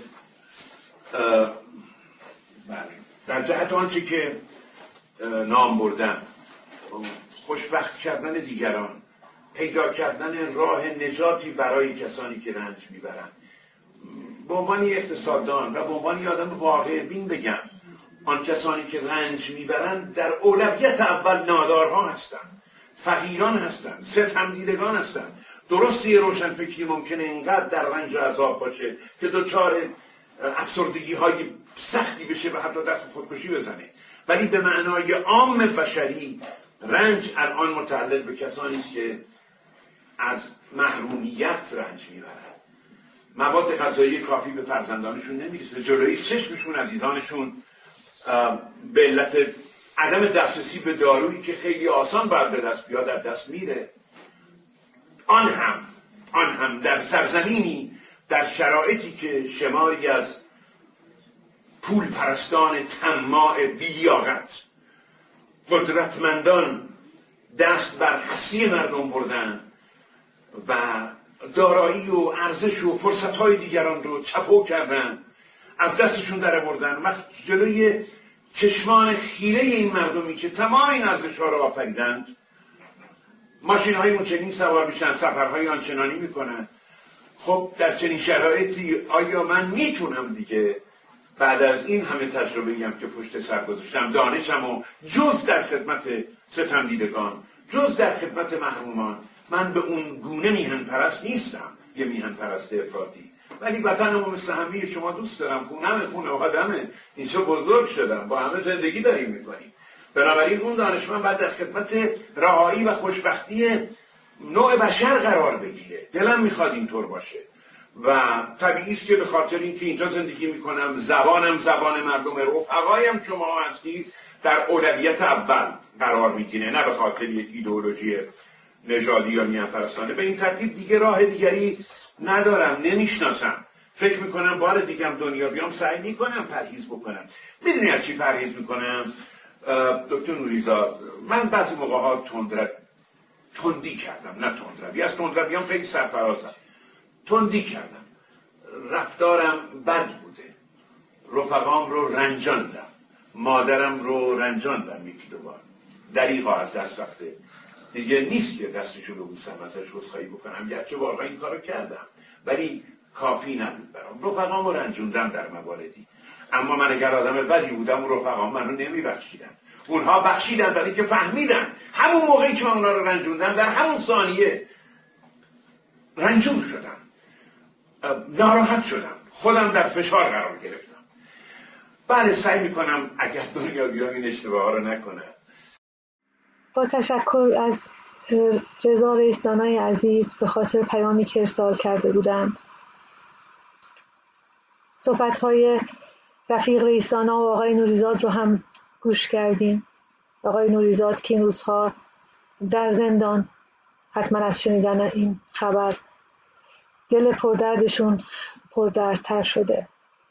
[SPEAKER 5] که نام بردن، خوشبخت کردن دیگران، پیدا کردن راه نجاتی برای کسانی که رنج میبرند. به عنوان اقتصاددان و به عنوان آدم واقع بین بگم، آن کسانی که رنج میبرند در اولویت اول نادارها هستند، فقیران هستند، ستمدیدگان هستند. درسته روشنفکری ممکنه اینقدر در رنج و عذاب باشه که دچار افسردگی های سختی بشه و حتی دست به خودکشی بزنه، ولی به معنای عام بشری رنج الان متعلق به کسانی است که از محرومیت رنج میبرند. مواد غذایی کافی به فرزندانشون نمیرسه، جلوی چشمشون عزیزانشون به علت عدم دسترسی به دارویی که خیلی آسان باید به دست بیاد در دست میره. آن هم در سرزمینی، در شرایطی که شماری از پول پرستان طماع بی‌لیاقت، قدرتمندان دست بر هستی مردم بردن و دارایی و ارزش و فرصت‌های دیگران رو چپو کردن، از دستشون در بردن. وقت جلوی چشمان خیره این مردمی که تمام این ارزش‌ها رو آفریدند، ماشین‌های اونچنین سوار میشن، سفرهای آنچنانی میکنن. خب در چنین شرایطی آیا من میتونم دیگه بعد از این همه تجربه‌ایم که پشت سر گذاشتم، دانشم و جز در خدمت ستمدیدگان، جز در خدمت محرومان، من به اون گونه میهن پرست نیستم، یه میهن پرست افرادی، ولی وطنمو مثل همه شما دوست دارم، خونمه، خانواده‌مه، اینجا بزرگ شدم، با همه زندگی داریم میکنیم. بنابراین اون دانشمند باید در خدمت رهایی و خوشبختی نوع بشر قرار بگیره. دلم میخواد اینطور باشه و طبیعی است که به خاطر اینکه اینجا زندگی میکنم، زبانم زبان مردم، رفقایم شما هستید، در اولویت اول قرار میگیره، نه به خاطر یک ایدئولوژی نژادی یا میهن پرستانه. به این ترتیب دیگه راه دیگری ندارم، نمیشناسم. فکر میکنم بار دیگم دنیا بیام سعی میکنم پرهیز بکنم. میدونی از چی پرهیز میکنم دکتر نوریزاد؟ من بعضی موقع ها تندی کردم، نه تندروی، از تندرویام خیلی سرفرازم، تندی کردم، رفتارم بد بوده، رفقام رو رنجاندم، مادرم رو رنجاندم، یکی دو بار دریغا از دست رفته، دیگه نیست که دستشو رو بوسم، ازش عذرخواهی بکنم، گرچه واقعا این کارو کردم ولی کافی نبود برام. رفقام رو رنجوندم در مواردی، اما من اگر آدم بدی بودم و رفقام من رو نمیبخشیدن. اونها بخشیدن برای که فهمیدن همون موقعی که من اونها رو رنجوندم، در همون ثانیه رنجور شدم، ناراحت شدم، خودم در فشار قرار گرفتم. بله سعی میکنم اگر دنیا بیان این اشتباه ها رو نکنه.
[SPEAKER 1] با تشکر از رضا رئیس‌دانای عزیز به خاطر پیامی که ارسال کرده بودند. صحبت‌های رفیق رئیس‌دانا و آقای نوریزاد رو هم گوش کردیم. آقای نوریزاد که این روزها در زندان، حتما از شنیدن این خبر دل پردردشون پردردتر شده.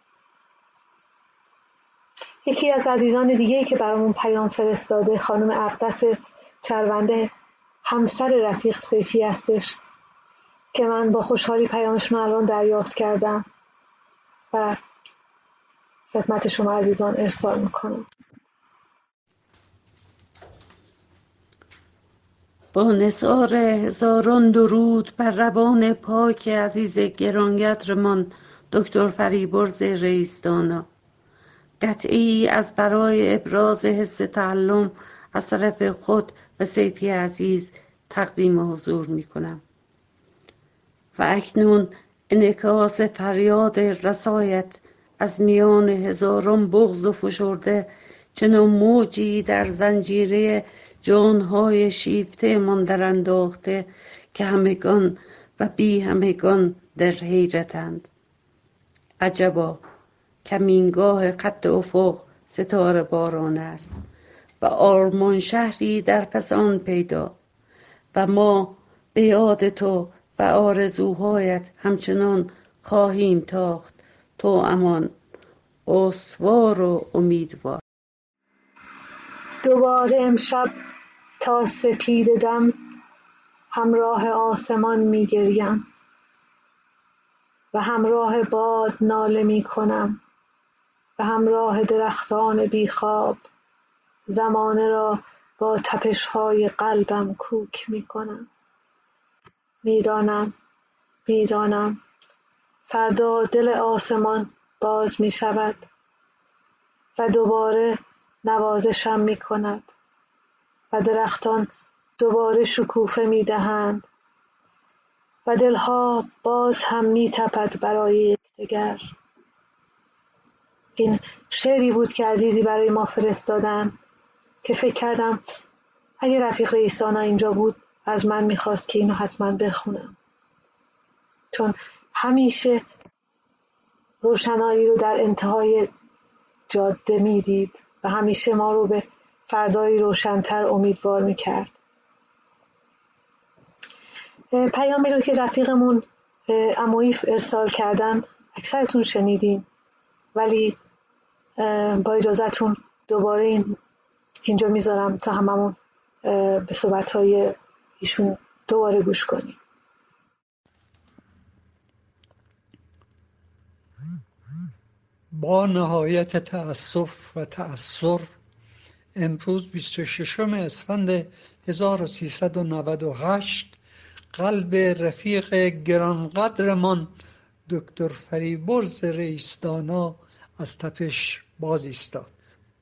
[SPEAKER 1] یکی از عزیزان دیگه‌ای که برامون پیام فرستاده خانم اقدس چرونده، همسر رفیق سیفی هستش که من با خوشحالی پیامشون الان دریافت کردم و خدمت شما عزیزان ارسال میکنم.
[SPEAKER 2] با نثار هزاران درود بر روان پاک عزیز گرانقدرمان دکتر فریبرز رئیس‌دانا، قطعی از برای ابراز حس تعلم از طرف خود و سیفی عزیز تقدیم حضور می کنم و اکنون انعکاس فریاد رسایت از میان هزاران بغض و فشرده چنان موجی در زنجیره جانهای شیفته من در انداخته که همگان و بی همگان در حیرتند. عجبا کمینگاه خط افق ستاره باران است و آرمان شهری در پس آن پیدا و ما به یاد تو و آرزوهایت همچنان خواهیم تاخت. تو امان، استوار و امیدوار.
[SPEAKER 1] دوباره امشب تا سپید دم همراه آسمان می گریم و همراه باد ناله می کنم و همراه درختان بیخواب زمانه را با تپش‌های قلبم کوک می کنم. میدانم فردا دل آسمان باز می شود و دوباره نوازشم می کند و درختان دوباره شکوفه می دهند و دلها باز هم می تپد برای یکدیگر. این شعری بود که عزیزی برای ما فرستادن که فکر کردم اگه رفیق رئیس‌دانا اینجا بود از من میخواست که اینو حتما بخونم، چون همیشه روشنایی رو در انتهای جاده میدید و همیشه ما رو به فردایی روشن‌تر امیدوار میکرد. پیامی رو که رفیقمون عمویی ارسال کردن اکثرتون شنیدین، ولی با اجازهتون دوباره اینجا میذارم تا هممون به صحبت‌های ایشون دوباره گوش کنیم.
[SPEAKER 3] با نهایت تأسف و تأثر امروز 26 اسفند 1398 قلب رفیق گرانقدرمان دکتر فریبرز رئیس‌دانا از تپش باز ایستاد.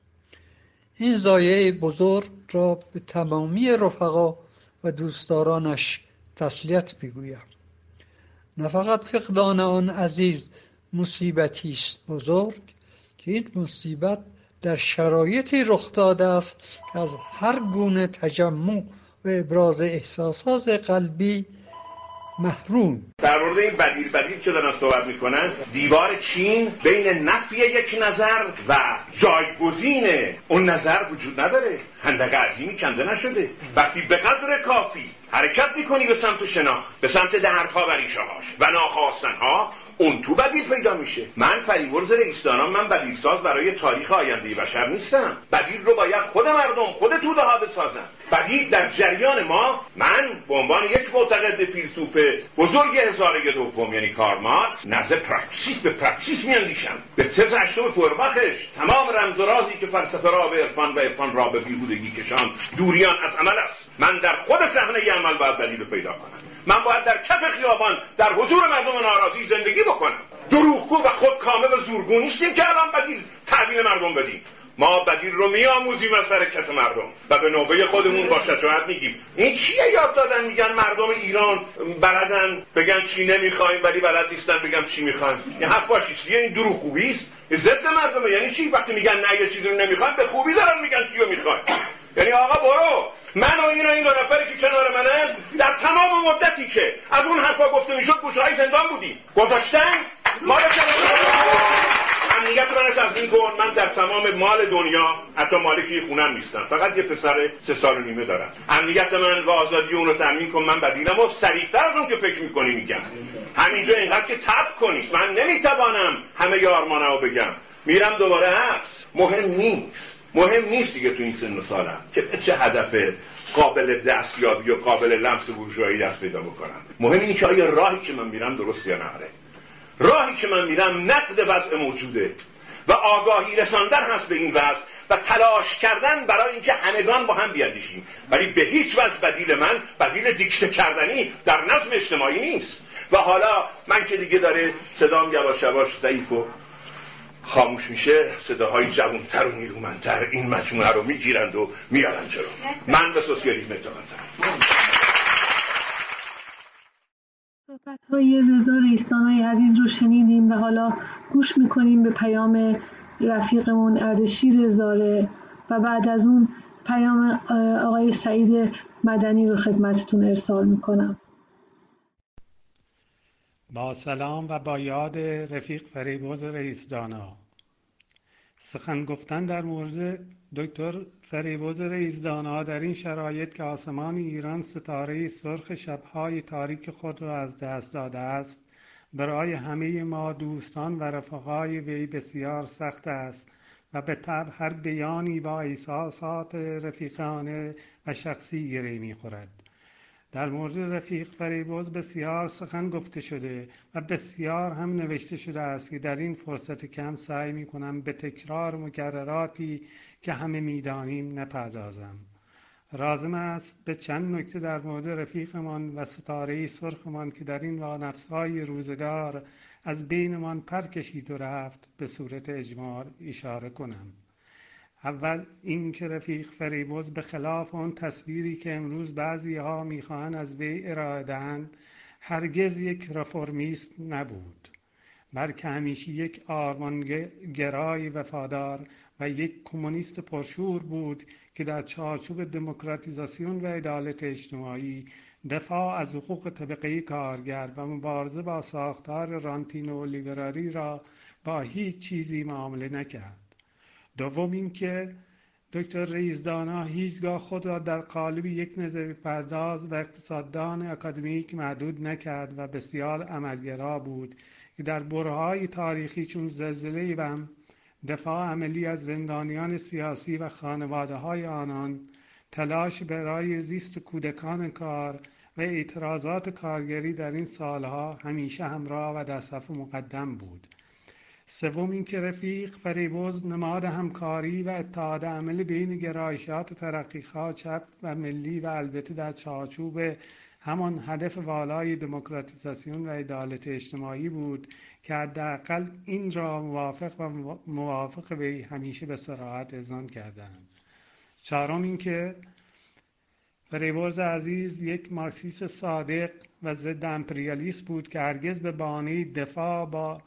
[SPEAKER 3] این ضایعه بزرگ را به تمامی رفقا و دوستدارانش تسلیت می‌گویم. نه فقط فقدان آن عزیز مصیبتی است بزرگ، که این مصیبت در شرایطی رخ داده است که از هر گونه تجمع و ابراز احساسات قلبی محروم.
[SPEAKER 5] در مورد این بدیل که دارن صحبت میکنن، دیوار چین بین نفی یک نظر و جایگزین اون نظر وجود نداره. خندق عظیمی کنده نشده. وقتی به قدر کافی حرکت میکنی به سمت شناخت، به سمت دردها و ریشه‌هاش و ناخواستنها، اون تو بدیل پیدا میشه. من فریبرز رئیس‌دانا، من بدیل ساز برای تاریخ آینده بشر نیستم. بدیل رو باید خود مردم، خود توده ها بسازن. بدیل در جریان ما، من به عنوان یک معتقد فیلسوف بزرگ هزاره دوم یعنی کارل مارکس، نزد پراکسیس به پراکسیس میاندیشم. به تز هشتم فورباخش تمام رمز و رازی که فلسفه را به عرفان و عرفان را به بیهودگی کشان دوریان از عمل است. من در خود صحنه عمل باید بدیل پیدا کنم. من باید در کف خیابان در حضور مردم ناراضی زندگی بکنم. دروغگو و خودکامه و زورگو نیستیم که الان بدیل تحویل مردم بدیم. ما بدیل رو میآموزیم از حرکت مردم و به نوبه خودمون با شجاعت میگیم این چیه یاد دادن؟ میگن مردم ایران بلدن بگن چی نمیخوایم ولی بلد نیستن بگم چی میخوایم. این حرف فاشیستیه، این دروغگویی است. ضد مردمه. یعنی چی؟ وقتی میگن نه یه چیزی رو نمیخوایم به خوبی دارن میگن چی رو میخوایم. یعنی آقا برو، من و این دو نفری که کنار منن در تمام مدتی که از اون حرفا گفته میشد گوشه‌های زندان بودیم. گذاشتن مال امنیت من از این گون. من در تمام مال دنیا حتی مالکی خونم نیستم، فقط یه پسر 3 سال و نیمه دارم. امنیت من و آزادی اون رو تامین کن. من بدیلم و سریعتر از اون که فکر میکنی میگم. همینجا اینقدر که تب کنید. من نمیتوانم همه آرمانه رو بگم. میرم دوباره حبس. مهم نیست دیگه تو این سن و سالم که چه هدف قابل دستیابی و قابل لمس بورژوایی دست پیدا بکنم. مهم اینه که آیا راهی که من میرم درست یا نه. راهی که من میرم نقد وضع موجوده و آگاهی رساندن هست به این وضع و تلاش کردن برای اینکه همگان با هم بیاندیشیم. ولی به هیچ وجه بدیل من بدیل دیکته کردنی در نظم اجتماعی نیست. و حالا من که دیگه داره صدام یواش یواش ضعیف و خاموش میشه، صداهای جوانتر و نیرومندتر این مجموعه رو میگیرند و میارن جلو. من به سوسیالیسم اعتقاد دارم.
[SPEAKER 1] صحبت‌های رضا رئیس‌دانای عزیز رو شنیدیم و حالا گوش میکنیم به پیام رفیقمون اردشیر رضاره و بعد از اون پیام آقای سعید مدنی رو خدمتتون ارسال میکنم.
[SPEAKER 4] با سلام و با یاد رفیق فریبرز رئیس‌دانا. سخن گفتن در مورد دکتر فریبرز رئیس‌دانا در این شرایط که آسمان ایران ستاره سرخ شب‌های تاریک خود را از دست داده است، برای همه ما دوستان و رفقای وی بسیار سخت است و به طبع هر بیانی با احساسات رفیقانه و شخصی گره می‌خورد. در مورد رفیق فریبرز بسیار سخن گفته شده و بسیار هم نوشته شده است که در این فرصت کم سعی می کنم به تکرار مکرراتی که همه میدانیم نپردازم. لازم است به چند نکته در مورد رفیقمان و ستاره سرخمان که در این وانفسهای روزگار از بینمان پر کشید و رفت به صورت اجمال اشاره کنم. اول این که رفیق فریبرز به خلاف آن تصویری که امروز بعضی ها میخواهند از وی ارائه دهند هرگز یک رفرمیست نبود، بلکه همیشه یک آرمانگرای وفادار و یک کمونیست پرشور بود که در چارچوب دموکراتیزاسیون و عدالت اجتماعی دفاع از حقوق طبقه کارگر و مبارزه با ساختار رانتینو لیبرالی را با هیچ چیزی معامله نکرد. دوم اینکه دکتر رئیسدانا هیچگاه خود را در قالب یک نظریه پرداز و اقتصاددان اکادمیک محدود نکرد و بسیار عملگرا بود که در برهه‌های تاریخی چون زلزله بم، دفاع عملی از زندانیان سیاسی و خانواده‌های آنان، تلاش برای زیست کودکان کار و اعتراضات کارگری در این سالها همیشه همراه و در صف مقدم بود. سوم اینکه رفیق فریبرز نماد همکاری و اتحاد عمل بین گرایشات ترقیخواه چپ و ملی و البته در چارچوب همان هدف والای دموکراتیزاسیون و عدالت اجتماعی بود که حداقل این را موافق وی همیشه به صراحت اذعان کردند. چهارم اینکه فریبرز عزیز یک مارکسیست صادق و ضد امپریالیست بود که هرگز به بهانه دفاع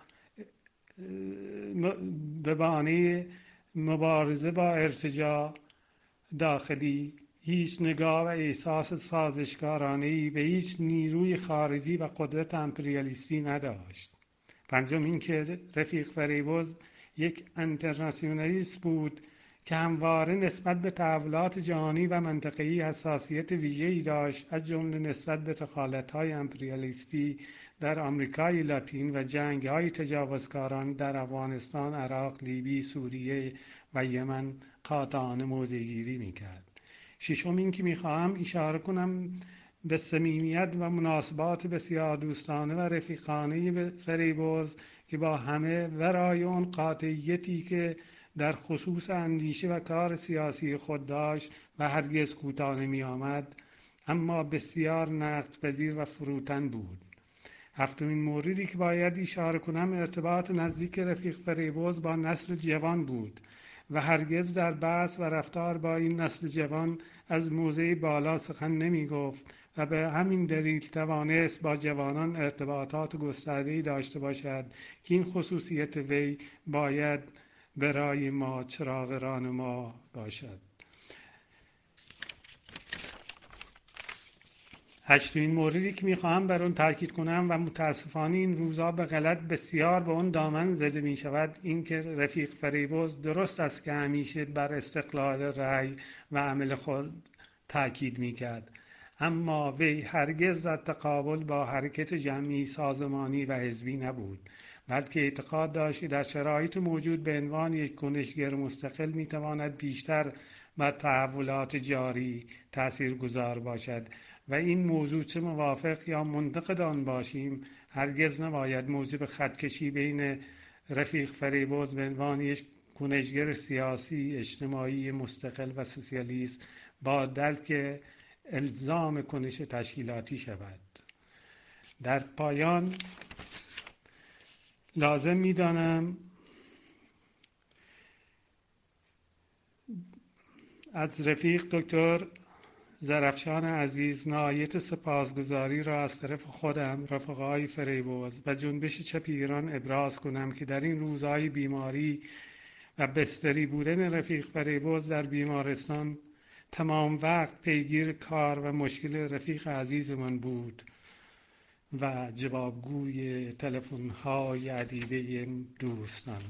[SPEAKER 4] به بهانه مبارزه با ارتجاع داخلی هیچ نگاه و احساس سازشکارانه‌ای به هیچ نیروی خارجی و قدرت امپریالیستی نداشت. پنجم اینکه رفیق فریبرز یک انترناسیونالیست بود که همواره نسبت به تحولات جهانی و منطقه‌ای حساسیت ویژه‌ای داشت، از جمله نسبت به دخالت‌های امپریالیستی در آمریکای لاتین و جنگ‌های تجاوزکاران در افغانستان، عراق، لیبی، سوریه و یمن قاطعانه موضع‌گیری می‌کرد. ششم این که می‌خواهم اشاره کنم به صمیمیت و مناسبات بسیار دوستانه و رفیقانه فریبرز که با همه ورای اون قاطعیتی که در خصوص اندیشه و کار سیاسی خود داشت و هرگز کوتاه نمی‌آمد، اما بسیار نقدپذیر و فروتن بود. هفتمین موردی که باید اشاره کنم ارتباط نزدیک رفیق فریبرز با نسل جوان بود و هرگز در بحث و رفتار با این نسل جوان از موضع بالا سخن نمی گفت و به همین دلیل توانست با جوانان ارتباطات گسترده‌ای داشته باشد که این خصوصیت وی باید برای ما چراغ راهنما باشد. هشتمین موردی که میخواهم بر آن تاکید کنم و متاسفانه این روزها به غلط بسیار به اون دامن زده می شود، این که رفیق فریبرز درست است که همیشه بر استقلال رأی و عمل خود تاکید میکرد، اما وی هرگز در تقابل با حرکت جمعی سازمانی و حزبی نبود، بلکه اعتقاد داشت که در شرایط موجود به عنوان یک کنشگر مستقل میتواند بیشتر بر تحولات جاری تاثیرگذار باشد و این موضوع چه موافق یا منتقد آن باشیم هرگز نباید موجب خطکشی بین رفیق فریبرز به عنوان یک کنشگر سیاسی اجتماعی مستقل و سوسیالیست با درک الزام کنش تشکیلاتی شود. در پایان لازم می‌دانم از رفیق دکتر زرفشان عزیز نهایت سپاسگزاری را از طرف خودم، رفقای فریبرز و جنبش چپ ایران ابراز کنم که در این روزهای بیماری و بستری بودن رفیق فریبرز در بیمارستان تمام وقت پیگیر کار و مشکل رفیق عزیزمان بود و جوابگوی تلفن‌های عدیده دوستان.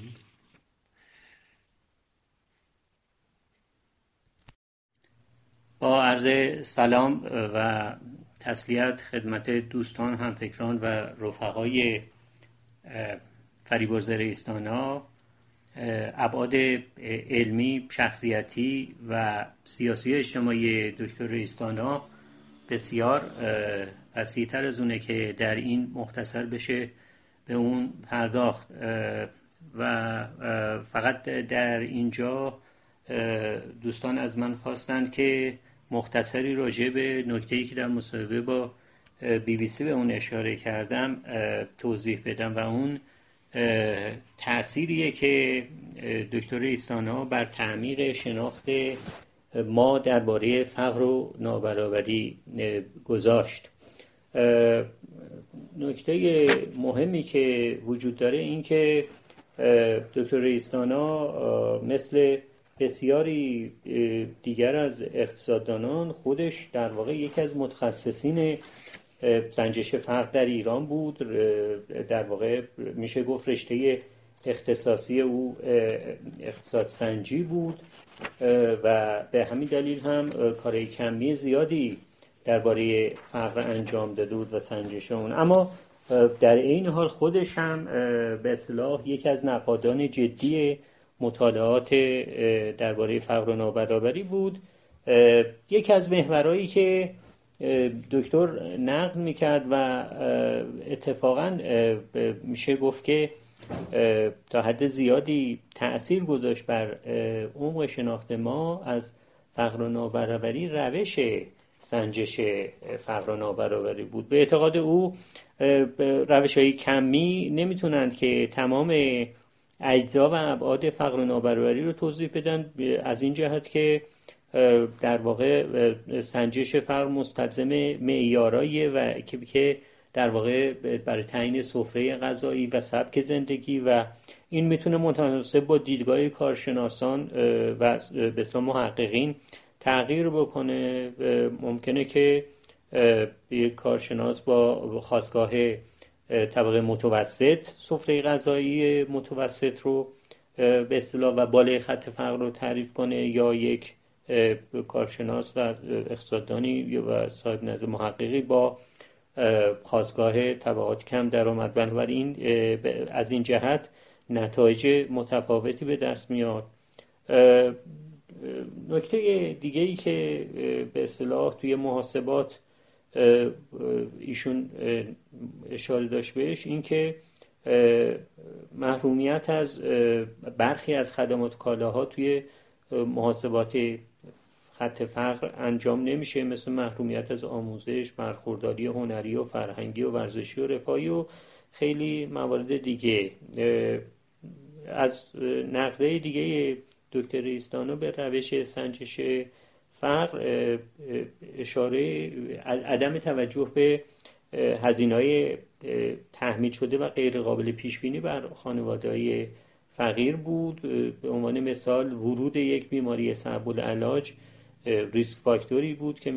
[SPEAKER 6] با عرض سلام و تسلیت خدمت دوستان، همفکران و رفقای فریبرز رئیس‌دانا، ابعاد علمی، شخصیتی و سیاسی اجتماعی دکتر رئیس‌دانا بسیار وسیع‌تر از اونه که در این مختصر بشه به اون پرداخت و فقط در اینجا دوستان از من خواستند که مختصری راجع به نکته‌ای که در مصاحبه با BBC به اون اشاره کردم توضیح بدم و اون تأثیریه که دکتر رئیستانا بر تعمیق شناخت ما درباره فقر و نابرابری گذاشت. نکته مهمی که وجود داره این که دکتر رئیستانا مثل بسیاری دیگر از اقتصاددانان خودش در واقع یکی از متخصصین سنجش فقر در ایران بود. در واقع میشه گفت رشته اختصاصی او اقتصاد سنجی بود و به همین دلیل هم کارهای کمی زیادی درباره فقر انجام داده بود و سنجش اون. اما در این حال خودش هم به اصطلاح یکی از نقادان جدی مطالعات درباره فقر و نابرابری بود. یکی از محورهایی که دکتر نقد میکرد و اتفاقا میشه گفت که تا حد زیادی تأثیر گذاشت بر عمق شناخت ما از فقر و نابرابری روش سنجش فقر و نابرابری بود. به اعتقاد او روش‌های کمی نمیتونند که تمام اجزا و ابعاد فقر و نابرابری رو توضیح بدن، از این جهت که در واقع سنجش فقر مستلزم معیاراییه و که در واقع برای تعیین سفره غذایی و سبک زندگی و این میتونه متناسب با دیدگاه کارشناسان و به اصطلاح محققین تغییر بکنه. ممکنه که یک کارشناس با خاستگاه طبقه متوسط سفره غذایی متوسط رو به اصطلاح و بالای خط فقر رو تعریف کنه، یا یک کارشناس و اقتصاددانی و صاحب نظر محققی با خاستگاه طبقات کم درآمد. بنابراین از این جهت نتایج متفاوتی به دست میاد. نکته دیگه‌ای که به اصطلاح توی محاسبات ایشون اشاره داشت بهش این که محرومیت از برخی از خدمات کالاها توی محاسبات خط فقر انجام نمیشه، مثل محرومیت از آموزش، برخورداری هنری و فرهنگی و ورزشی و رفاهی و خیلی موارد دیگه. از نقده دیگه دکتر رئیستانا به روش سنجش فقر اشاره عدم توجه به هزینه‌های تحمیل شده و غیر قابل پیش بینی بر خانواده‌های فقیر بود. به عنوان مثال ورود یک بیماری صعب العلاج ریسک فاکتوری بود که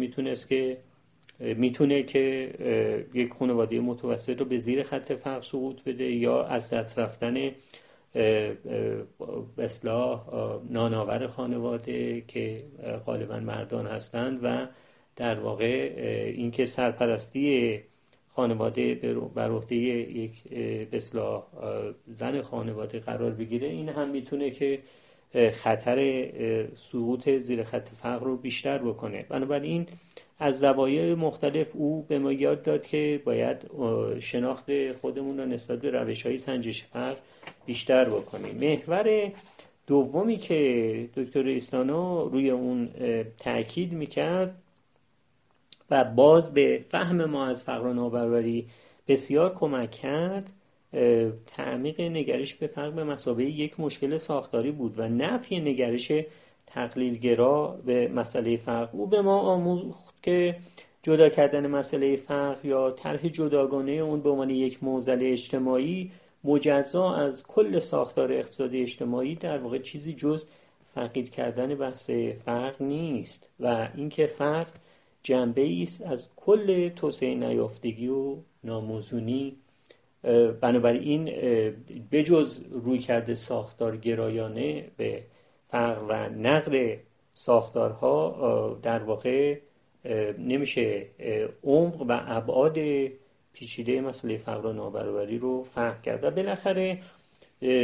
[SPEAKER 6] میتونه که یک خانواده متوسط رو به زیر خط فقر سقوط بده یا از دست رفتن به اصطلاح نانآور خانواده که غالبا مردان هستند و در واقع اینکه سرپرستی خانواده بر عهده یک به اصطلاح زن خانواده قرار بگیره، این هم میتونه که خطر سقوط زیر خط فقر رو بیشتر بکنه. بنابراین از زوایای مختلف او به ما یاد داد که باید شناخت خودمون رو نسبت به روش‌های سنجش فقر بیشتر بکنیم. محور دومی که دکتر رئیستانا روی اون تأکید میکرد و باز به فهم ما از فقر و نابرابری بسیار کمک کرد، تعمیق نگرش به فقر به مثابه یک مشکل ساختاری بود و نفی نگرش تقلیلگرا به مسئله فقر. او به ما آموخت که جدا کردن مسئله فقر یا طرح جداگانه اون به عنوان یک معضل اجتماعی مجزا از کل ساختار اقتصادی اجتماعی در واقع چیزی جز فقیر کردن بحث فقر نیست و اینکه فقر جنبه‌ای است از کل توسعه نیافتگی و ناموزونی. بنابراین بجز رویکرد ساختارگرایانه به فقر و نقد ساختارها در واقع نمیشه عمق و ابعاد پیچیده مسئله فقر و نابرابری رو فهم کرد. و بالاخره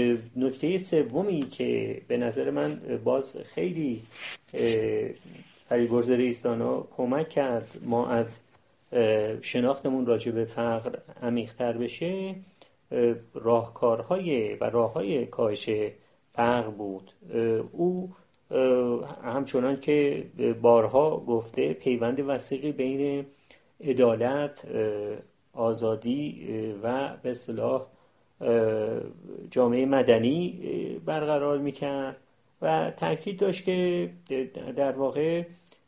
[SPEAKER 6] نکته سومی که به نظر من باز خیلی فریبرز رئیس‌دانا کمک کرد ما از شناختمون راجع به فقر عمیق‌تر بشه، راهکارهای و راههای کاهش فقر بود. او همچنان که بارها گفته پیوند وثیقی بین عدالت، آزادی و به اصطلاح جامعه مدنی برقرار میکرد و تاکید داشت که در واقع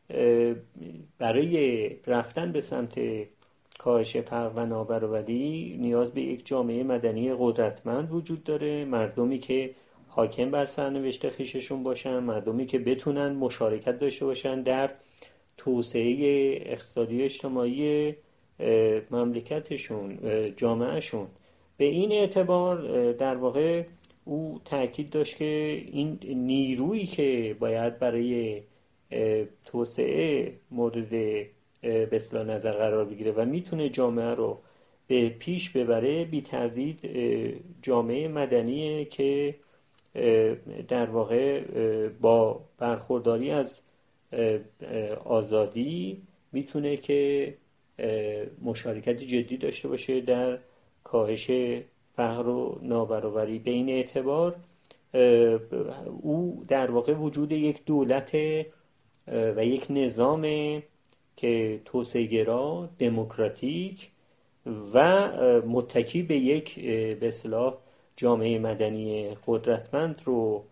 [SPEAKER 6] برای رفتن به سمت کاهش فقر و نابرابری نیاز به یک جامعه مدنی قدرتمند وجود داره، مردمی که حاکم بر سرنوشت خویششون باشن، مردمی که بتونن مشارکت داشته باشن در توسعه اقتصادی و اجتماعی مملکتشون، جامعهشون. به این اعتبار در واقع او تاکید داشت که این نیرویی که باید برای توسعه مورد به اصطلاح نظر قرار بگیره و میتونه جامعه رو به پیش ببره، بی تردید جامعه مدنیه که در واقع با برخورداری از آزادی میتونه که مشارکت جدی داشته باشه در کاهش فقر و نابرابری. به این اعتبار او در واقع وجود یک دولت و یک نظام که توسعه‌گرا، دموکراتیک و متکی به یک به اصطلاح جامعه مدنی قدرتمند رو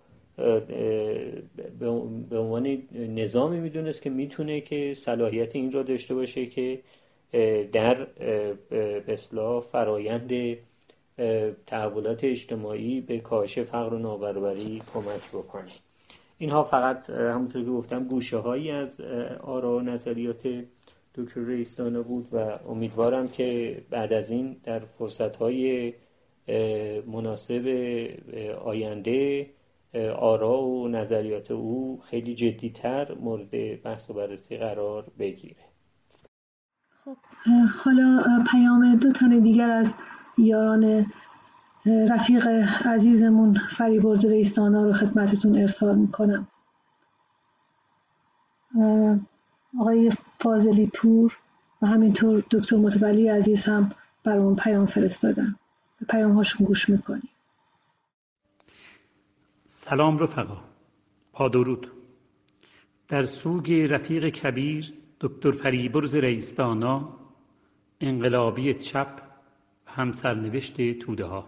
[SPEAKER 6] به عنوان نظامی میدونست که میتونه که صلاحیت این را داشته باشه که در به اصطلاح فرایند تحولات اجتماعی به کاهش فقر و نابرابری کمک بکنه. اینها فقط همونطور که گفتم گوشه هایی از آرا و نظریات دکتر رئیس‌دانا بود و امیدوارم که بعد از این در فرصت‌های مناسب آینده آرا و نظریات او خیلی جدی‌تر مورد بحث و بررسی قرار بگیره.
[SPEAKER 1] خب حالا پیام 2 تن دیگر از یاران رفیق عزیزمون فریبرز رئیس‌دانا رو خدمتتون ارسال میکنم. آقای فاضلی پور و همینطور دکتر متولی عزیز هم برامون پیام فرستادن. به پیام هاشون گوش میکنیم.
[SPEAKER 4] سلام رفقا، پادرود. در سوگ رفیق کبیر دکتر فریبرز رئیس‌دانا، انقلابی چپ و همسرنوشت توده ها.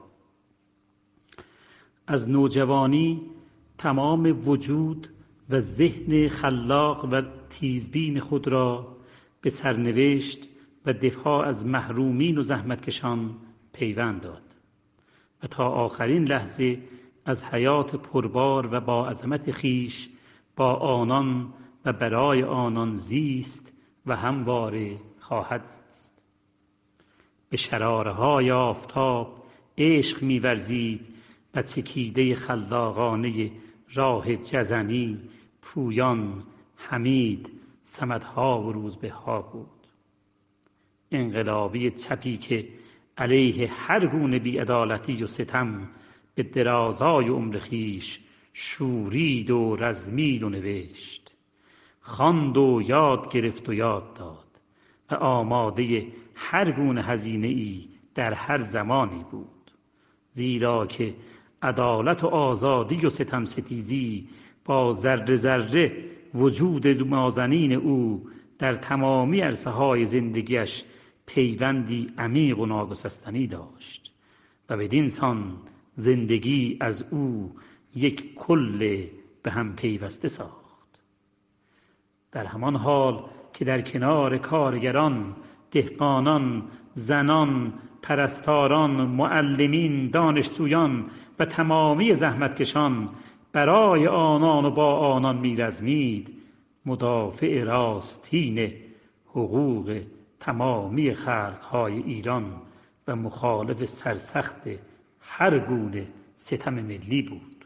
[SPEAKER 4] از نوجوانی تمام وجود و ذهن خلاق و تیزبین خود را به سرنوشت و دفاع از محرومین و زحمتکشان پیوند داد و تا آخرین لحظه از حیات پربار و با عظمت خیش با آنان و برای آنان زیست و همواره خواهد زیست. به شراره‌های آفتاب عشق می‌ورزید و چکیده خلاقانه راه جزنی پویان حمید صمدها و روزبه‌ها بود. انقلابی چپی که علیه هر گونه بی‌عدالتی و ستم به درازای عمر خویش شورید و رزمید و نوشت، خواند و یاد گرفت و یاد داد و آماده هر گونه هزینه‌ای در هر زمانی بود، زیرا که عدالت و آزادی و ستم ستیزی با ذره ذره وجود نازنین او در تمامی عرصه‌های زندگیش پیوندی عمیق و ناگسستنی داشت و بدین سان زندگی از او یک کل به هم پیوسته ساخت. در همان حال که در کنار کارگران، دهقانان، زنان، پرستاران، معلمین، دانشجویان و تمامی زحمتکشان برای آنان و با آنان میرزمید، مدافع راستین حقوق تمامی خلقهای ایران و مخالف سرسخت هر گونه ستم ملی بود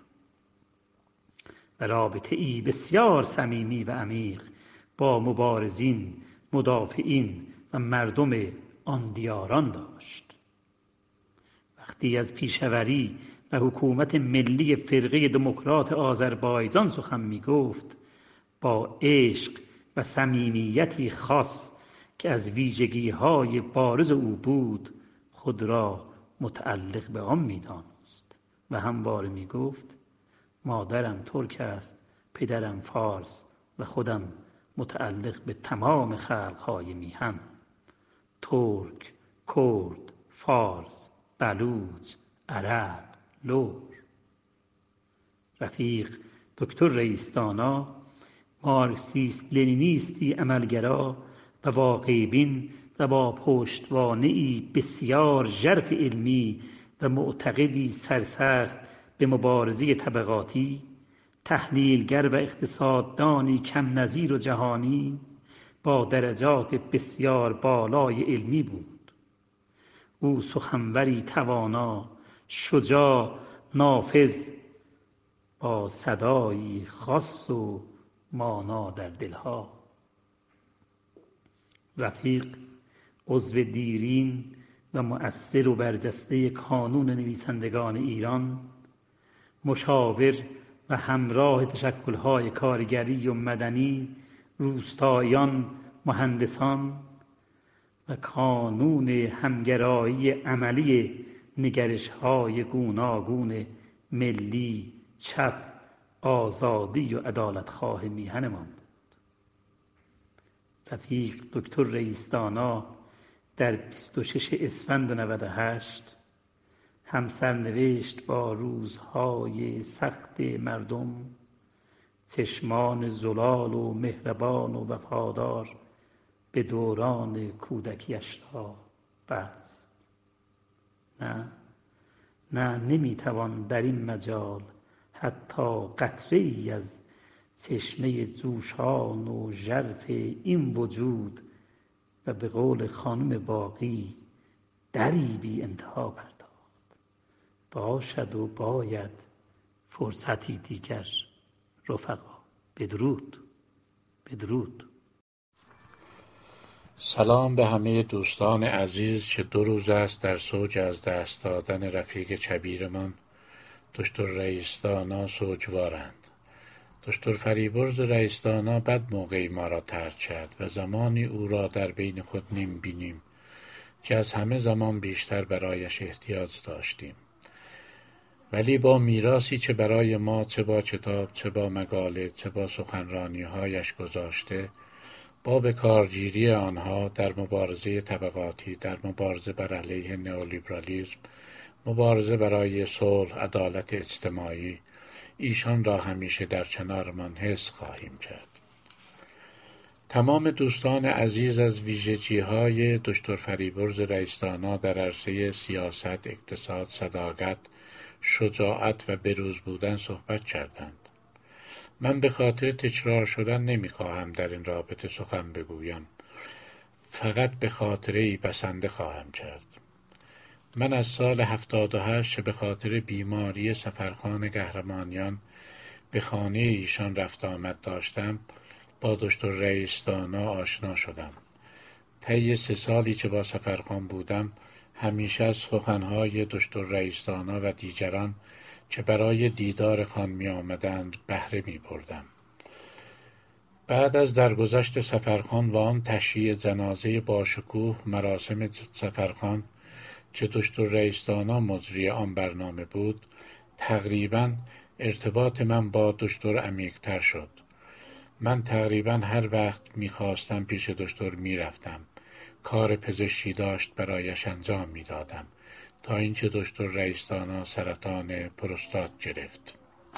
[SPEAKER 4] و رابطه ای بسیار صمیمی و عمیق با مبارزین، مدافعین و مردم آن دیاران داشت. وقتی از پیشوری و حکومت ملی فرقه دموکرات آذربایجان سخن می گفت، با عشق
[SPEAKER 20] و صمیمیتی خاص که از ویژگی‌های بارز او بود خود را متعلق به آن می‌دانست و همواره می‌گفت مادرم ترک است، پدرم فارس و خودم متعلق به تمام خلق‌های میهن، ترک، کرد، فارس، بلوچ، عرب، لور. رفیق دکتر رئیس‌دانا مارکسیست لنینیستی عملگرا و واقع‌بین و با پشتوانه‌ای بسیار ژرف علمی و معتقدی سرسخت به مبارزه طبقاتی، تحلیلگر و اقتصاددانی کم نظیر و جهانی با درجات بسیار بالای علمی بود. او سخنوری توانا، شجاع، نافذ، با صدایی خاص و مانا در دلها. رفیق عضو دیرین و مؤثر و برجسته کانون نویسندگان ایران، مشاور و همراه تشکل‌های کارگری و مدنی، روستاییان، مهندسان و کانون همگرایی عملی نگرش‌های گوناگون ملی، چپ، آزادی و عدالتخواه میهنمان بود. رفیق دکتر رئیس‌دانا در 26 اسفند 98 همسرنوشت با روزهای سخت مردم، چشمان زلال و مهربان و وفادار به دوران کودکیش را بست. نه نمیتوان در این مجال حتی قطره ای از چشمه جوشان و ژرف این وجود و به قول خانم باقی دری بی انتها پرداخت. باشد و باید فرصتی دیگر رفقا. بدرود.
[SPEAKER 7] سلام به همه دوستان عزیز که 2 روز است در سوگ از دست دادن رفیق کبیرمان دکتر رئیس‌دانا سوگوارند. دکتر فریبرز رئیس‌دانا بد موقعی ما را ترک کرد و زمانی او را در بین خود نمی‌بینیم که از همه زمان بیشتر برایش احتیاج داشتیم. ولی با میراثی که برای ما چه با کتاب، چه با مقاله، چه با سخنرانی‌هایش گذاشته، با به کارگیری آنها در مبارزه طبقاتی، در مبارزه بر علیه نئولیبرالیسم، مبارزه برای صلح، عدالت اجتماعی، ایشان را همیشه در کنارمان حفظ خواهیم کرد. تمام دوستان عزیز از ویژگی‌های دکتر فریبرز رئیس‌دانا در عرصه سیاست، اقتصاد، صداقت، شجاعت و بروز بودن صحبت کردند. من به خاطر تکرار شدن نمی‌خواهم در این رابطه سخن بگویم، فقط به خاطره‌ای بسنده خواهم کرد. من از سال 78 به خاطر بیماری سفرخان قهرمانیان به خانه ایشان رفت آمد داشتم با دکتر رئیس‌دانا آشنا شدم. طی 3 سالی که با سفرخان بودم همیشه از سخنهای دکتر رئیس‌دانا و دیگران که برای دیدار خان می آمدند بهره می بردم. بعد از درگذشت سفرخان و آن تشییع جنازه باشکوه مراسم سفرخان که دکتر رئیس‌دانا مجری آن برنامه بود، تقریباً ارتباط من با دکتر عمیق‌تر شد. من تقریباً هر وقت می‌خواستم پیش دکتر می‌رفتم. کار پزشکی داشت برایش انجام می‌دادم تا اینکه دکتر رئیس‌دانا سرطان پروستات گرفت.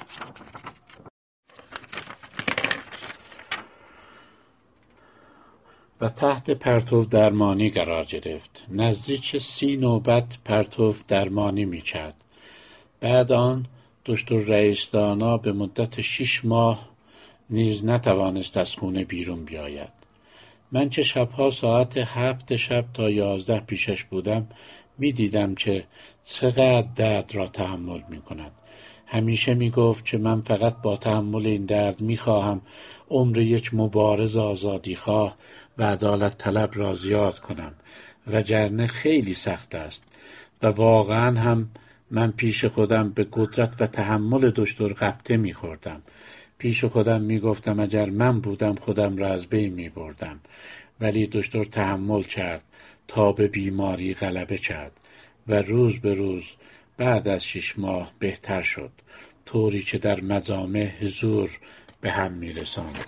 [SPEAKER 7] و تحت پرتو درمانی قرار گرفت. نزدیک 30 نوبت پرتو درمانی می‌کرد. بعد آن دکتر رئیس‌دانا به مدت 6 ماه نیز نتوانست از خونه بیرون بیاید. من که شبها ساعت 7 شب تا 11 پیشش بودم می‌دیدم که چقدر درد را تحمل می‌کند. همیشه می‌گفت که من فقط با تحمل این درد می‌خواهم عمر یک مبارز آزادیخواه و عدالت طلب را زیاد کنم، وگرنه خیلی سخت است. و واقعا هم من پیش خودم به قدرت و تحمل دکتر غبطه می‌خوردم. پیش خودم میگفتم اگر من بودم خودم را از بین میبردم، ولی دکتر تحمل کرد تا به بیماری غلبه کرد و روز به روز بعد از 6 ماه بهتر شد، طوری که در مجامع حضور به هم میرساند.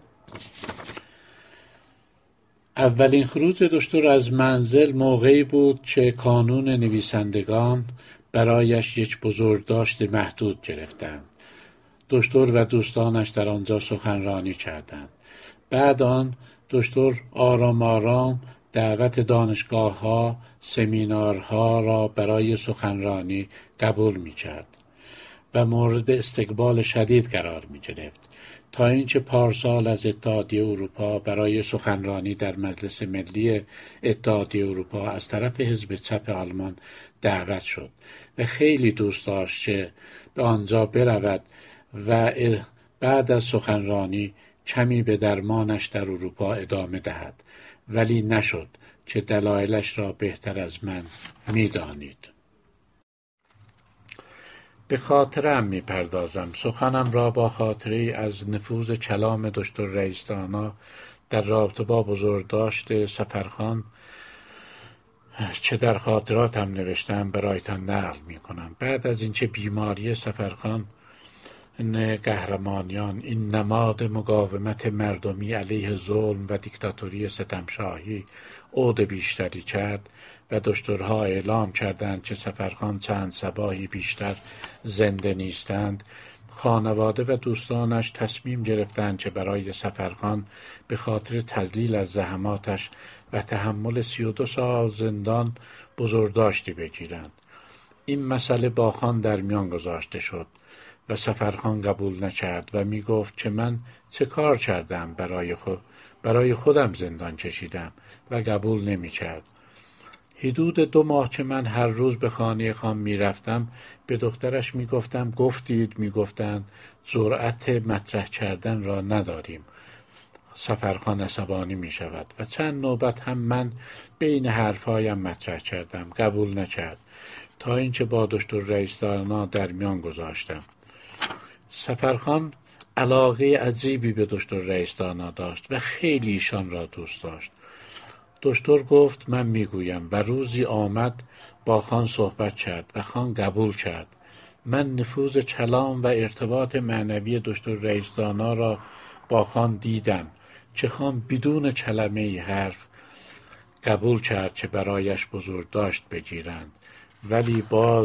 [SPEAKER 7] اولین خروج دکتر از منزل موقعی بود که کانون نویسندگان برایش یک بزرگداشت محدود گرفتند. دکتر و دوستانش در آنجا سخنرانی کردند. بعد آن دکتر آرام آرام دعوت دانشگاه‌ها، سمینارها را برای سخنرانی قبول می‌کرد و مورد استقبال شدید قرار می‌گرفت، تا اینکه پارسال از اتحادیه اروپا برای سخنرانی در مجلس ملی اتحادیه اروپا از طرف حزب چپ آلمان دعوت شد و خیلی دوست داشت که به آنجا برود و بعد از سخنرانی کمی به درمانش در اروپا ادامه دهد، ولی نشد که دلایلش را بهتر از من می‌دانید. به خاطرم می‌پردازم. سخنم را با خاطری از نفوذ کلام دکتر رئیس‌دانا در رابطه با بزرگداشت سفرخان که در خاطراتم نوشتم برایتان نقل می‌کنم. بعد از اینکه بیماری سفرخان قهرمانیان، این نماد مقاومت مردمی علیه ظلم و دیکتاتوری ستمشاهی عود بیشتری کرد و دکترها اعلام کردند که سفرخان چند صباحی بیشتر زنده نیستند، خانواده و دوستانش تصمیم گرفتند که برای سفرخان به خاطر تذلیل از زحماتش و تحمل 32 سال زندان بزرگداشتی بگیرند. این مسئله با خان در میان گذاشته شد و سفرخان قبول نکرد و می گفت که من چه کار کردم، برای خودم زندان کشیدم و قبول نمی کرد. حدود 2 ماه که من هر روز به خانه خان می رفتم به دخترش می گفتم گفتید، می گفتند جرأت مطرح کردن را نداریم. سفرخان عصبانی می شود و چند نوبت هم من بین حرفهایم مطرح کردم، قبول نکرد، تا اینکه با دکتر رئیس‌دانا در میان گذاشتم. سفرخان علاقه عجیبی به دکتر رئیس‌دانا داشت و خیلی ایشان را دوست داشت. دکتر گفت من میگویم و روزی آمد با خان صحبت کرد و خان قبول کرد. من نفوذ کلام و ارتباط معنوی دکتر رئیس‌دانا را با خان دیدم که خان بدون کلمه حرف قبول کرد که برایش بزرگداشت بگیرند، ولی باز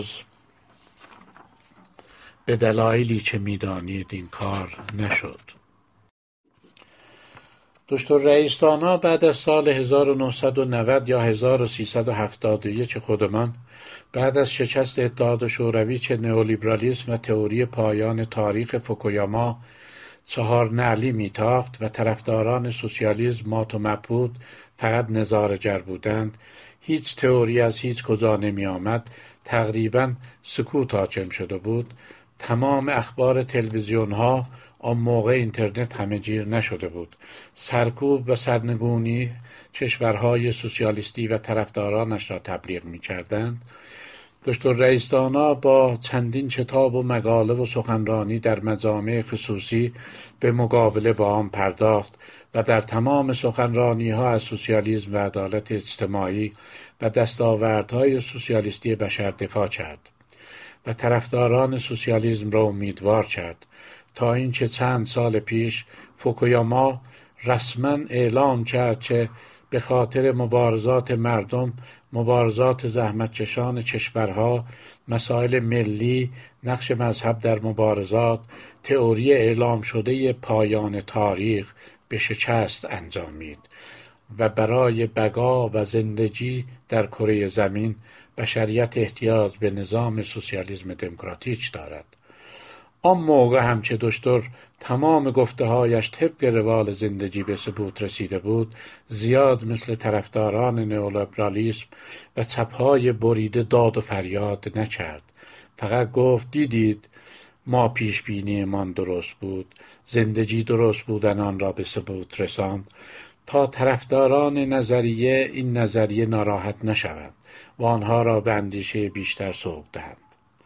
[SPEAKER 7] به دلایلی که میدانید این کار نشد. دکتر رئیس‌دانا بعد از سال 1990 یا 1371 خودمان بعد از شکست اتحاد شوروی که نئولیبرالیسم و تئوری پایان تاریخ فوکویاما 4 نعلی میتاخت و طرفداران سوسیالیسم مات و مبهوت فقط نظاره‌گر بودند، هیچ تئوری از هیچ کجا نمی آمد، تقریبا سکوت حاکم شده بود. تمام اخبار تلویزیون ها آن موقع اینترنت همه‌گیر نشده بود، سرکوب و سرنگونی کشورهای سوسیالیستی و طرفدارانش را تبلیغ می‌کردند. دکتر رئیس‌دانا با چندین کتاب و مقاله و سخنرانی در مجامع خصوصی به مقابله با آن پرداخت و در تمام سخنرانی‌ها از سوسیالیسم و عدالت اجتماعی و دستاوردهای سوسیالیستی بشر دفاع کرد و طرفداران سوسیالیسم را امیدوار کرد، تا اینکه چند سال پیش فوکویاما رسما اعلام کرد که به خاطر مبارزات مردم، مبارزات زحمتکشان کشورها، مسائل ملی، نقش مذهب در مبارزات، تئوری اعلام شده پایان تاریخ به شکست انجامید و برای بقا و زندگی در کره زمین بشریت احتیاج به نظام سوسیالیسم دموکراتیک دارد. آن موقع هم که دکتر تمام گفته‌هایش طبق روال زندگی به ثبوت رسیده بود، زیاد مثل طرفداران نئولیبرالیسم و چپ‌های بریده داد و فریاد نکرد. فقط گفت دیدید ما پیش بینیمان درست بود، زندگی درست بودن آن را به ثبوت رساند، تا طرفداران نظریه این نظریه ناراحت نشوند و آنها را به اندیشه بیشتر سوق دهند.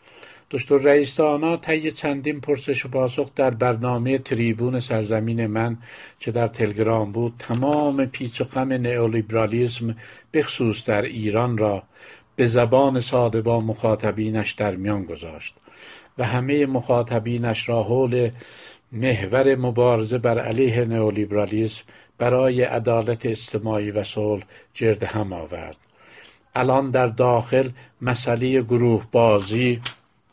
[SPEAKER 7] دکتر رئیس‌دانا طی چندین پرسش و پاسخ در برنامه تریبون سرزمین من که در تلگرام بود تمام پیچ و خم نئولیبرالیسم بخصوص در ایران را به زبان ساده با مخاطبینش در میان گذاشت و همه مخاطبینش را حول محور مبارزه بر علیه نئولیبرالیسم برای عدالت اجتماعی و صلح گرد هم آورد. الان در داخل مسئله گروه بازی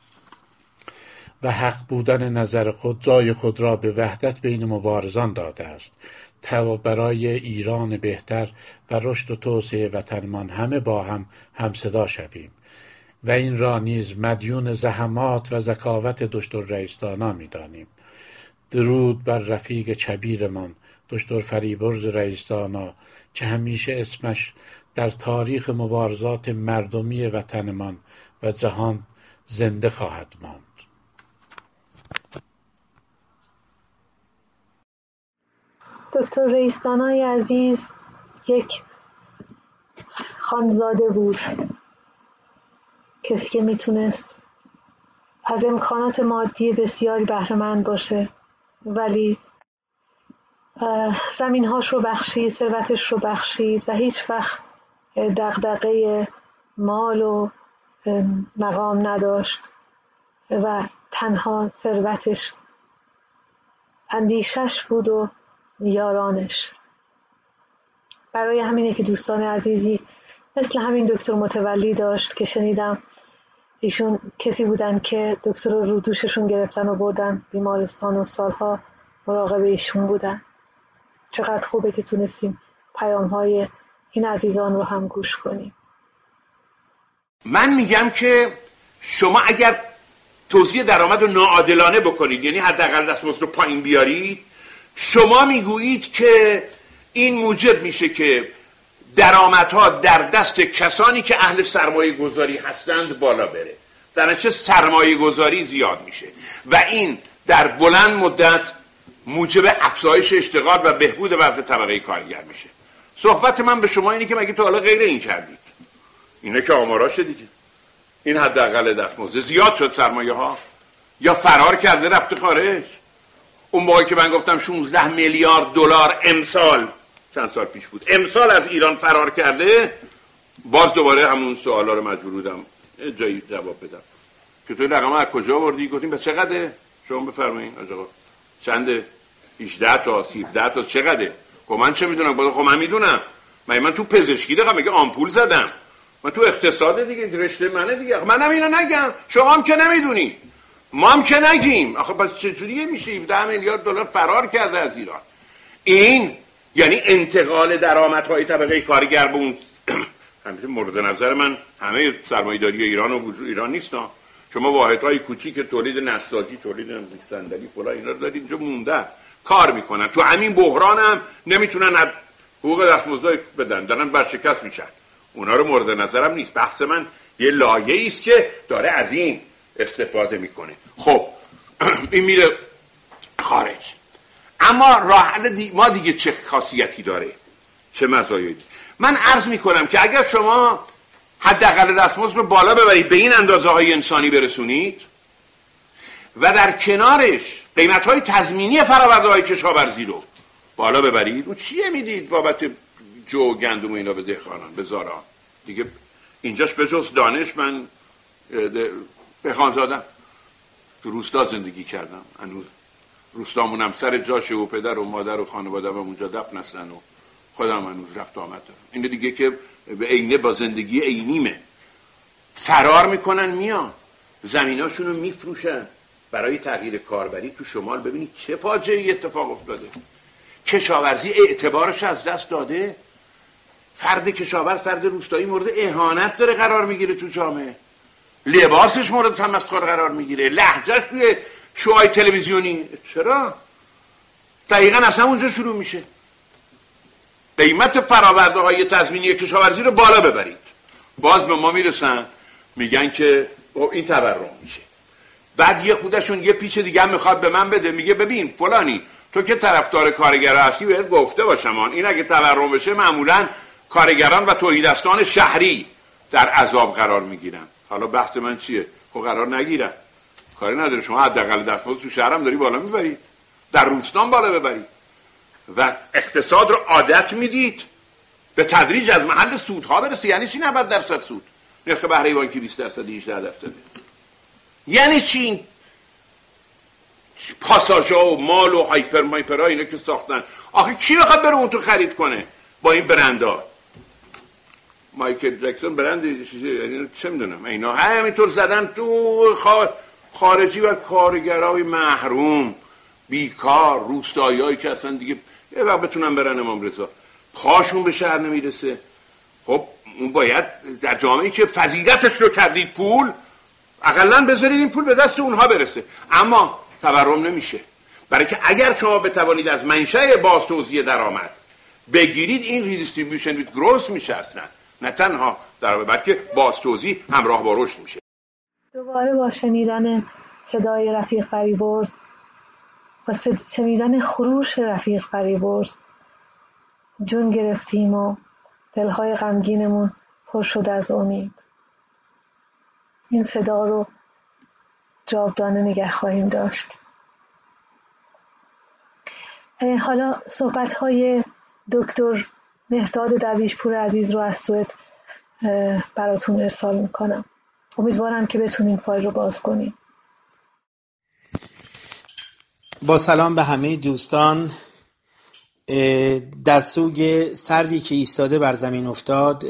[SPEAKER 7] و حق بودن نظر خود جای خود را به وحدت بین مبارزان داده است تا برای ایران بهتر و رشد و توسعه وطنمان همه با هم همصدا شویم و این را نیز مدیون زحمات و ذکاوت دکتر رئیس‌دانا می‌دانیم. درود بر رفیق کبیرمان دکتر فریبرز رئیس‌دانا که همیشه اسمش در تاریخ مبارزات مردمی وطنمان و جهان زنده خواهد ماند.
[SPEAKER 1] دکتر رئیس‌دانای عزیز یک خانزاده بود، کسی که میتونست از امکانات مادی بسیاری بهره‌مند باشه ولی زمینهاش رو بخشید، ثروتش رو بخشید و هیچ وقت دغدغه مال و مقام نداشت و تنها ثروتش اندیشش بود و یارانش. برای همینه که دوستان عزیزی مثل همین دکتر متولی داشت که شنیدم ایشون کسی بودن که دکتر رو دوششون گرفتن و بردن بیمارستان و سالها مراقب ایشون بودن. چقدر خوبه که تونستیم پیام‌های این عزیزان رو هم گوش کنیم.
[SPEAKER 5] من میگم که شما اگر توزیع درآمد رو ناعادلانه بکنید، یعنی حداقل دستمزد رو پایین بیارید، شما میگویید که این موجب میشه که درآمدها در دست کسانی که اهل سرمایه گذاری هستند بالا بره، در نتیجه سرمایه گذاری زیاد میشه و این در بلند مدت موجب افزایش اشتغال و بهبود وضع طبقه کارگر میشه. صحبت من به شما اینه که مگه تا حالا غیر این کردید؟ اینه که آماراشه دیگه. این حداقل دستمزد زیاد شد، سرمایه ها یا فرار کرده رفته خارج. اون موقعی که من گفتم 16 میلیارد دلار امسال، چند سال پیش بود، امسال از ایران فرار کرده، باز دوباره همون سوالا رو مجبور بودم جایی جواب بدم که توی رقم از کجا آوردی؟ گفتیم به چقدره؟ شما بفرمایید آقا چنده؟ 18 تا 13 تا چقدره؟ من چه میدونم؟ خب من میدونم، من تو پزشکی دقیقا میگه آمپول زدم، من تو اقتصاد دیگه رشته منه دیگه، منم اینو نگم، شما هم که نمیدونی، ما هم که نگیم. آخه پس چجوریه میشه 17 میلیارد دلار فرار کرده از ایران؟ این یعنی انتقال درآمدهای طبقه کارگر به اون همیشه مورد نظر من همه سرمایه‌داری ایران و وجود ایران نیستن. شما واحدهای کوچیک تولید نساجی، تولید صندلی فلان اینا رو دارید اینجا مونده کار میکنن، تو همین بحران هم نمیتونن از حقوق دستمزد بدن، دارن برشکست میشن. اونا رو مورد نظرم نیست. بحث من یه لایه‌ای است که داره از این استفاده میکنه. خب این میره خارج. اما راه حل ما دیگه چه خاصیتی داره؟ چه مزایایی؟ من عرض میکنم که اگر شما حداقل دستمزد رو بالا ببرید، به این اندازه های انسانی برسونید و در کنارش قیمت های تضمینی فرآورده های کشاورزی رو بالا ببرید، اون چیه میدید بابت جو گندم و اینا به دهقانان، به زاران دیگه؟ اینجاش به جز دانش من به خانزادم تو روستا زندگی کردم، هنوز روستامونم سر جاشه و پدر و مادر و خانواده هم اونجا دفن هستن و خودم هنوز رفت آمد دارم. این دیگه که به عینه با زندگی عینیمه. فرار میکنن میان زمیناشون رو میفروشن برای تغییر کاربری. تو شمال ببینید چه فاجعه‌ای اتفاق افتاده. کشاورزی اعتبارش از دست داده. فرد کشاورز، فرد روستایی مورد اهانت داره قرار میگیره تو جامعه. لباسش مورد تمسخر قرار میگیره، لهجهش توی شوهای تلویزیونی. چرا؟ دقیقاً اصلا اونجا شروع میشه. قیمت فراورده های تضمینی کشاورزی رو بالا ببرید. باز به ما میرسن میگن که این تورم میشه. بعد یه خودشون یه پیچ دیگه هم میخواد به من بده، میگه ببین فلانی تو که طرفدار کارگر هستی باید گفته باشم این اگه تورم بشه معمولاً کارگران و توحیدستان شهری در عذاب قرار میگیرن. حالا بحث من چیه؟ خب قرار نگیرن. کاری نداره. شما حداقل دستمزد تو شهرم داری بالا میبرید، در روستان بالا ببرید و اقتصاد رو عادت میدید به تدریج از محل سودها برسه. یعنی چی 90% سود؟ نرخ بهره بانکی 20%، 18%. یعنی چی این پاساژها و مال و هایپر مایپرها اینا که ساختن؟ آخه کی بخواد بره اون تو خرید کنه با این برندا؟ مایکل جکسون برند یعنی چه میدونم، اینا همینطور زدن تو خارجی و کارگرای محروم بیکار روستاییایی که اصلا دیگه یه وقت بتونن برن امام رضا، پاشون به شهر نمیرسه. خب اون باید در جامعه‌ای که فضیلتش رو کردید پول، اقلن بذارید این پول به دست اونها برسه. اما تورم نمیشه، برای که اگر شما بتوانید از منشأ بازتوزیع درآمد بگیرید، این ریدیستریبیوشن ویت گروث میشه اصلا، نه تنها درآمد بلکه بازتوزیع همراه با رشد میشه.
[SPEAKER 1] دوباره با شنیدن صدای رفیق فریبرز و شنیدن خروش رفیق فریبرز جون گرفتیم و دلهای غمگینمون پر شد از امید. این صدا رو جاودانه نگه خواهیم داشت. حالا صحبت‌های دکتر مهرداد درویشپور عزیز رو از سوئد براتون ارسال میکنم. امیدوارم که بتونیم فایل رو باز کنیم.
[SPEAKER 8] با سلام به همه دوستان. در سوگ سروی که ایستاده بر زمین افتاد،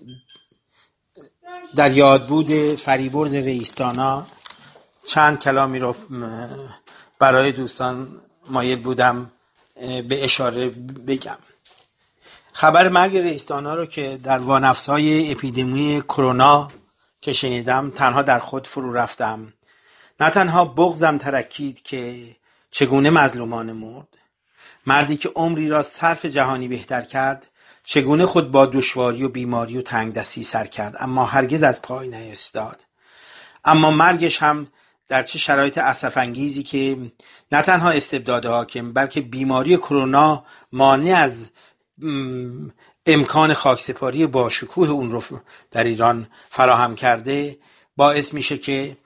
[SPEAKER 8] در یادبود فریبرز رئیس‌دانا چند کلامی رو برای دوستان مایل بودم به اشاره بگم. خبر مرگ رئیس‌دانا رو که در وانفس‌های اپیدمی کرونا که شنیدم تنها در خود فرو رفتم. نه تنها بغضم ترکید که چگونه مظلومان مرد. مردی که عمری را صرف جهانی بهتر کرد چگونه خود با دشواری و بیماری و تنگدستی سر کرد، اما هرگز از پای نایستاد. اما مرگش هم در چه شرایط اسف‌انگیزی که نه تنها استبداد حاکم بلکه بیماری کرونا مانع از امکان خاکسپاری با شکوه اون رو در ایران فراهم کرده، باعث میشه که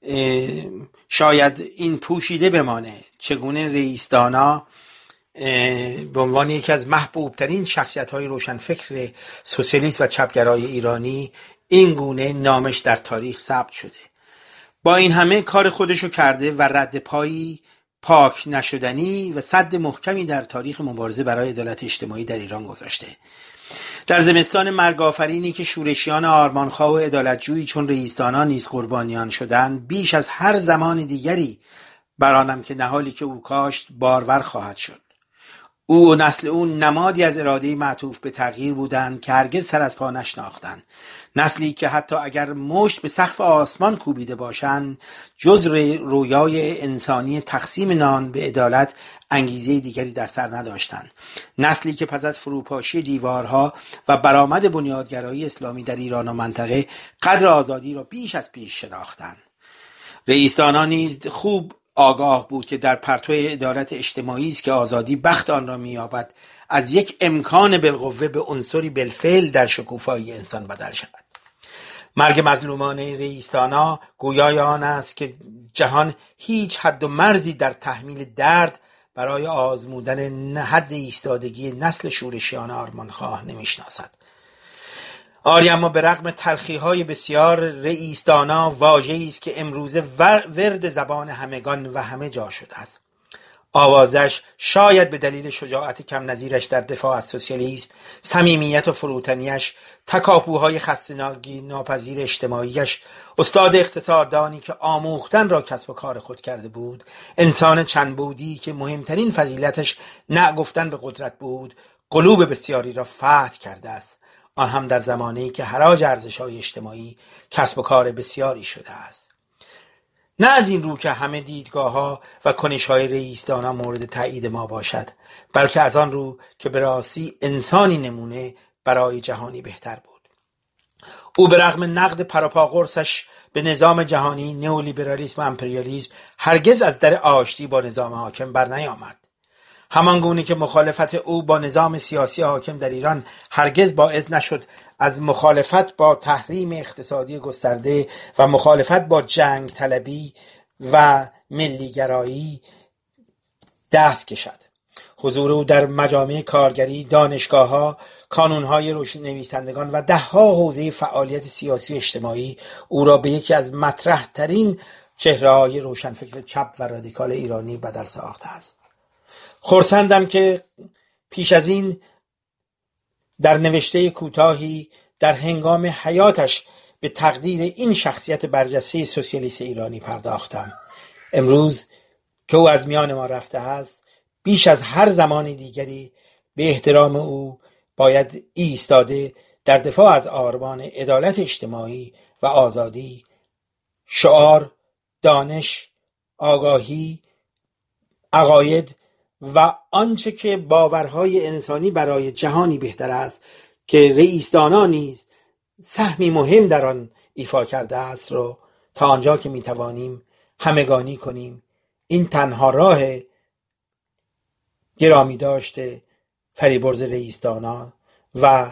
[SPEAKER 8] شاید این پوشیده بمانه چگونه رئیس‌دانا به عنوان یکی از محبوب ترین شخصیت های روشنفکر سوسیالیست و چپگرای ایرانی این گونه نامش در تاریخ ثبت شده. با این همه کار خودشو کرده و رد پایی پاک نشدنی و سد محکمی در تاریخ مبارزه برای عدالت اجتماعی در ایران گذاشته. در زمستان مرگ آفرینی که شورشیان آرمانخواه و عدالتجویی چون رئیس‌دانا نیز قربانیان شدند، بیش از هر زمان دیگری برانم که نهالی که او کاشت بارور خواهد شد. او و نسل او نمادی از اراده معطوف به تغییر بودند که هرگز سر از پا نشناختند. نسلی که حتی اگر مشت به سقف آسمان کوبیده باشند، جز رویای انسانی تقسیم نان به عدالت انگیزه دیگری در سر نداشتند. نسلی که پس از فروپاشی دیوارها و برآمد بنیادگرایی اسلامی در ایران و منطقه قدر آزادی را بیش از پیش شناختند. رئیس‌دانا نیز خوب آگاه بود که در پرتو عدالت اجتماعی است که آزادی بخت آن را می‌یابد، از یک امکان بالقوه به عنصری بالفعل در شکوفایی انسان بدل شود. مرگ مظلومان رئیس‌دانا گویای آن است که جهان هیچ حد و مرزی در تحمیل درد برای آزمودن حد ایستادگی نسل شورشیان آرمانخواه نمی‌شناسد. آری اما به رغم تلخی‌های بسیار، رئیس‌دانا واژه‌ای است که امروزه ورد زبان همگان و همه جا شده است. آوازش شاید به دلیل شجاعت کم نظیرش در دفاع از سوسیالیسم، صمیمیت و فروتنیش، تکاپوهای خستگی ناپذیر اجتماعیش، استاد اقتصاددانی که آموختن را کسب و کار خود کرده بود، انسان چندبودی که مهمترین فضیلتش نه گفتن به قدرت بود، قلوب بسیاری را فتح کرده است، آن هم در زمانی که حراج ارزش‌های اجتماعی کسب و کار بسیاری شده است. نه از این رو که همه دیدگاه‌ها و کنش‌های رئیس‌دانا مورد تایید ما باشد، بلکه از آن رو که به راستی انسانی نمونه برای جهانی بهتر بود. او به رغم نقد پراپاقرصش به نظام جهانی، نئولیبرالیسم و امپریالیسم، هرگز از در آشتی با نظام حاکم بر نیامد. همان گونه که مخالفت او با نظام سیاسی حاکم در ایران هرگز باعث نشد از مخالفت با تحریم اقتصادی گسترده و مخالفت با جنگ طلبی و ملیگرایی دست کشد. حضور او در مجامع کارگری، دانشگاه‌ها، کانون‌های نویسندگان و ده‌ها حوزه فعالیت سیاسی و اجتماعی او را به یکی از مطرح‌ترین چهره‌های روشنفکر چپ و رادیکال ایرانی بدل ساخته است. خرسندم که پیش از این در نوشته کوتاهی در هنگام حیاتش به تقدیر این شخصیت برجسته سوسیالیست ایرانی پرداختم. امروز که او از میان ما رفته است، بیش از هر زمان دیگری به احترام او باید ایستاده در دفاع از آرمان عدالت اجتماعی و آزادی، شعار، دانش، آگاهی، عقاید و آنچه که باورهای انسانی برای جهانی بهتر است که رئیس دانا نیز سهمی مهم در آن ایفا کرده است رو تا آنجا که میتوانیم همگانی کنیم. این تنها راه گرامی داشته فریبرز رئیس دانا و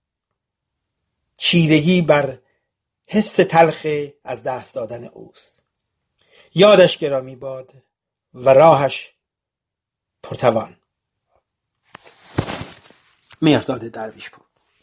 [SPEAKER 8] چیرگی بر حس تلخ از دست دادن اوست. یادش گرامی باد و راهش پرتوان. مهرداد درویشپور.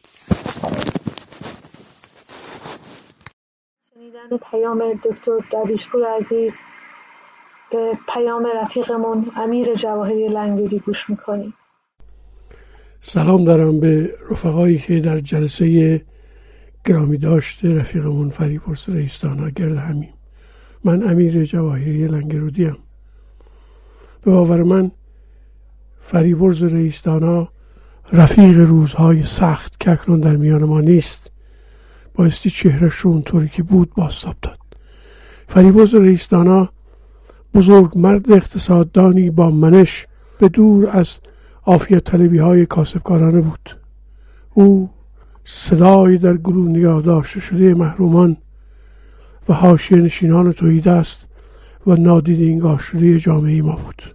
[SPEAKER 1] شنیدن پیام دکتر درویشپور عزیز به پیام رفیقمون امیر جواهری لنگرودی گوش میکنیم.
[SPEAKER 9] سلام دارم به رفقایی که در جلسه گرامی داشته رفیقمون فریبرز رئیس دانا گرد همیم. من امیر جواهری لنگرودی ام. به باور من فریبرز رئیس دانا رفیق روزهای سخت که اکنون در میان ما نیست بایستی چهرش رو اونطوری که بود بازتاب داد. فریبرز رئیس دانا بزرگ مرد اقتصاددانی با منش به دور از عافیت طلبی های کاسبکارانه بود. او صدای در گروه نگاه داشته شده محرومان و حاشیه نشینان تهیدست و نادیده انگار شده جامعه ما بود.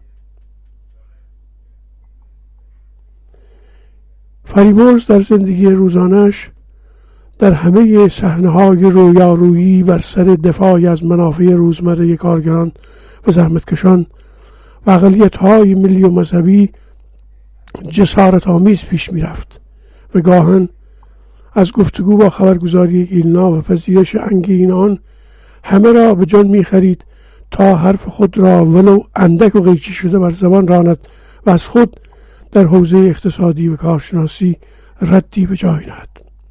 [SPEAKER 9] فریبرز در زندگی روزانش در همه صحنه‌های رویارویی بر سر دفاع از منافع روزمره کارگران و زحمتکشان و اقلیت‌های ملی و مذهبی جسارت آمیز پیش می‌رفت و گاهن از گفتگو با خبرگزاری ایلنا و پذیرش انگیز آن همه را به جان می‌خرید تا حرف خود را ولو اندک و قیچی شده بر زبان راند و از خود در حوزه اقتصادی و کارشناسی ردی به جای نهد.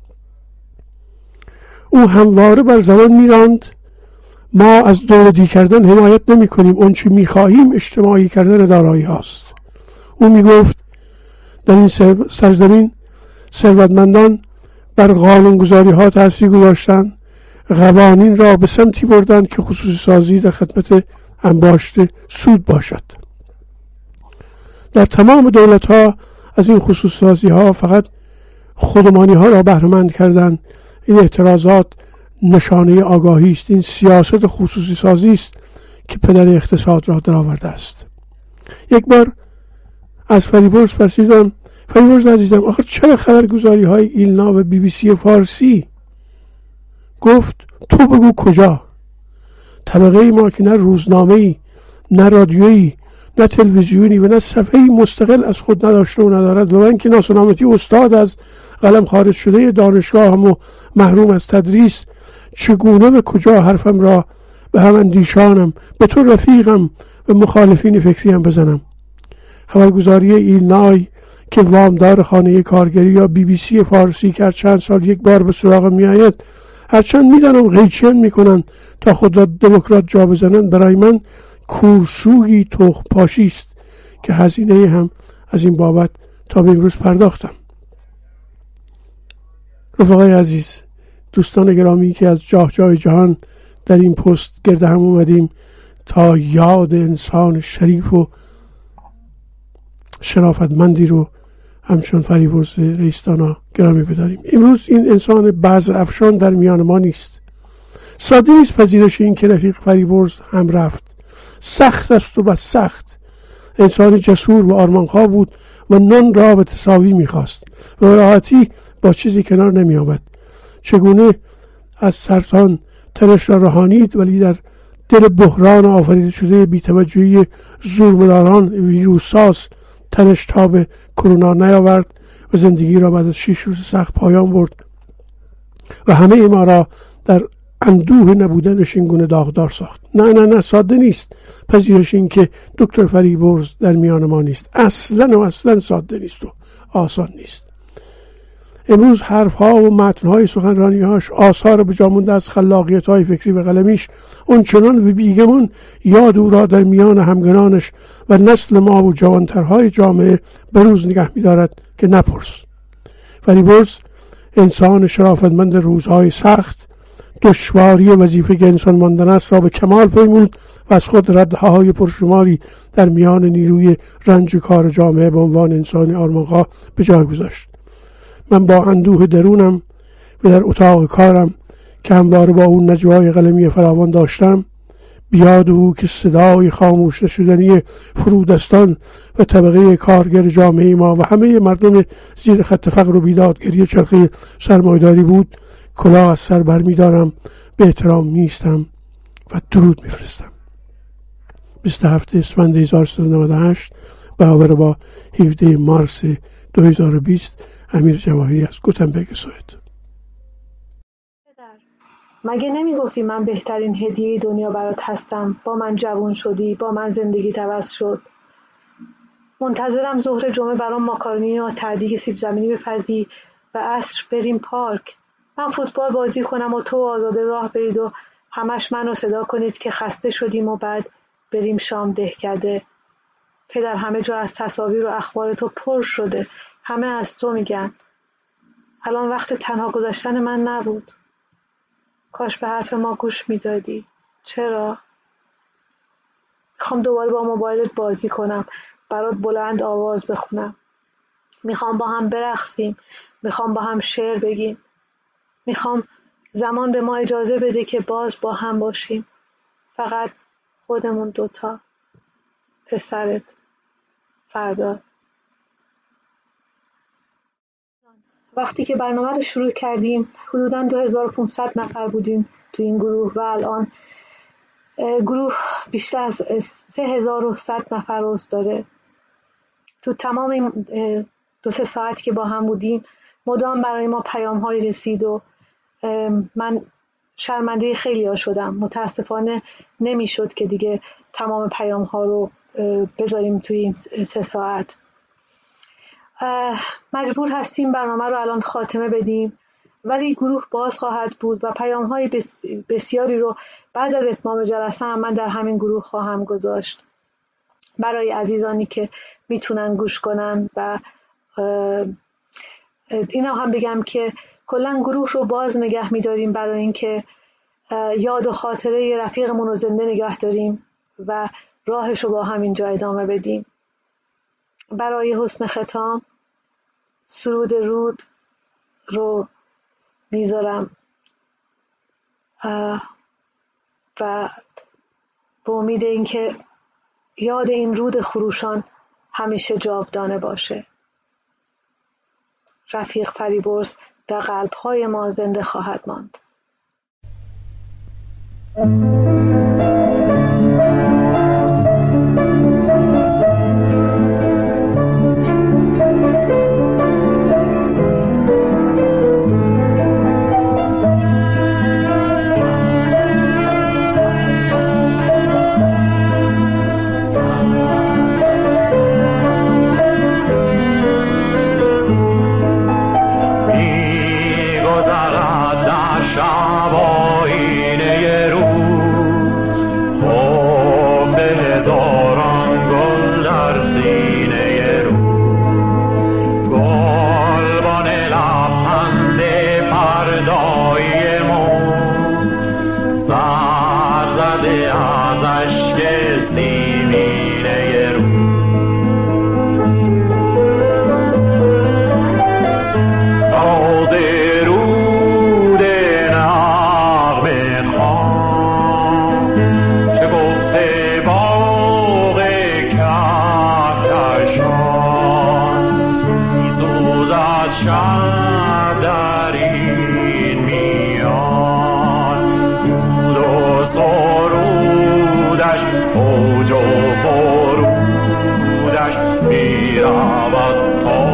[SPEAKER 9] او همواره بر زبان می‌راند ما از دولتی کردن حمایت نمی کنیم، اون چی می خواهیم اجتماعی کردن دارایی هاست. او می گفت در این سرزمین ثروتمندان بر قانونگذاری ها تأثیر گذاشتن، قوانین را به سمتی بردند که خصوصی سازی در خدمت انباشت سود باشد. در تمام دولت ها از این خصوصی سازی ها فقط خودمانی ها را بهره‌مند کردند. این اعتراضات نشانه آگاهی است. این سیاست خصوصی سازی است که پدر اقتصاد را درآورده است. یک بار از فریبرز پرسیدم فریبرز عزیزم آخر چرا خبرگزاری های ایلنا و BBC فارسی؟ گفت تو بگو کجا؟ طبقه ما که نه روزنامه‌ای، نه رادیویی، نه تلویزیونی و نه صفحه‌ای مستقل از خود نداشته و ندارد و من که ناسلامتی استاد از قلم خارج شده دانشگاهم و محروم از تدریس، چگونه به کجا حرفم را به هم اندیشانم، به تو رفیقم و مخالفین فکریم بزنم؟ خبرگزاری ایلنای که وامدار خانه کارگری یا BBC فارسی که هر چند سال یک بار به سراغم میآید، هرچند میدانم قیچیان میکنن تا خود را دموکرات جا بزنن، برای من کورسویی تخم پاشی است که هزینه هم از این بابت تا به امروز پرداختم. رفقای عزیز، دوستان گرامی که از جای جهان در این پست گرد هم اومدیم تا یاد انسان شریف و شرافتمندی رو همچون فریبرز رئیس دانا گرامی بداریم. امروز این انسان بذر افشان در میان ما نیست. ساده نیست پذیرش این که رفیق فریبرز هم رفت. سخت است و بس سخت. انسان جسور و آرمانخواه بود و نان را به تساوی میخواست و راحتی با چیزی کنار نمی آمد. چگونه از سرطان تنش را رهانید ولی در دل بحران آفریده شده بی‌توجهی زورمداران ویروس‌ساز تنش تاب کرونا نیاورد و زندگی را بعد از 6 روز سخت پایان برد و همه ما را در اندوه نبودنش این گونه داغدار ساخت. نه ساده نیست پذیرش این که دکتر فریبرز در میان ما نیست. اصلا ساده نیست و آسان نیست. امروز حرفها و متنهای سخنرانیهاش آثار بجامونده از خلاقیت‌های فکری و قلمیش اونچنان و بیگمان یاد او را در میان همگنانش و نسل ما و جوانترهای جامعه بروز نگه می‌دارد که نپرس. فریبرز انسان شرافتمند روزهای سخت، دشواری وظیفه که انسان ماندن است را به کمال پیمود و از خود رده‌های پرشماری در میان نیروی رنج کار جامعه به عنوان انسانی آرمانخواه به جای گذاشت. من با اندوه درونم و در اتاق کارم که همواره با اون نجوای قلمی فراوان داشتم، بیاد او که صدای خاموش نشدنی فرودستان و طبقه کارگر جامعه ما و همه مردم زیر خط فقر و بیدادگری چرخه سرمایه‌داری بود، کلاه از سر بر می دارم، به احترام می ایستم و درود می فرستم. 27 اسفند 1398 برابر با 17 مارس 2020 امیر جواهری از گوتنبرگ سوئد.
[SPEAKER 1] مگه نمی گفتی من بهترین هدیه دنیا برات هستم؟ با من جوان شدی، با من زندگی عوض شد. منتظرم ظهر جمعه برام ماکارونی و ته‌دیگ سیب زمینی بپزی و عصر بریم پارک. من فوتبال بازی کنم و تو آزاده راه برید و همش منو صدا کنید که خسته شدیم و بعد بریم شام دهکده. پدر همه جا از تصاویر و اخبار تو پر شده. همه از تو میگن. الان وقت تنها گذاشتن من نبود. کاش به حرف ما گوش میدادی. چرا؟ میخوام دوباره با موبایلت بازی کنم، برات بلند آواز بخونم. میخوام با هم برقصیم، میخوام با هم شعر بگیم. میخوام زمان به ما اجازه بده که باز با هم باشیم. فقط خودمون دوتا. پسرت فردا. وقتی که برنامه رو شروع کردیم حدوداً 2500 نفر بودیم تو این گروه و الان گروه بیشتر از 3100 نفر عضو داره. تو تمام این 2-3 ساعتی که با هم بودیم مدام برای ما پیام‌های رسید و من شرمنده خیلی‌ها شدم. متاسفانه نمیشد که دیگه تمام پیام‌ها رو بذاریم توی این 3 ساعت. مجبور هستیم برنامه رو الان خاتمه بدیم، ولی گروه باز خواهد بود و پیام‌های بسیاری رو بعد از اتمام جلسه هم من در همین گروه خواهم گذاشت برای عزیزانی که میتونن گوش کنن. و اینا هم بگم که کلا گروه رو باز نگه میداریم برای اینکه یاد و خاطره رفیقمون رو زنده نگه داریم و راهش رو با همینجا ادامه بدیم. برای حسن ختام سرود رود رو میذارم و با امید اینکه یاد این رود خروشان همیشه جاودانه باشه. رفیق فریبرز در قلب‌های ما زنده خواهد ماند.
[SPEAKER 10] رود تا